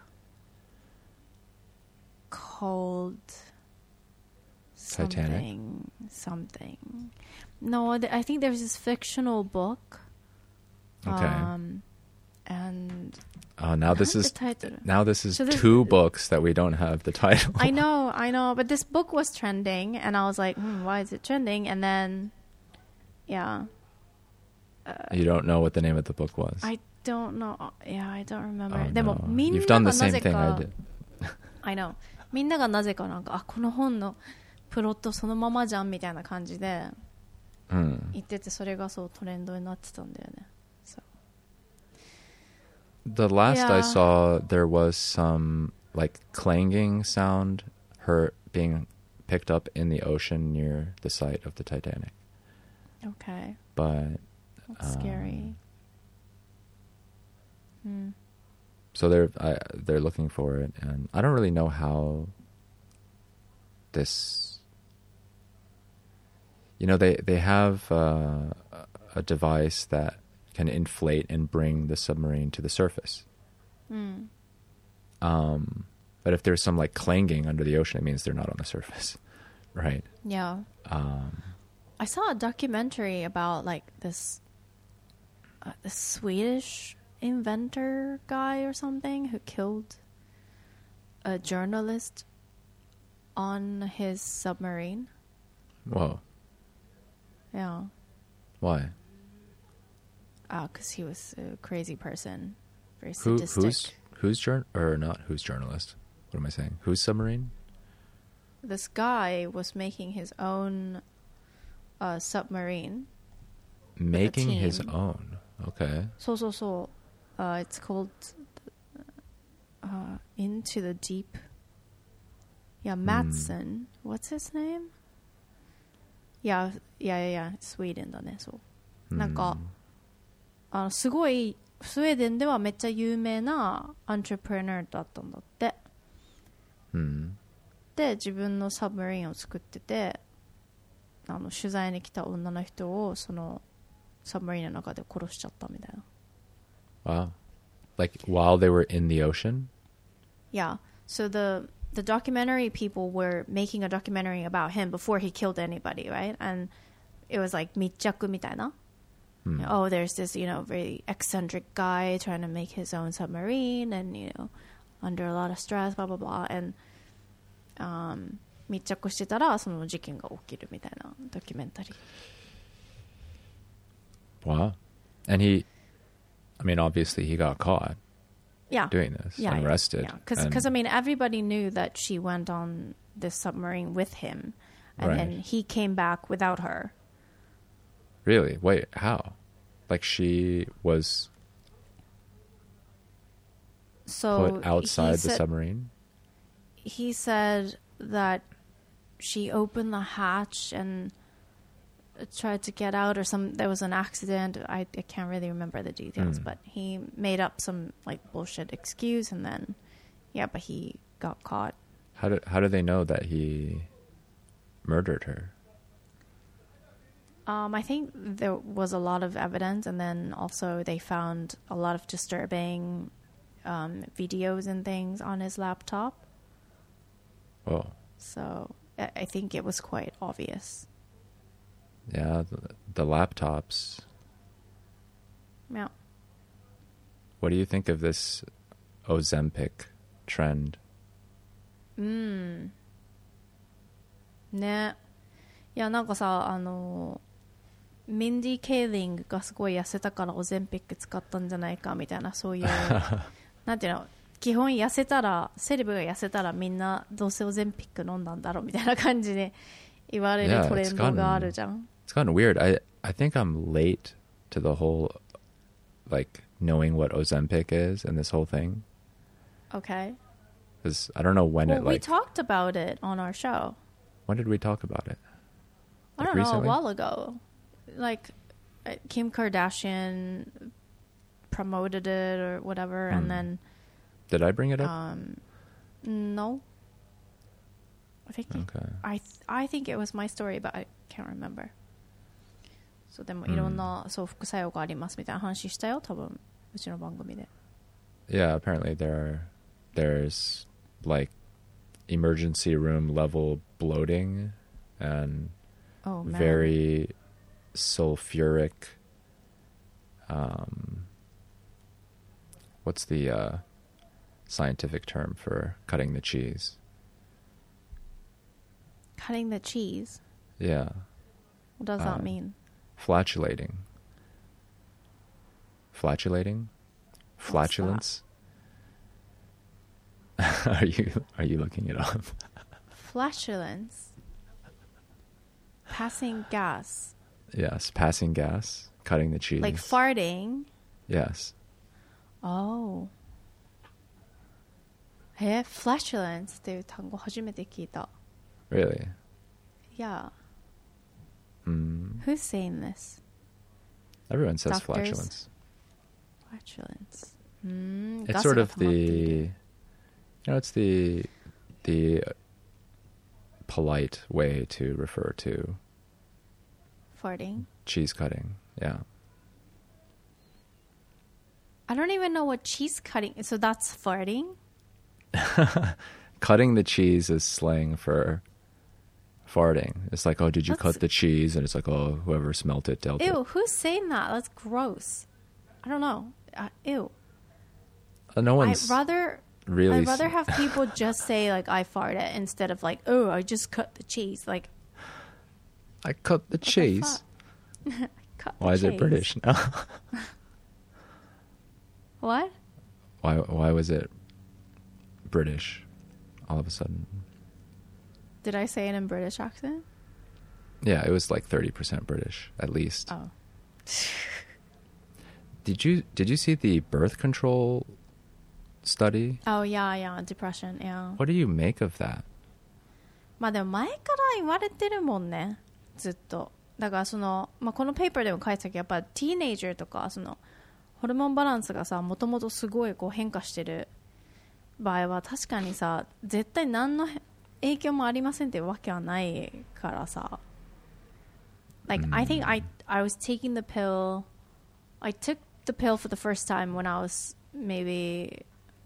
called Titanic? something, something. No, th- I think there's this fictional book. Okay. Um, and Oh, now this the is title. now this is So this- two books that we don't have the title. I know, I know, but this book was trending, and I was like, hmm, why is it trending? And then, yeah. You don't know what the name of the book was. I don't know. Yeah, I don't remember. Oh, でも no. みんな You've が done な the ぜ same thing I か did. I know. みんながなぜかなんかあこの本のプロットそのままじゃんみたいな感じで Hmm. 言っててそれがそうトレンドになってたんだよね。So. The last I Yeah. saw, there was some like clanging sound, her being picked up in the ocean near the site of the Titanic. Okay. But That's scary. Hmm. so they're I, they're looking for it, and I don't really know how this. You know, they they have uh, a device that can inflate and bring the submarine to the surface. Hmm. Um, but if there's some like clanging under the ocean, it means they're not on the surface, right? Yeah. Um, I saw a documentary about like this uh, this Swedish inventor guy or something who killed a journalist on his submarine. whoa, Yeah. why? Uh, 'cause he was a crazy person. Very Who sadistic. who's who's jour- or not who's journalist? What am I saying? Who's submarine? This guy was making his own uh, submarine. Making his team. own. Okay. So, so, so. Uh, it's called uh, Into the Deep. Yeah, Matson. What's his name? Yeah, yeah, yeah, yeah. Sweden だね、そう。なんか、あのすごいスウェーデンではめっちゃ有名なアントレプレナーだったんだって。 Hmm. で自分のサブマリンを作ってて、あの取材に来た女の人をそのサブマリンの中で殺しちゃったみたいな。 Wow. Like while they were in the ocean? Yeah. So the the documentary people were making a documentary about him before he killed anybody, right? And it was like 密着みたいな。 Hmm. Oh, there's this, you know, very eccentric guy trying to make his own submarine and, you know, under a lot of stress, blah, blah, blah. And, um, 密着してたらその事件が起きるみたいなドキュメンタリー。 Wow. And he, I mean, obviously he got caught Yeah. doing this Yeah, and yeah, arrested. Yeah, because and- I mean everybody knew that she went on this submarine with him, and Right. then he came back without her. Really? Wait, how? Like she was So put outside he the said, submarine? he said that she opened the hatch and tried to get out, or some there was an accident. I, I can't really remember the details, Mm. but he made up some like bullshit excuse, and then yeah, but he got caught. How do how do they know that he murdered her? Um, I think there was a lot of evidence, and then also they found a lot of disturbing um, videos and things on his laptop. Oh, So I I think it was quite obvious. yeah, the, the laptops. Yeah. What do you think of this Ozempic trend? うん。ね。いや、なんかさ、あの、ミンディ・ケイリングがすごい痩せたからオゼンピック使ったんじゃないかみたいな、そういう、なんていうの、基本痩せたら、セレブが痩せたらみんなどうせオゼンピック飲んだんだろうみたいな感じで言われる Yeah, トレンド it's がある gotten- じゃん。 It's gotten weird. I I think I'm late to the whole, like knowing what Ozempic is and this whole thing. Okay. Because I don't know when Well, it we like. talked about it on our show. When did we talk about it? I Like don't recently? know, a while ago. Like, uh, Kim Kardashian promoted it or whatever, Hmm. and then Did I bring it up? um, no. I think Okay. I th- I think it was my story, but I can't remember. そうでもいろんな、そう副作用がありますみたいな話したよ、多分うちの番組で。 Yeah, apparently there are, there's like emergency room level bloating and Oh, man. very sulfuric. Um, what's the uh, scientific term for cutting the cheese? Cutting the cheese. Yeah, What does that Um, mean? flatulating. Flatulating? Flatulence? are you are you looking it up? Flatulence. Passing gas. Yes, passing gas, cutting the cheese. Like farting. Yes. Oh. え、flatulence っていう単語初めて聞いた。 Really? Yeah. Mm. Who's saying this? Everyone says Doctors? flatulence. Flatulence. Mm, It's sort of the, you know, it's the the polite way to refer to farting. cheese cutting. Yeah. I don't even know what cheese cutting is. So that's farting? Cutting the cheese is slang for farting. It's like, oh, did you That's- cut the cheese? And it's like, oh, whoever smelt it dealt it. Ew, who's saying that? That's gross. I don't know. Uh, ew. Uh, no one's I'd rather really. I'd rather s- have people just say like I farted instead of like, oh, I just cut the cheese. Like, I cut the what the cheese. fuck? Cut the Why is it cheese. British? No. What? why? Why was it British? All of a sudden. Did I say it in British accent? Yeah, it was like thirty percent British at least. Oh. Did you did you see the birth control study? Oh, yeah, yeah, depression, yeah. What do you make of that? まあでも前から言われてるもんね、ずっと。だからその、まあ、このペーパーでも書いてたけど、やっぱティーネイジャーとかそのホルモンバランスがさ、もともとすごいこう変化してる場合は確かにさ、絶対何の影響もありませんってわけはないからさ。Like, I think I, I was taking the pill, I took the pill for the first time when I was maybe,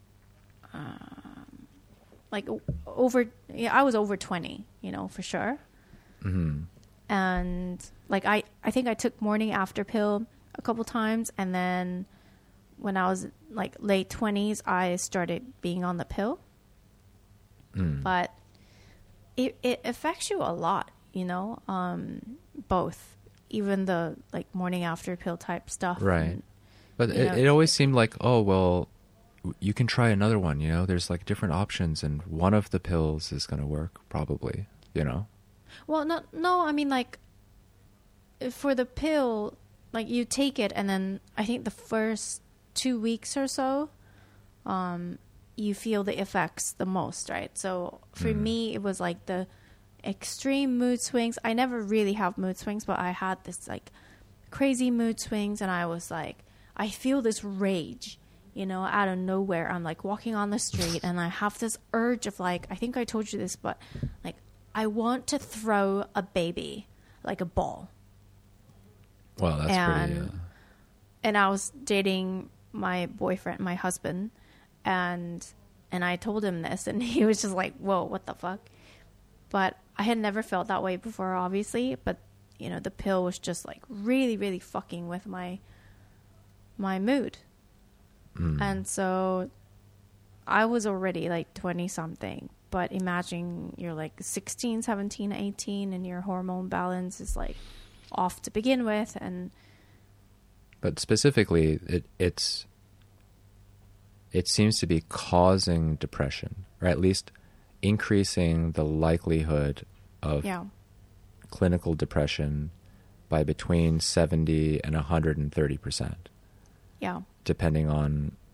um, like over, yeah, I was over twenty, you know, for sure. Mm-hmm. And like, I, I think I took morning after pill a couple times. And then when I was like late twenties, I started being on the pill. Mm. But it, it affects you a lot, you know, um, both, even the like morning after pill type stuff. Right. and- But you it, know, it always seemed like, oh, well, w- you can try another one, you know? There's like different options, and one of the pills is going to work, probably, you know? Well, no, no, I mean, like, for the pill, like, you take it, and then I think the first two weeks or so, um, you feel the effects the most, right? So for Mm. me, it was like the extreme mood swings. I never really have mood swings, but I had this, like, crazy mood swings, and I was like, I feel this rage, you know, out of nowhere. I'm, like, walking on the street, and I have this urge of, like, I think I told you this, but, like, I want to throw a baby, like a ball. Well, that's And- pretty... Uh, And I was dating my boyfriend, my husband, and and I told him this, and he was just like, whoa, what the fuck? But I had never felt that way before, obviously, but, you know, the pill was just, like, really, really fucking with my my mood. mm. And so I was already, like, twenty-something, but imagine you're, like, sixteen, seventeen, eighteen, and your hormone balance is, like, off to begin with, and... But specifically, it it's it seems to be causing depression, or at least increasing the likelihood of Yeah. clinical depression by between seventy and one hundred thirty percent, Yeah. depending on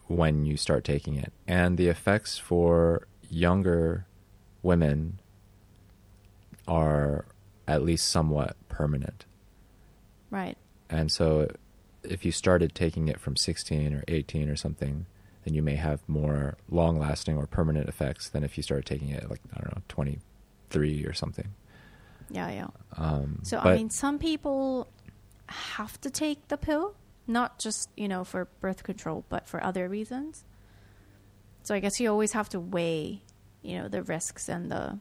when you start taking it. And the effects for younger women are at least somewhat permanent. Right. And so if you started taking it from sixteen or eighteen or something, then you may have more long-lasting or permanent effects than if you started taking it at, like, I don't know, twenty-three or something. Yeah, yeah. Um, so, but, I mean, some people have to take the pill, not just, you know, for birth control, but for other reasons. So I guess you always have to weigh, you know, the risks and the...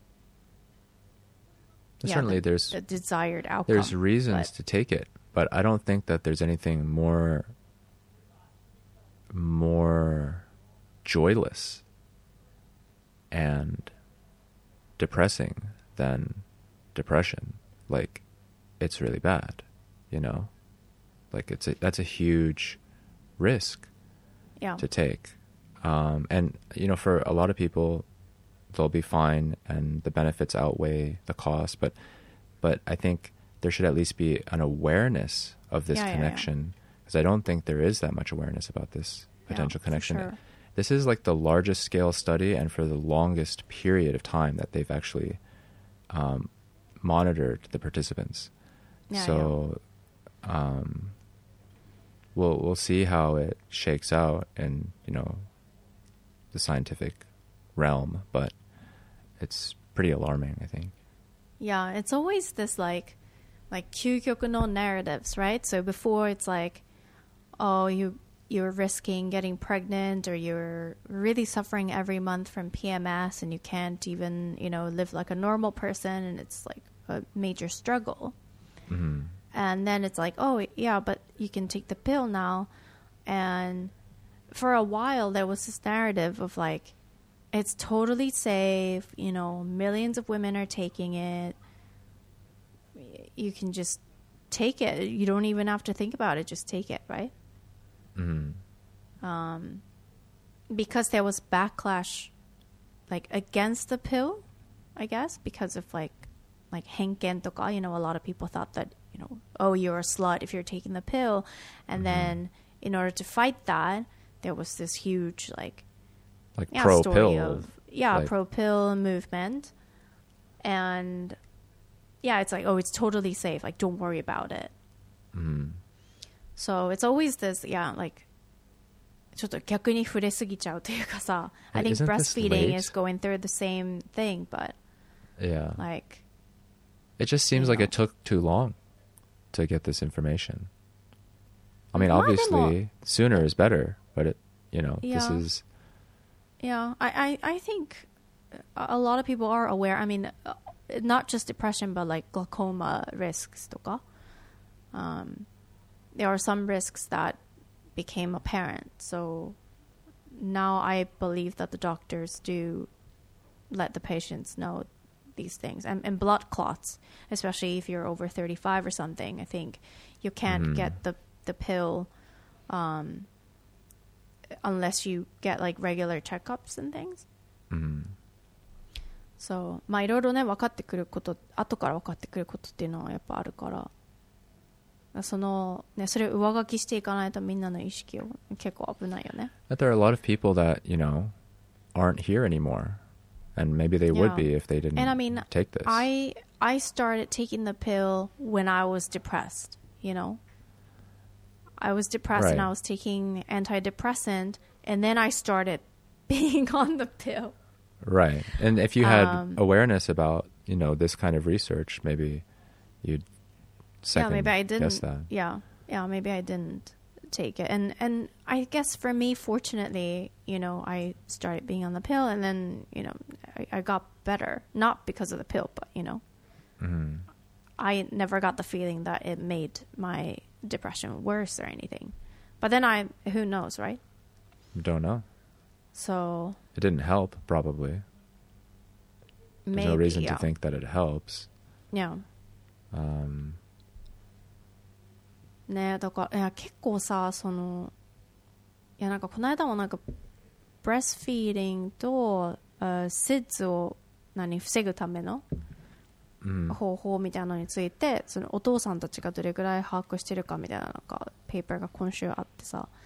Yeah, certainly the, there's the desired outcome. There's reasons but, to take it, but I don't think that there's anything more more joyless and depressing than depression. Like, it's really bad, you know? Like, it's a, that's a huge risk yeah. to take. Um, and, you know, for a lot of people, they'll be fine and the benefits outweigh the cost. But, but I think there should at least be an awareness of this yeah, connection, because yeah, yeah. I don't think there is that much awareness about this potential yeah, connection. Sure. This is like the largest scale study and for the longest period of time that they've actually um, monitored the participants. Yeah, so yeah. Um, we'll we'll see how it shakes out in, you know, the scientific realm, but it's pretty alarming, I think. Yeah, it's always this like like 究極の narratives, right? So before it's like, oh, you you're risking getting pregnant, or you're really suffering every month from P M S and you can't even, you know, live like a normal person, and it's like a major struggle. Mm-hmm. And then it's like, oh, yeah, but you can take the pill now. And for a while, there was this narrative of like, it's totally safe, you know, millions of women are taking it. You can just take it. You don't even have to think about it. Just take it, right? Mm-hmm. Um, because there was backlash, like, against the pill, I guess, because of like, like henken toka, you know, a lot of people thought that, you know, oh, you're a slut if you're taking the pill. And mm-hmm. then in order to fight that, there was this huge, like, like yeah, pro story pill. Of, yeah, like... pro pill movement. And yeah, it's like, oh, it's totally safe. Like, don't worry about it. Mm-hmm. So it's always this, yeah, like, ちょっと逆に触れすぎちゃうというかさ, I think Isn't breastfeeding is going through the same thing, but yeah, like, it just seems like know. It took too long to get this information. I mean, obviously, sooner is better, but it, you know, yeah. this is. Yeah, I, I, I think a lot of people are aware. I mean, not just depression, but like glaucoma risks とか. Um, there are some risks that became apparent. So now I believe that the doctors do let the patients know these things. And, and blood clots, especially if you're over thirty-five or something, I think you can't mm-hmm. get the, the pill um, unless you get like regular checkups and things. Mm-hmm. So, まあいろいろね、分かってくること、後から分かってくることっていうのはやっぱあるから、そのね、それを上書きしていかないとみんなの意識を結構危ないよね。 But there are a lot of people that, you know, aren't here anymore. And maybe they yeah. would be if they didn't and I mean, take this. I, I started taking the pill when I was depressed, you know. I was depressed right. and I was taking antidepressant, and then I started being on the pill. Right. And if you had um, awareness about, you know, this kind of research, maybe you'd second yeah, maybe I didn't, guess that. Yeah, yeah, maybe I didn't take it. And and I guess for me, fortunately, you know, I started being on the pill, and then, you know, I, I got better. Not because of the pill, but, you know, mm-hmm. I never got the feeling that it made my depression worse or anything. But then I, who knows, right? Don't know. So it didn't help, probably. There's maybe, no reason yeah. to think that it helps. Yeah. Um, ね、だからいや結構さ、そのいやなんかこの間もなんかブレスフィーディングとシッズを何防ぐための方法みたいなのについて、そのお父さんたちがどれぐらい把握してるかみたいななんかペーパーが今週あってさ、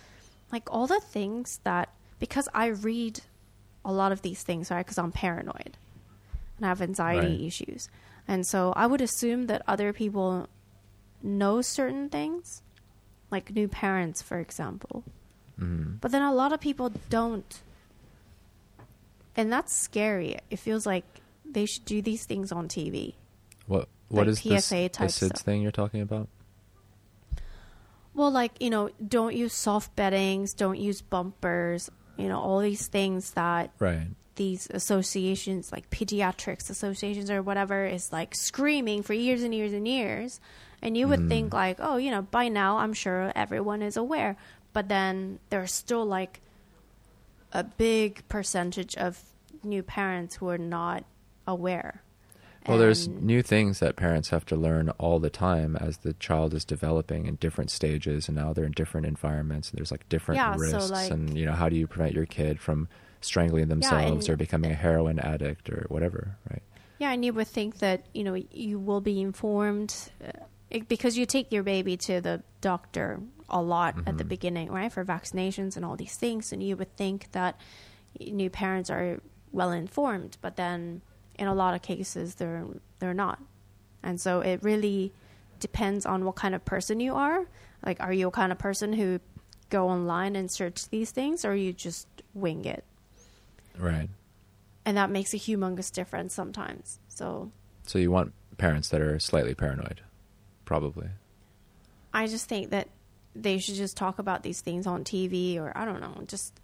like all the things that, because I read a lot of these things, right? Because I'm paranoid and I have anxiety Right. issues. And so I would assume that other people know certain things, like new parents, for example. Mm-hmm. But then a lot of people don't. And that's scary. It feels like they should do these things on T V. What what Like is P S A this type the S I D S stuff. thing you're talking about? Well, like, you know, don't use soft beddings, don't use bumpers, you know, all these things that Right. these associations, like pediatrics associations or whatever, is like screaming for years and years and years. And you would Mm. think like, oh, you know, by now I'm sure everyone is aware. But then there's still like a big percentage of new parents who are not aware. Well, there's And- new things that parents have to learn all the time as the child is developing in different stages, and now they're in different environments. And there's like different Yeah, so, risks, like- and you know, how do you prevent your kid from strangling themselves and- or becoming a heroin addict or whatever, right? Yeah, and you would think that, you know, you will be informed uh, it, because you take your baby to the doctor a lot at the Mhm. beginning, right, for vaccinations and all these things. And you would think that new parents are well informed, but then in a lot of cases they're they're not. And so it really depends on what kind of person you are. Like, are you a kind of person who go online and search these things, or you just wing it? Right. And that makes a humongous difference sometimes. So So you want parents that are slightly paranoid, probably. I just think that they should just talk about these things on T V, or I don't know, just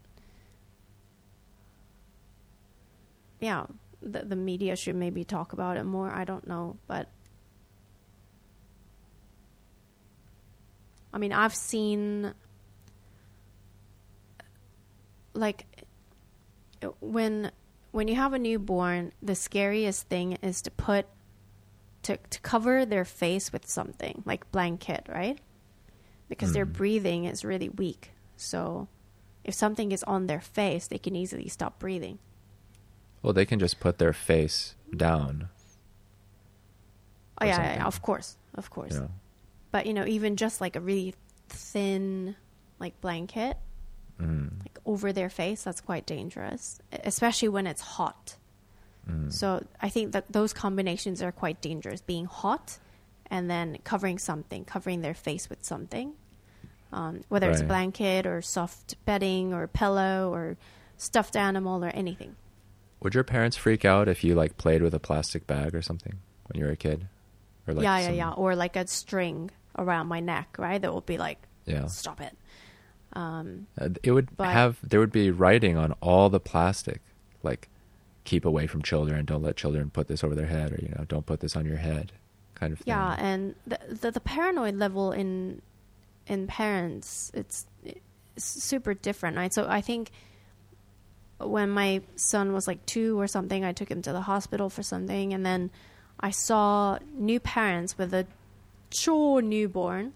yeah, the the media should maybe talk about it more. I don't know, but I mean, I've seen like when when you have a newborn, the scariest thing is to put to to cover their face with something like blanket, right? Because their Mm. breathing is really weak. So if something is on their face, they can easily stop breathing. Well, they can just put their face down. Oh Or yeah, yeah, something. yeah, of course, of course. You know. But you know, even just like a really thin like blanket Mm. like over their face, that's quite dangerous, especially when it's hot. Mm. So I think that those combinations are quite dangerous, being hot and then covering something, covering their face with something, um, whether it's a Right. blanket or soft bedding or pillow or stuffed animal or anything. Would your parents freak out if you like played with a plastic bag or something when you were a kid? Or like yeah, yeah, some- yeah. Or like a string around my neck, right? That will be like, Yeah. stop it. Um, Uh, It would But- have there would be writing on all the plastic, like keep away from children, don't let children put this over their head, or you know, don't put this on your head, kind of thing. yeah, and the, the the paranoid level in in parents, it's, it's super different, right? So I think when my son was like two or something, I took him to the hospital for something, and then I saw new parents with a chou newborn,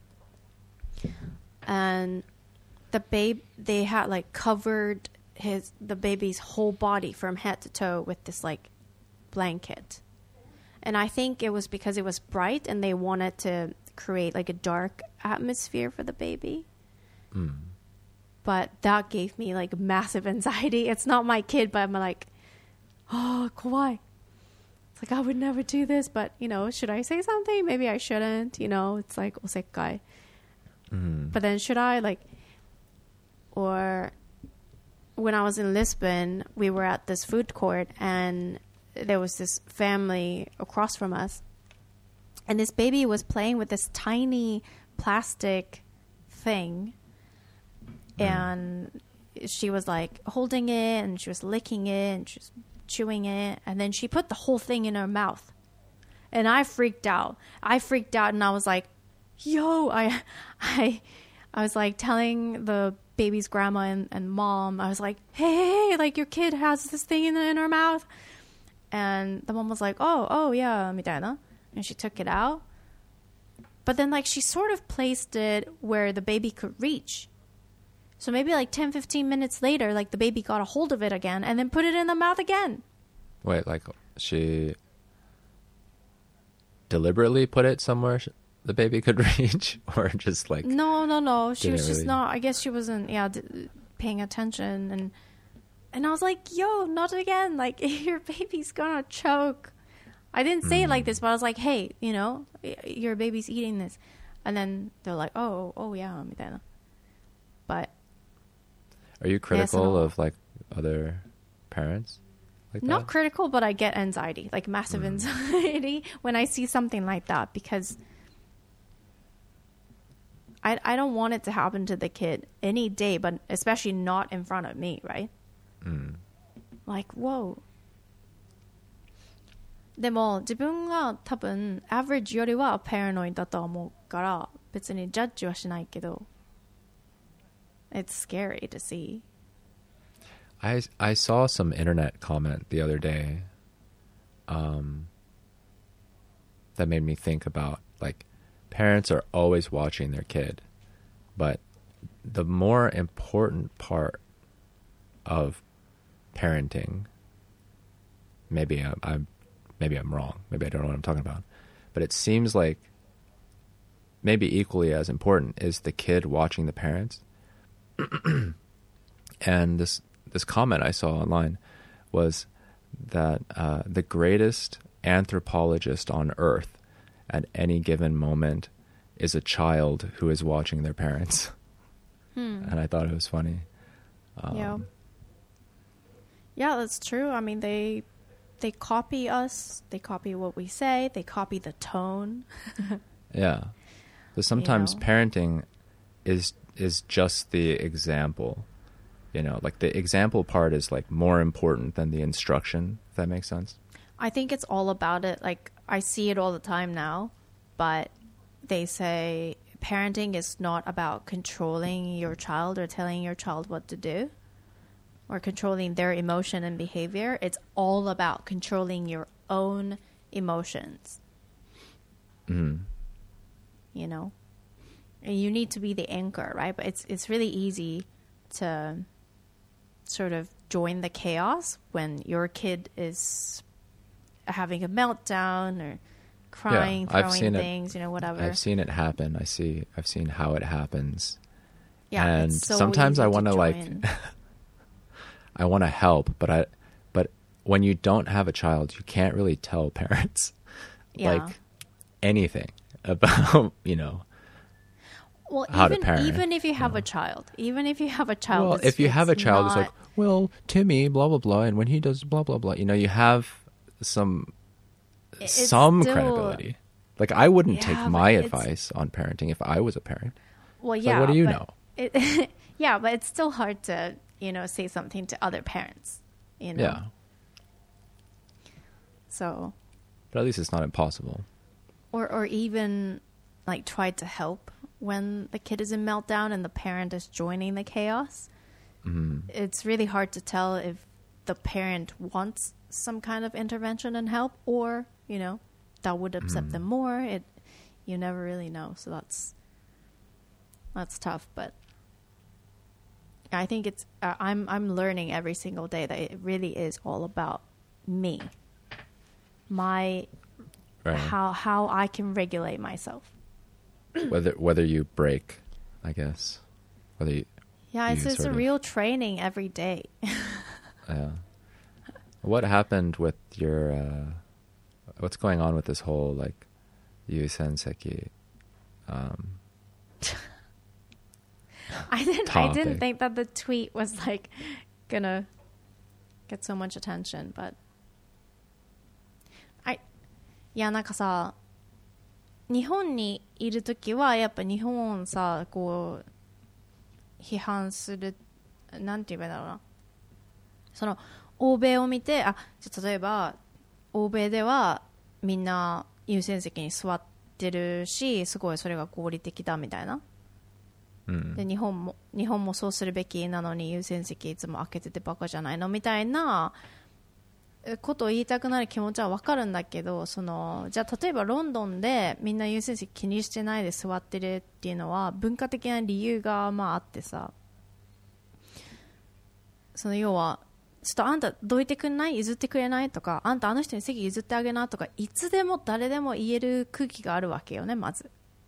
and the babe they had like covered his the baby's whole body from head to toe with this like blanket. And I think it was because it was bright and they wanted to create like a dark atmosphere for the baby. Mm. But that gave me like massive anxiety. It's not my kid, but I'm like, oh, kawaii. It's like, I would never do this, but you know, should I say something? Maybe I shouldn't, you know, it's like osekkai. Mm. But then should I like, or when I was in Lisbon, we were at this food court and there was this family across from us, and this baby was playing with this tiny plastic thing, Mm. and she was like holding it and she was licking it and she was chewing it, and then she put the whole thing in her mouth, and I freaked out. I freaked out and I was like, yo, I, I, I was like telling the baby's grandma and, and mom, I was like, hey, hey, like your kid has this thing in, in her mouth. And the mom was like, oh, oh yeah, みたいな. And she took it out. But then like she sort of placed it where the baby could reach. So maybe like ten, fifteen minutes later, like the baby got a hold of it again and then put it in the mouth again. Wait, like she deliberately put it somewhere sh- the baby could reach, or just like no, no, no. She was just really... not. I guess she wasn't. Yeah, d- paying attention, and and I was like, "Yo, not again! Like your baby's gonna choke." I didn't say mm. it like this, but I was like, "Hey, you know, your baby's eating this," and then they're like, "Oh, oh yeah," but are you critical yeah, so, of like other parents? Like not that? Critical, but I get anxiety, like massive mm. anxiety when I see something like that because. I, I don't want it to happen to the kid any day, but especially not in front of me, right? Mm. Like, whoa. でも自分が多分 average よりは paranoid だと思うから別にジャッジはしないけど it's scary to see. I, I saw some internet comment the other day um, that made me think about like parents are always watching their kid, but the more important part of parenting, maybe I'm, I'm, maybe I'm wrong, maybe I don't know what I'm talking about, but it seems like maybe equally as important is the kid watching the parents. And this this comment I saw online was that uh, the greatest anthropologist on earth at any given moment is a child who is watching their parents. Hmm. And I thought it was funny. Um, yeah. Yeah, that's true. I mean, they they copy us. They copy what we say. They copy the tone. Yeah. So sometimes you know. parenting is is just the example. You know, like the example part is like more important than the instruction, if that makes sense. I think it's all about it. Like, I see it all the time now, but they say parenting is not about controlling your child or telling your child what to do or controlling their emotion and behavior. It's all about controlling your own emotions. Mm-hmm. You know? And you need to be the anchor, right? But it's it's really easy to sort of join the chaos when your kid is having a meltdown or crying, yeah, throwing things, it, you know, whatever. I've seen it happen. I see. I've seen how it happens. Yeah, and it's so sometimes I want to like, join. I want to help, but I, but when you don't have a child, you can't really tell parents yeah. like anything about, you know. Well, how even to parent, even if you have you know. a child, even if you have a child, well, it's, if you it's have a child, not... it's like, well, Timmy, blah blah blah, and when he does blah blah blah, you know, you have some it's some still... credibility. Like I wouldn't yeah, take my it's... advice on parenting if I was a parent. Well, so yeah, what do you but know? It, yeah, but it's still hard to, you know, say something to other parents. You know. Yeah. So. But at least it's not impossible. Or or even like try to help when the kid is in meltdown and the parent is joining the chaos. Mm-hmm. It's really hard to tell if the parent wants some kind of intervention and help, or you know, that would upset mm-hmm. them more. It, you never really know. So that's that's tough. But I think it's uh, I'm I'm learning every single day that it really is all about me, my right. how how I can regulate myself. Whether whether you break, I guess. Whether you, yeah, it's you it's a of, real training every day. Yeah. What happened with your? Uh, what's going on with this whole like, Yusenseki? Um, I didn't. topic. I didn't think that the tweet was like gonna get so much attention, but I. いやなんかさ。日本にいるときはやっぱ日本をさこう批判するなんて言えばいいんだろうなその欧米を見てあじゃ例えば欧米ではみんな優先席に座ってるしすごいそれが合理的だみたいな、うん、で日本も日本もそうするべきなのに優先席いつも開けててバカじゃないのみたいなことを言いたくなる気持ちは分かるんだけどそのじゃあ例えばロンドンでみんな優先席気にしてないで座ってるっていうのは文化的な理由がまああってさその要はちょっとあんたどいてくんない譲ってくれないとかあんたあの人に席譲ってあげなとかいつでも誰でも言える空気があるわけよねまず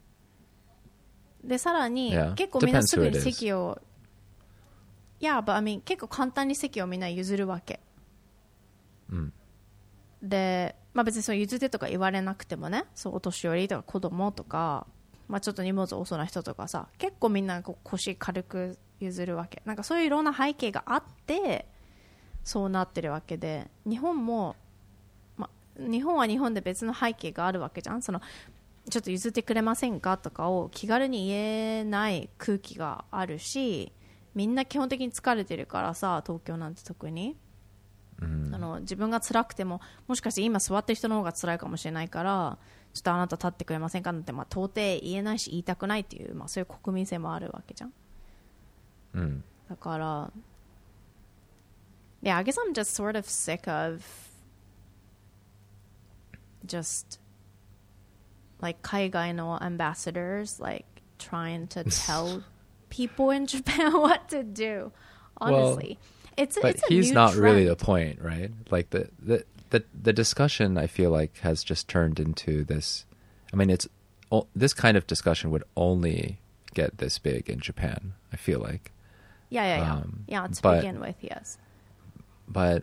でさらに、 Yeah. 結構みんな Depends すぐ who に it is. 席を、いや、but I mean 結構簡単に席をみんな譲るわけ、 うん、 で、まあ、別にそう譲ってとか言われなくてもね、そうお年寄りとか子供とか、まあ、ちょっと荷物多そうな人とかさ、結構みんなこう腰軽く譲るわけ。なんかそういういろんな背景があってそうなってるわけで、日本も、まあ、日本は日本で別の背景があるわけじゃん。そのちょっと譲ってくれませんかとかを気軽に言えない空気があるし、みんな基本的に疲れてるからさ、東京なんて特に、うん、あの自分が辛くても、もしかして今座ってる人の方が辛いかもしれないから、ちょっとあなた立ってくれませんかなんて、まあ、到底言えないし言いたくないっていう、まあ、そういう国民性もあるわけじゃん、 うん、 だから、Yeah, I guess I'm just sort of sick of just like 海外の ambassadors like trying to tell people in Japan what to do. Honestly, well, it's but it's a he's new not trend. really the point, right? Like the, the the the discussion, I feel like, has just turned into this. I mean, it's this kind of discussion would only get this big in Japan, I feel like. Yeah, yeah, yeah. Um, yeah, to but, begin with, yes. But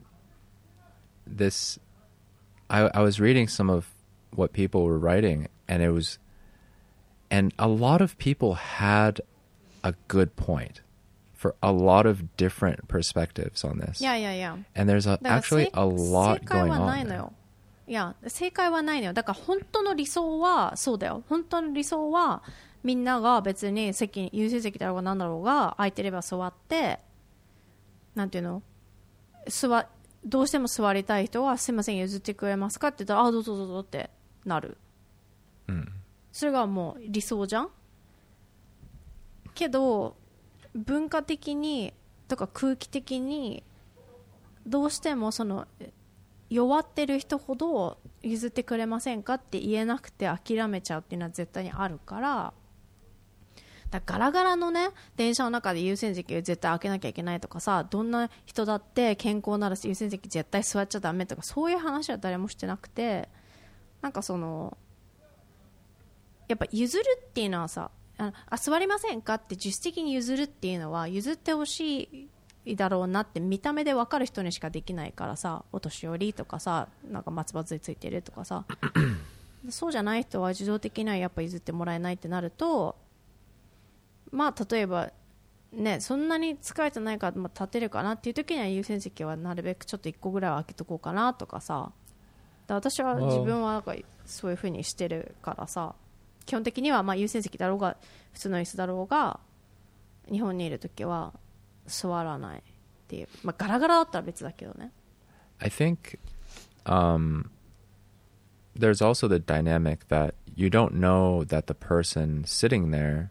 this, I I was reading some of what people were writing, and it was, and a lot of people had a good point for a lot of different perspectives on this. Yeah, yeah, yeah. And there's a, actually a lot going on there. いや、正解はないのよ。だから本当の理想はそうだよ。本当の理想はみんなが別に席、優先席だろうが何だろうが空いてれば座って、なんていうの、座、どうしても座りたい人はすいません譲ってくれますかって言ったら、あ、どうぞどうぞってなる。 うん。 それがもう理想じゃん。けど文化的にとか空気的にどうしてもその弱ってる人ほど譲ってくれませんかって言えなくて諦めちゃうっていうのは絶対にあるから、だからガラガラのね電車の中で優先席を絶対開けなきゃいけないとかさ、どんな人だって健康なら優先席絶対座っちゃダメとか、そういう話は誰もしてなくて、なんかそのやっぱ譲るっていうのはさ、ああ座りませんかって自主的に譲るっていうのは譲ってほしいだろうなって見た目で分かる人にしかできないからさ、お年寄りとかさ、なんか松葉杖ついてるとかさそうじゃない人は自動的にはやっぱ譲ってもらえないってなると、まあ例えばね、そんなに疲れてないから、まあ、立てるかなっていう時には優先席はなるべくちょっといっこぐらいは開けとこうかなとかさ、だ私は自分はなんかそういう風にしてるからさ、基本的にはまあ優先席だろうが普通の椅子だろうが日本にいるときは座らないっていう、まあ、ガラガラだったら別だけどね。 I think um, there's also the dynamic that you don't know that the person sitting there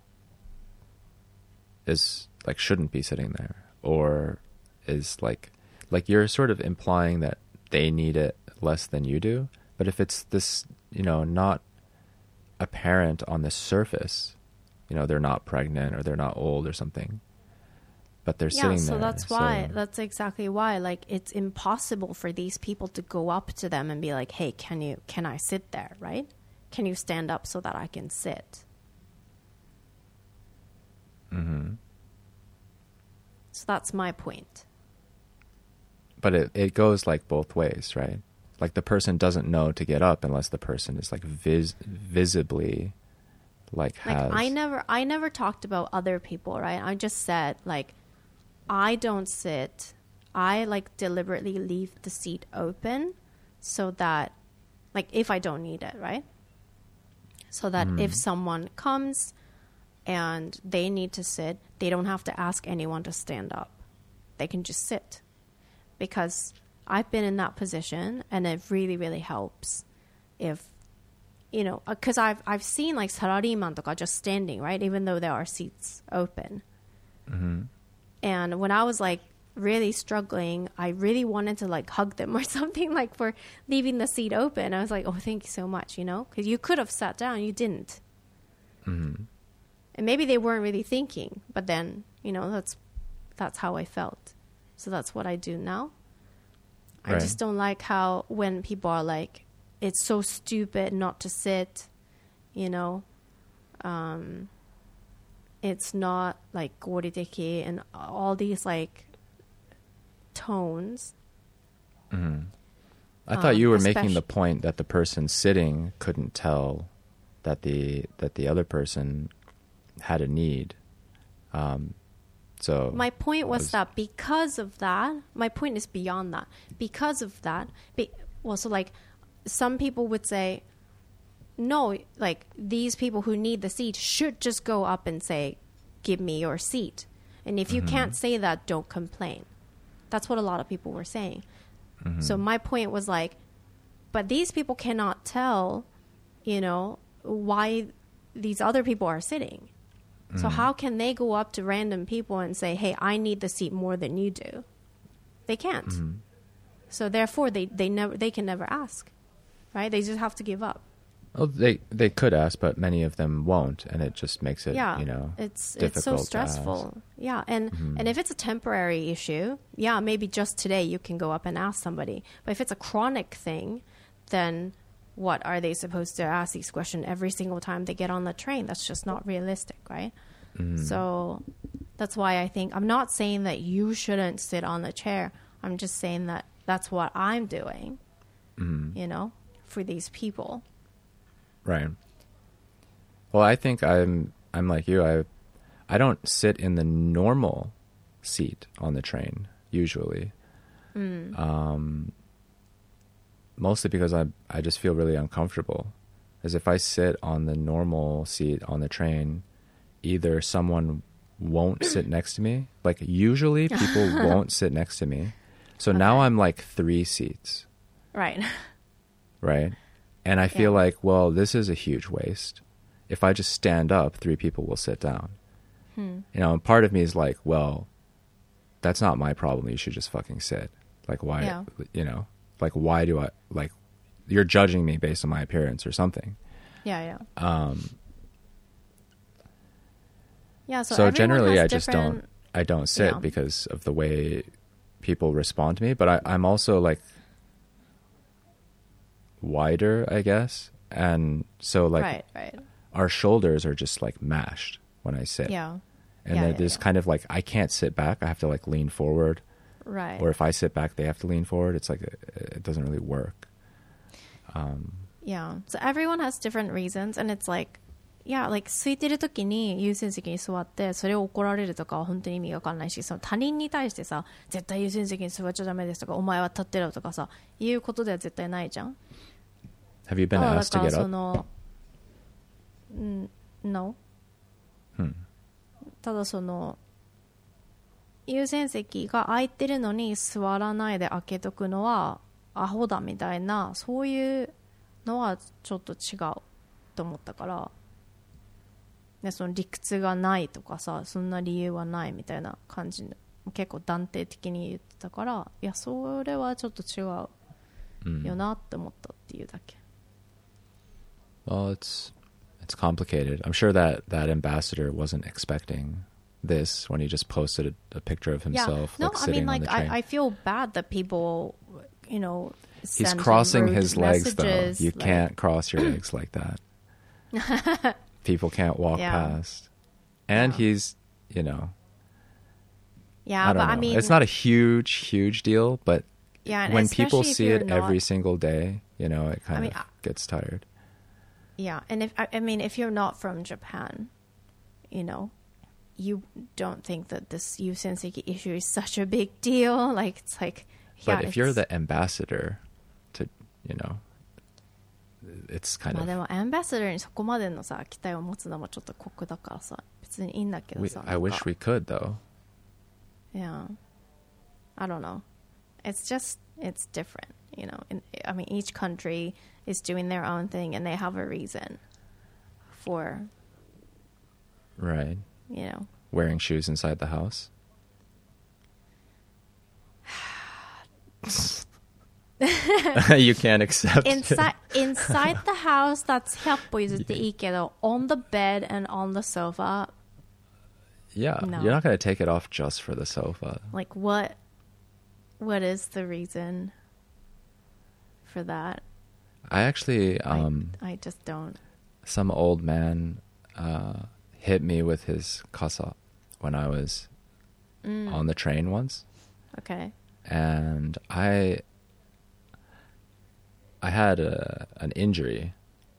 is like shouldn't be sitting there, or is like like you're sort of implying that they need it less than you do, but if it's this, you know, not apparent on the surface, you know, they're not pregnant or they're not old or something, but they're yeah, sitting so there. That's why, so that's exactly why, like, it's impossible for these people to go up to them and be like, hey, can you, can I sit there, right? Can you stand up so that I can sit? Mm-hmm. So that's my point. But it, it goes like both ways, right? Like the person doesn't know to get up unless the person is like vis- visibly like has. Like I never, I never talked about other people, right? I just said like, I don't sit. I like deliberately leave the seat open so that, like, if I don't need it, right? So that mm. if someone comes and they need to sit, they don't have to ask anyone to stand up. They can just sit. Because I've been in that position, and it really, really helps if, you know, because I've I've seen like sarariman toka just standing, right, even though there are seats open. Mm-hmm. And when I was like really struggling, I really wanted to like hug them or something, like for leaving the seat open. I was like, oh, thank you so much, you know, because you could have sat down, you didn't. Mm-hmm. And maybe they weren't really thinking, but then, you know, that's that's how I felt. So that's what I do now. Right. I just don't like how when people are like, it's so stupid not to sit, you know. Um, it's not like 合理的 and all these like tones. Mm-hmm. I Um, thought you were making especially- the point that the person sitting couldn't tell that the that the other person had a need. Um, so My point was, was- that because of that, my point is beyond that. Because of that, be, well, so like some people would say, no, like these people who need the seat should just go up and say, give me your seat. And if you Mm-hmm. can't say that, don't complain. That's what a lot of people were saying. Mm-hmm. So my point was like, but these people cannot tell, you know, why these other people are sitting. So how can they go up to random people and say, hey, I need the seat more than you do? They can't. Mm-hmm. So therefore, they, they never they can never ask, right? They just have to give up. Well, they they could ask, but many of them won't, and it just makes it, Yeah, you know, it's difficult it's so to ask. stressful. Yeah, and and if it's a temporary issue, yeah, maybe just today you can go up and ask somebody. But if it's a chronic thing, then what are they supposed to ask these questions every single time they get on the train? That's just not realistic, right? So that's why I think I'm not saying that you shouldn't sit on the chair. I'm just saying that that's what I'm doing, you know, for these people. Right. Well, I think I'm I'm like you. I I don't sit in the normal seat on the train usually. Um, mostly because I I just feel really uncomfortable. As if I sit on the normal seat on the train, either someone won't sit next to me. Like usually people won't sit next to me. So now I'm like three seats, Right. right? And I feel Yeah. like, well, this is a huge waste. If I just stand up, three people will sit down. You know, and part of me is like, well, that's not my problem. You should just fucking sit. Like, why, Yeah. you know, like, why do I, like, you're judging me based on my appearance or something. Yeah, yeah. Um, Yeah, so, so everyone generally, has I just different- don't, I don't sit Yeah. because of the way people respond to me. But I, I'm also like wider, I guess. And so like right, right. our shoulders are just like mashed when I sit. Yeah, And Yeah, there- yeah, there's yeah. kind of like, I can't sit back. I have to like lean forward. right. Or if I sit back, they have to lean forward. It's like, it, it doesn't really work. Um, Yeah. So everyone has different reasons, and it's like, yeah, like 空いてる時に優先席に座ってそれを怒られるとかは本当に意味がわかんないし、その他人に対してさ、絶対優先席に座っちゃダメですとか、お前は立ってろとかさ、いうことでは絶対ないじゃん。 have you been だ asked か to ら get そ up? の、ん no。 Hmm. ただその優先席が空いてるのに座らないで開けとくのはアホだみたいな、そういうのはちょっと違うと思ったから、ね、その理屈がないとかさ、そんな理由はないみたいな感じで結構断定的に言ってたから、いやそれはちょっと違う Mm. よなって思ったっていうだけ。 Well, it's it's complicated. I'm sure that that ambassador wasn't expecting this when he just posted a, a picture of himself yeah. No, like I sitting mean, on like the train. I, I feel bad that people, you know, He's send him crossing rude his legs though. messages, You like- can't cross your legs like that. People can't walk Yeah. past. And Yeah. he's, you know, Yeah, I don't but know. I mean, it's not a huge, huge deal, but yeah, and when people especially if see you're it not- every single day, you know, it kind mean, of I- gets tired. Yeah, and if I, I mean, if you're not from Japan, you know, you don't think that this Yusenseki issue is such a big deal. Like it's like, yeah, But if you're it's- the ambassador to, you know, it's kind まあ of でもアンバサダーにそこまでのさ期待を持つのもちょっと酷だからさ、別にいいんだけど we, さ。 I なん wish か we could though. Yeah. I don't know. It's just, it's different, you know. In, I mean, each country is doing their own thing and they have a reason for, Right. you know. Wearing shoes inside the house. You can't accept it. Inside, inside the house, that's ひゃっぽ譲っていいけど、on the bed and on the sofa, Yeah, No. you're not going to take it off just for the sofa. like what, what is the reason for that? I actually, um, I, I just don't. some old man, uh, hit me with his kasa when I was Mm. on the train once. Okay. And I I had a, an injury,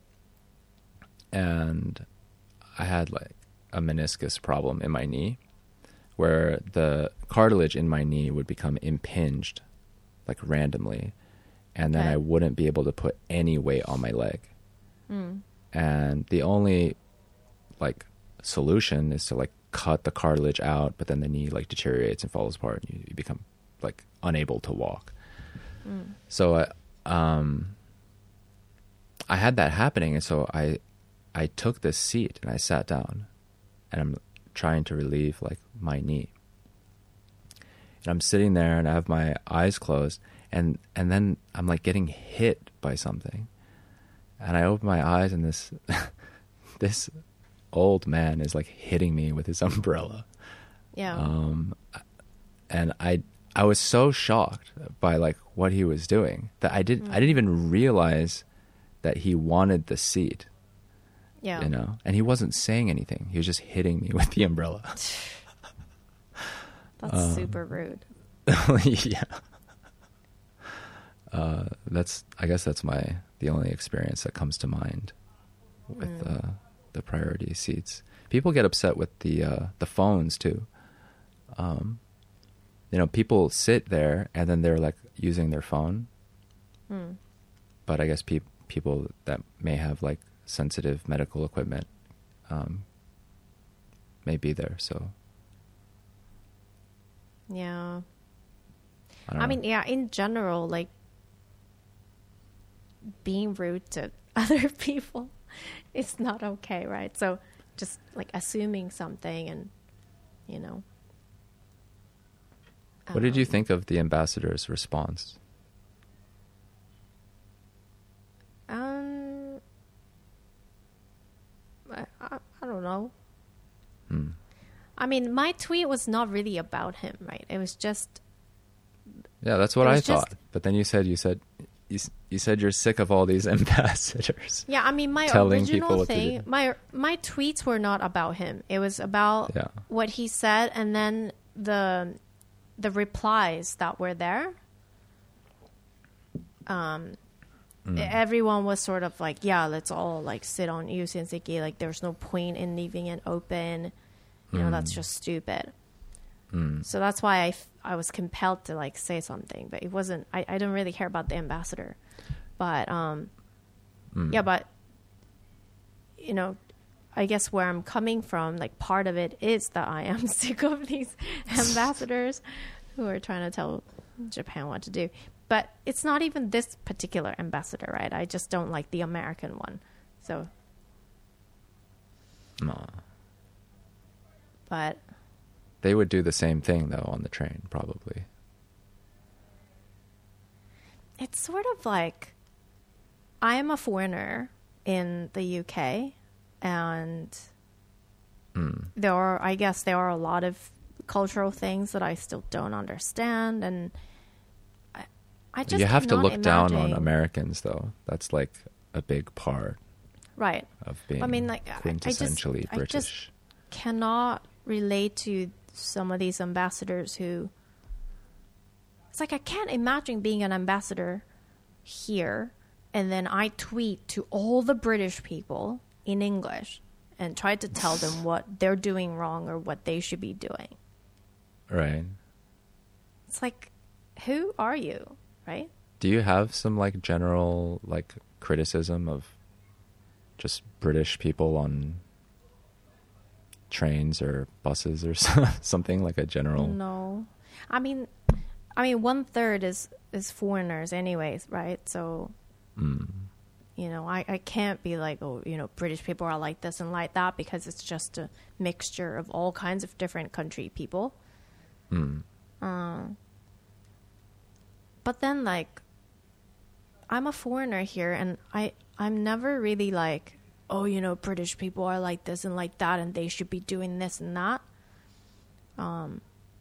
and I had like a meniscus problem in my knee, where the cartilage in my knee would become impinged like randomly, and then Okay. I wouldn't be able to put any weight on my leg. Mm. And the only like solution is to like cut the cartilage out, but then the knee like deteriorates and falls apart, and you, you become like unable to walk. Mm. So I um I had that happening, and so I I took this seat and I sat down, and I'm trying to relieve like my knee. And I'm sitting there and I have my eyes closed, and and then I'm like getting hit by something. And I open my eyes, and this this old man is like hitting me with his umbrella. Yeah. Um, and I I was so shocked by like what he was doing that I didn't I didn't even realize that he wanted the seat. yeah. You know, and he wasn't saying anything. He was just hitting me with the umbrella. That's um, super rude. Yeah. Uh, that's I guess that's my the only experience that comes to mind with Mm. uh, the priority seats. People get upset with the uh, the phones too. Um, you know, people sit there and then they're like using their phone, Mm. but I guess pe- people that may have like sensitive medical equipment um, may be there. So Yeah. I don't I know. mean, yeah, in general, like being rude to other people, it's not okay, right? So just like assuming something and, you know. What did you um, think of the ambassador's response? Um, I, I, I don't know. Hmm. I mean, my tweet was not really about him, right? It was just, Yeah, that's what It I was just- thought. But then you said you said you, s- you said you're sick of all these ambassadors. yeah, I mean, my Telling people original what to thing, do. my my tweets were not about him. It was about Yeah. what he said, and then the the replies that were there. Um, Mm. everyone was sort of like, yeah, let's all like sit on Yu Senseki. Like, there's no point in leaving it open. You know, that's Mm. just stupid. Mm. So that's why I, f- I was compelled to like say something, but it wasn't, I, I don't really care about the ambassador, but, um, Mm. yeah, but, you know, I guess where I'm coming from, like part of it is that I am sick of these ambassadors who are trying to tell Japan what to do. But it's not even this particular ambassador, right? I just don't like the American one. So, No. but They would do the same thing though on the train, probably. it's sort of like I am a foreigner in the U K, and Mm. there are, I guess, there are a lot of cultural things that I still don't understand, and I, I just You have to cannot look down on imagine- Americans though. That's like a big part right? of being I mean, like, I- I just- quintessentially I just- British. Cannot relate to some of these ambassadors who. It's like I can't imagine being an ambassador here, and then I tweet to all the British people in English and try to tell them what they're doing wrong or what they should be doing. Right. It's like, who are you, right? Do you have some like general like criticism of just British people on trains or buses or so- something like a general? No, I mean, I mean, one third is is foreigners, anyways, right? So, Mm. you know, I I can't be like, oh, you know, British people are like this and like that, because it's just a mixture of all kinds of different country people. Mm. Um, but then, like, I'm a foreigner here, and I I'm never really like, oh, you know, British people are like this and like that, and they should be doing this and that. Um,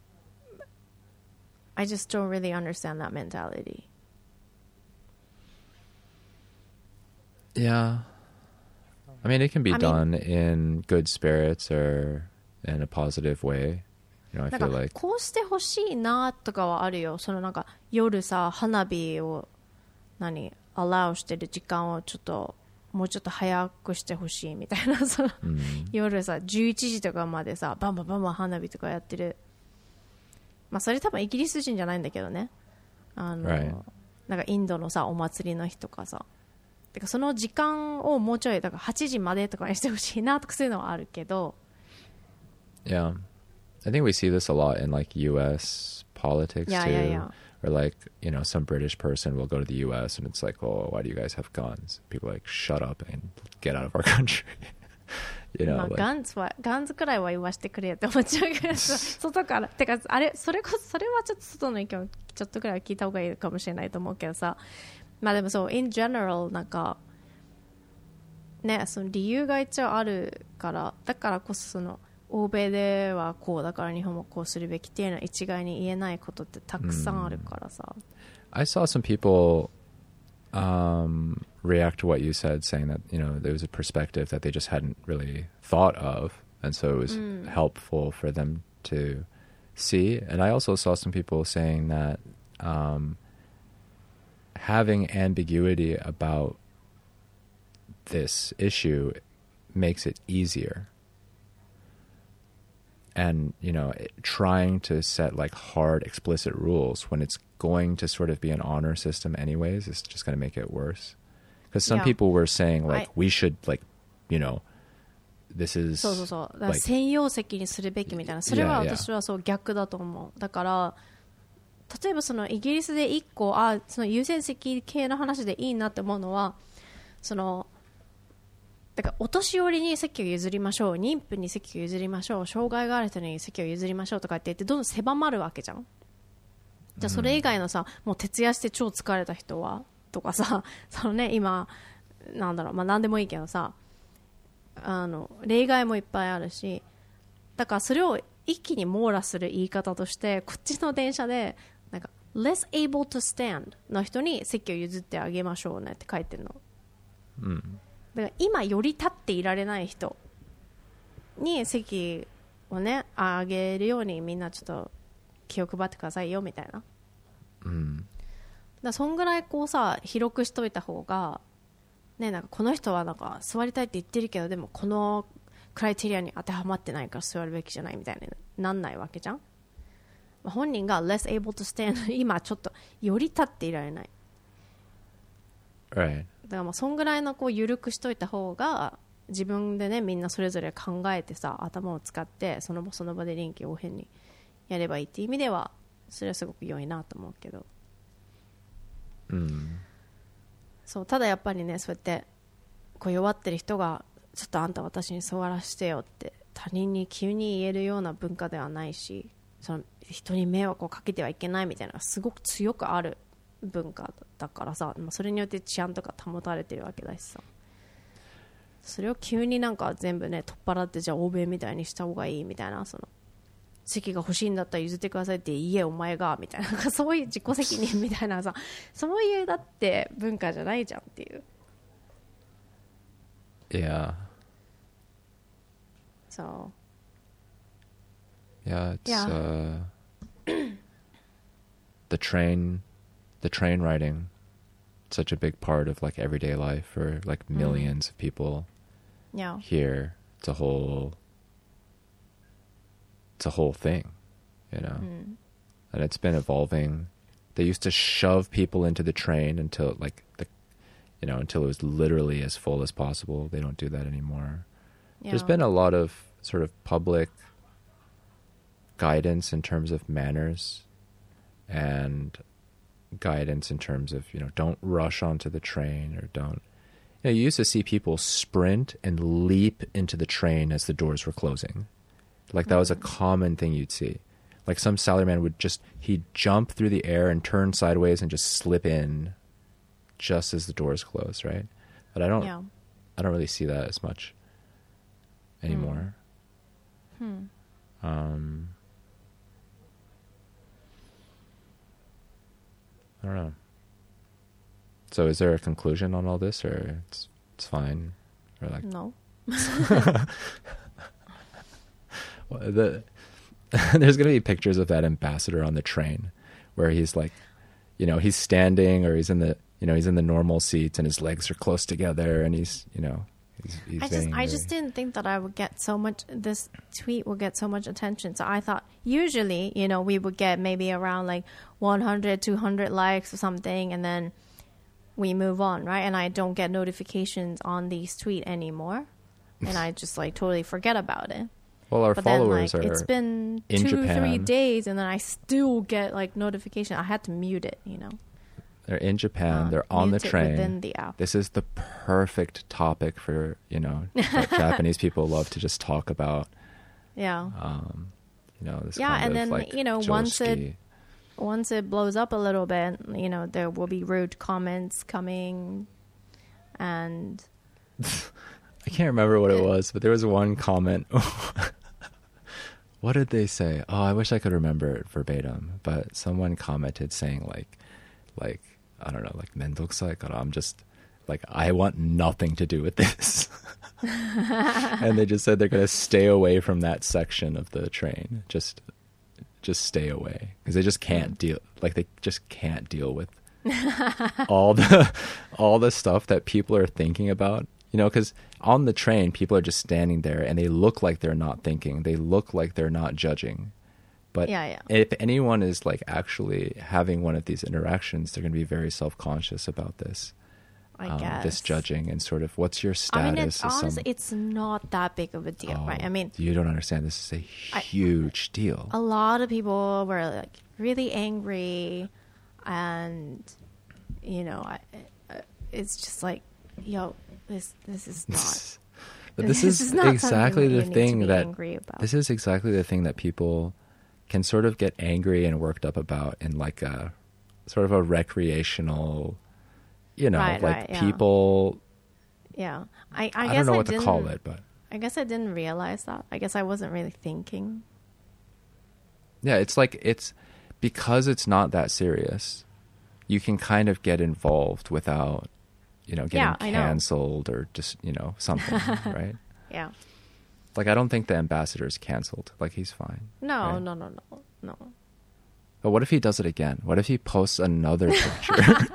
I just don't really understand that mentality. Yeah. I mean, it can be I mean- done in good spirits or in a positive way. You know, I なん feel か like こうしてほしいなとかはあるよ。そのなんか夜さ花火を何アラウしてる時間をちょっともうちょっと早くしてほしいみたいなその、 うん、 夜さじゅういちじとかまでさバンバンバンバン花火とかやってる。まあそれ多分イギリス人じゃないんだけどね。あの、 Right. なんかインドのさお祭りの日とかさ。てかその時間をもうちょいだからはちじまでとかにしてほしいなとかそういうのはあるけど。 Yeah. I think we see this a lot in like U S politics Yeah, too. yeah, yeah. Or like, you know, some British person will go to the U S and it's like, oh, why do you guys have guns? People are like, shut up and get out of our country. you know, まあ、 like, ガンズはガンズくらいは言わせてくれよって思っちゃうけど外からてかあれそれこそそれはちょっと外の意見をちょっとくらい聞いた方がいいかもしれないと思うけどさまあでもそう in general なんかねその理由が一応あるからだからこそその欧米ではこうだから日本もこうするべきっていうのは一概に言えないことってたくさんあるからさ、 I saw some people um, react to what you said, saying that, you know, there was a perspective that they just hadn't really thought of. And so it was helpful for them to see. And I also saw some people saying that um, having ambiguity about this issue makes it easier. And, you know, trying to set like hard, explicit rules when it's going to sort of be an honor system anyways is just going to make it worse. Because some Yeah. people were saying like, I- we should like, you know, this is そうそうそうだから like, 専用席にするべきみたいなそれは Yeah, yeah. 私はそう逆だと思うだから例えばそのイギリスでいっこあその優先席系の話でいいなって思うのはそのだからお年寄りに席を譲りましょう妊婦に席を譲りましょう障害がある人に席を譲りましょうとかって言ってどんどん狭まるわけじゃんじゃあそれ以外のさもう徹夜して超疲れた人はとかさそのね今なんだろうまあ何でもいいけどさあの例外もいっぱいあるしだからそれを一気に網羅する言い方としてこっちの電車でなんか less able to stand の人に席を譲ってあげましょうねって書いてるの、 うん、 だから今より立っていられない人に席をねあげるようにみんなちょっと気を配ってくださいよみたいな、 うん、 だからそんぐらいこうさ広くしといた方がねなんかこの人はなんか座りたいって言ってるけどでもこのクライテリアに当てはまってないから座るべきじゃないみたいになんないわけじゃん、まあ、本人が less able to stand 今ちょっとより立っていられない Right. だからまあそんぐらいのこう緩くしといた方が自分でねみんなそれぞれ考えてさ頭を使ってその場その場で臨機応変にやればいいっていう意味ではそれはすごく良いなと思うけど、 うん、 そうただやっぱりねそうやってこう弱ってる人がちょっとあんた私に座らせてよって他人に急に言えるような文化ではないしその人に迷惑をかけてはいけないみたいなのがすごく強くある文化だからさそれによって治安とか保たれてるわけだしさそれを急になんか全部ね取っ払ってじゃあ欧米みたいにした方がいいみたいなその席が欲しいんだったら譲ってくださいって言えお前がみたいな、 なんかそういう自己責任みたいなさそういうだって文化じゃないじゃんっていう Yeah. So Yeah, it's Yeah. uh the train the train riding such a big part of like everyday life for like millions of people yeah here. It's a whole it's a whole thing, you know. And it's been evolving. They used to shove people into the train until like the you know, until it was literally as full as possible. They don't do that anymore. yeah There's been a lot of sort of public guidance in terms of manners and guidance in terms of, you know, don't rush onto the train or don't. You know, you used to see people sprint and leap into the train as the doors were closing. Like that was a common thing you'd see. Like some salaryman would just, he'd jump through the air and turn sideways and just slip in just as the doors close, right? But I don't, yeah I don't really see that as much anymore. Hmm. Um, I don't know. So is there a conclusion on all this, or it's it's fine, Or like No. well, the there's going to be pictures of that ambassador on the train where he's like, you know, he's standing or he's in the, you know, he's in the normal seats and his legs are close together and he's, you know, he's, he's I just, I very... just didn't think that I would get so much, this tweet would get so much attention. So I thought usually, you know, we would get maybe around like one hundred, two hundred likes or something, and then we move on, right? And I don't get notifications on these tweets anymore. And I just like totally forget about it. Well, our but followers then, like, are it's been in two, Japan. three days, and then I still get like notification. I had to mute it, you know. They're in Japan. Uh, they're on the mute it train. within the app. This is the perfect topic for, you know, what Japanese people love to just talk about. Yeah. Um, you know, this Yeah, kind and of then, like you know, once it josuke. once it blows up a little bit, you know, there will be rude comments coming, and I can't remember what it was, but there was one comment. What did they say? Oh, I wish I could remember it verbatim. But someone commented saying like, like I don't know, like mendokusai kara. I'm just like, I want nothing to do with this. And they just said they're gonna stay away from that section of the train. Just, just stay away because they just can't deal. Like they just can't deal with all the all the stuff that people are thinking about. You know, because on the train, people are just standing there and they look like they're not thinking. They look like they're not judging. But yeah, yeah. if anyone is like actually having one of these interactions, they're going to be very self-conscious about this. I um, guess this judging and sort of what's your status? I mean, it's, as some- honestly, it's not that big of a deal, Oh, right? I mean, you don't understand. This is a huge I, deal. A lot of people were like really angry, and you know, I, it's just like, yo, this this is not. But this, this is, is not exactly the you need to thing be that angry about. this is exactly the thing that people can sort of get angry and worked up about in like a sort of a recreational, you know, Right, like right, yeah. people. Yeah, I, I, I, guess don't know I what to didn't, call it, but I guess I didn't realize that. I guess I wasn't really thinking. yeah, it's like it's because it's not that serious. You can kind of get involved without, you know, getting Yeah, I know. canceled or just, you know, something, right? Yeah. Like, I don't think the ambassador's canceled. Like, he's fine. No, right? no, no, no, no. But what if he does it again? What if he posts another picture?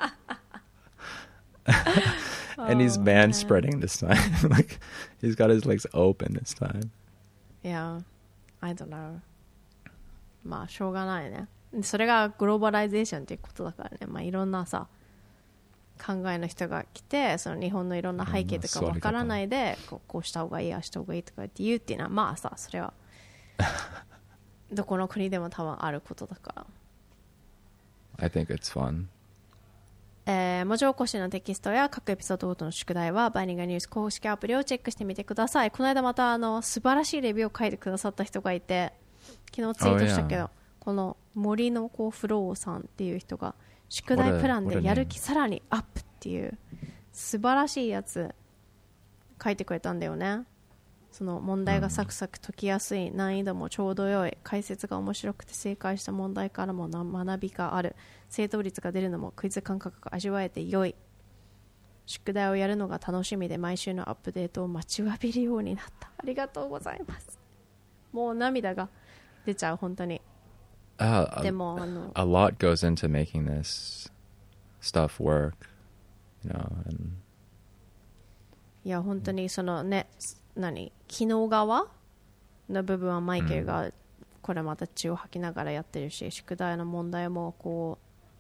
And he's Oh, man man. spreading this time. Like, he's got his legs open this time. Yeah, I don't know. まあしょうがないね。それがグローバライゼーションっていうことだからね。まあいろんなさ考えの人が来て、その日本のいろんな背景とかわからないで、こう、こうした方がいい、ああした方がいいとかって言うっていうのはまあさ、それはどこの国でも多分あることだから。 I think it's fun. えー、文字起こしのテキストや各エピソードごとの宿題はバイリンガルニュース公式アプリをチェックしてみてください。この間またあの素晴らしいレビューを書いてくださった人がいて、昨日ツイートしたけど、 Oh, yeah. この森のこうフローさんっていう人が宿題プランでやる気さらにアップっていう素晴らしいやつ書いてくれたんだよね。その問題がサクサク解きやすい、難易度もちょうど良い、解説が面白くて正解した問題からもな学びがある、正答率が出るのもクイズ感覚が味わえて良い、宿題をやるのが楽しみで毎週のアップデートを待ちわびるようになった。ありがとうございます。もう涙が出ちゃう本当に。 Uh, でもあの a, a lot goes into making this stuff work, you know, and いや本当にそのね、何機能側の部分はマイケルがこれまた血を吐きながらやってるし、宿題の問題もこ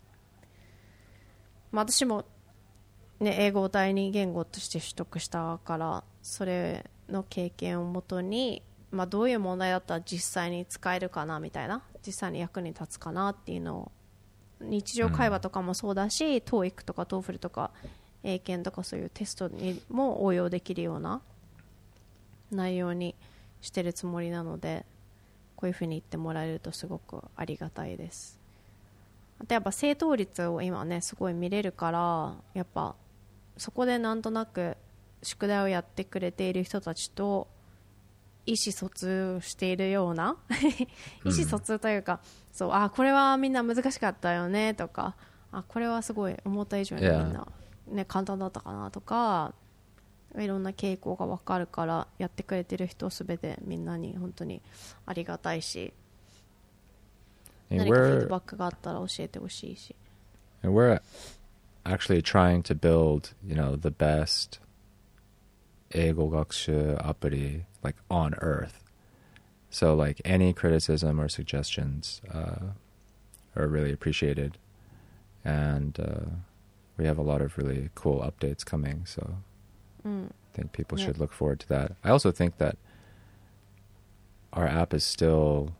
う、まあ、私もね英語を第二言語として取得したから、それの経験をもとに、まあ、どういう問題だったら実際に使えるかなみたいな、実際に役に立つかなっていうのを日常会話とかもそうだし、うん、トーイック とか トーフル とか英検とかそういうテストにも応用できるような内容にしてるつもりなので、こういうふうに言ってもらえるとすごくありがたいです。あとやっぱ正答率を今ねすごい見れるから、やっぱそこでなんとなく宿題をやってくれている人たちと意思疎通しているような意思疎通というか、うん、そうあこれはみんな難しかったよねとか、あこれはすごい思った以上にみんな、ね、簡単だったかなとか、 いろんな傾向が分かるからやってくれてる人すべてみんなに本当にありがたいし、 And 何かフィー we're ドバックがあったら教えてほしいし。 and we're actually trying to build, you know, the best 英語学習アプリ like on earth. So like any criticism or suggestions uh, are really appreciated. And uh, we have a lot of really cool updates coming, so うん I think people Yeah. should look forward to that. I also think that our app is still,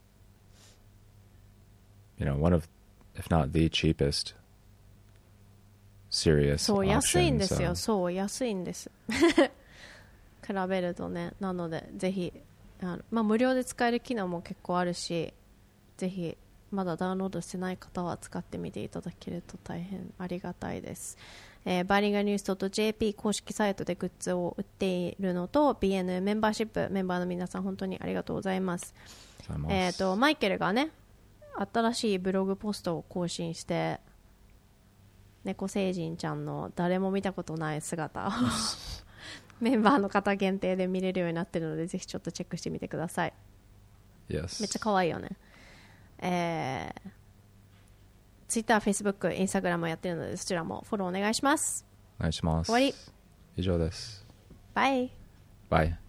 you know, one of, if not the cheapest serious そう安いん option. ですよ、 So そう安いんです比べるとね。なのでぜひあの、まあ、無料で使える機能も結構あるし、ぜひまだダウンロードしてない方は使ってみていただけると大変ありがたいです。えー、バイリンガルニュース .jp 公式サイトでグッズを売っているのと ビーエヌ メンバーシップメンバーの皆さん本当にありがとうございます。えー、とマイケルがね新しいブログポストを更新して、猫星人ちゃんの誰も見たことない姿をメンバーの方限定で見れるようになってるので、ぜひちょっとチェックしてみてください。 Yes. めっちゃ可愛いよね。えー、Twitter、Facebook、Instagram もやってるのでそちらもフォローお願いします。 お願いします。 終わり。 以上です。 バイ。 バイ。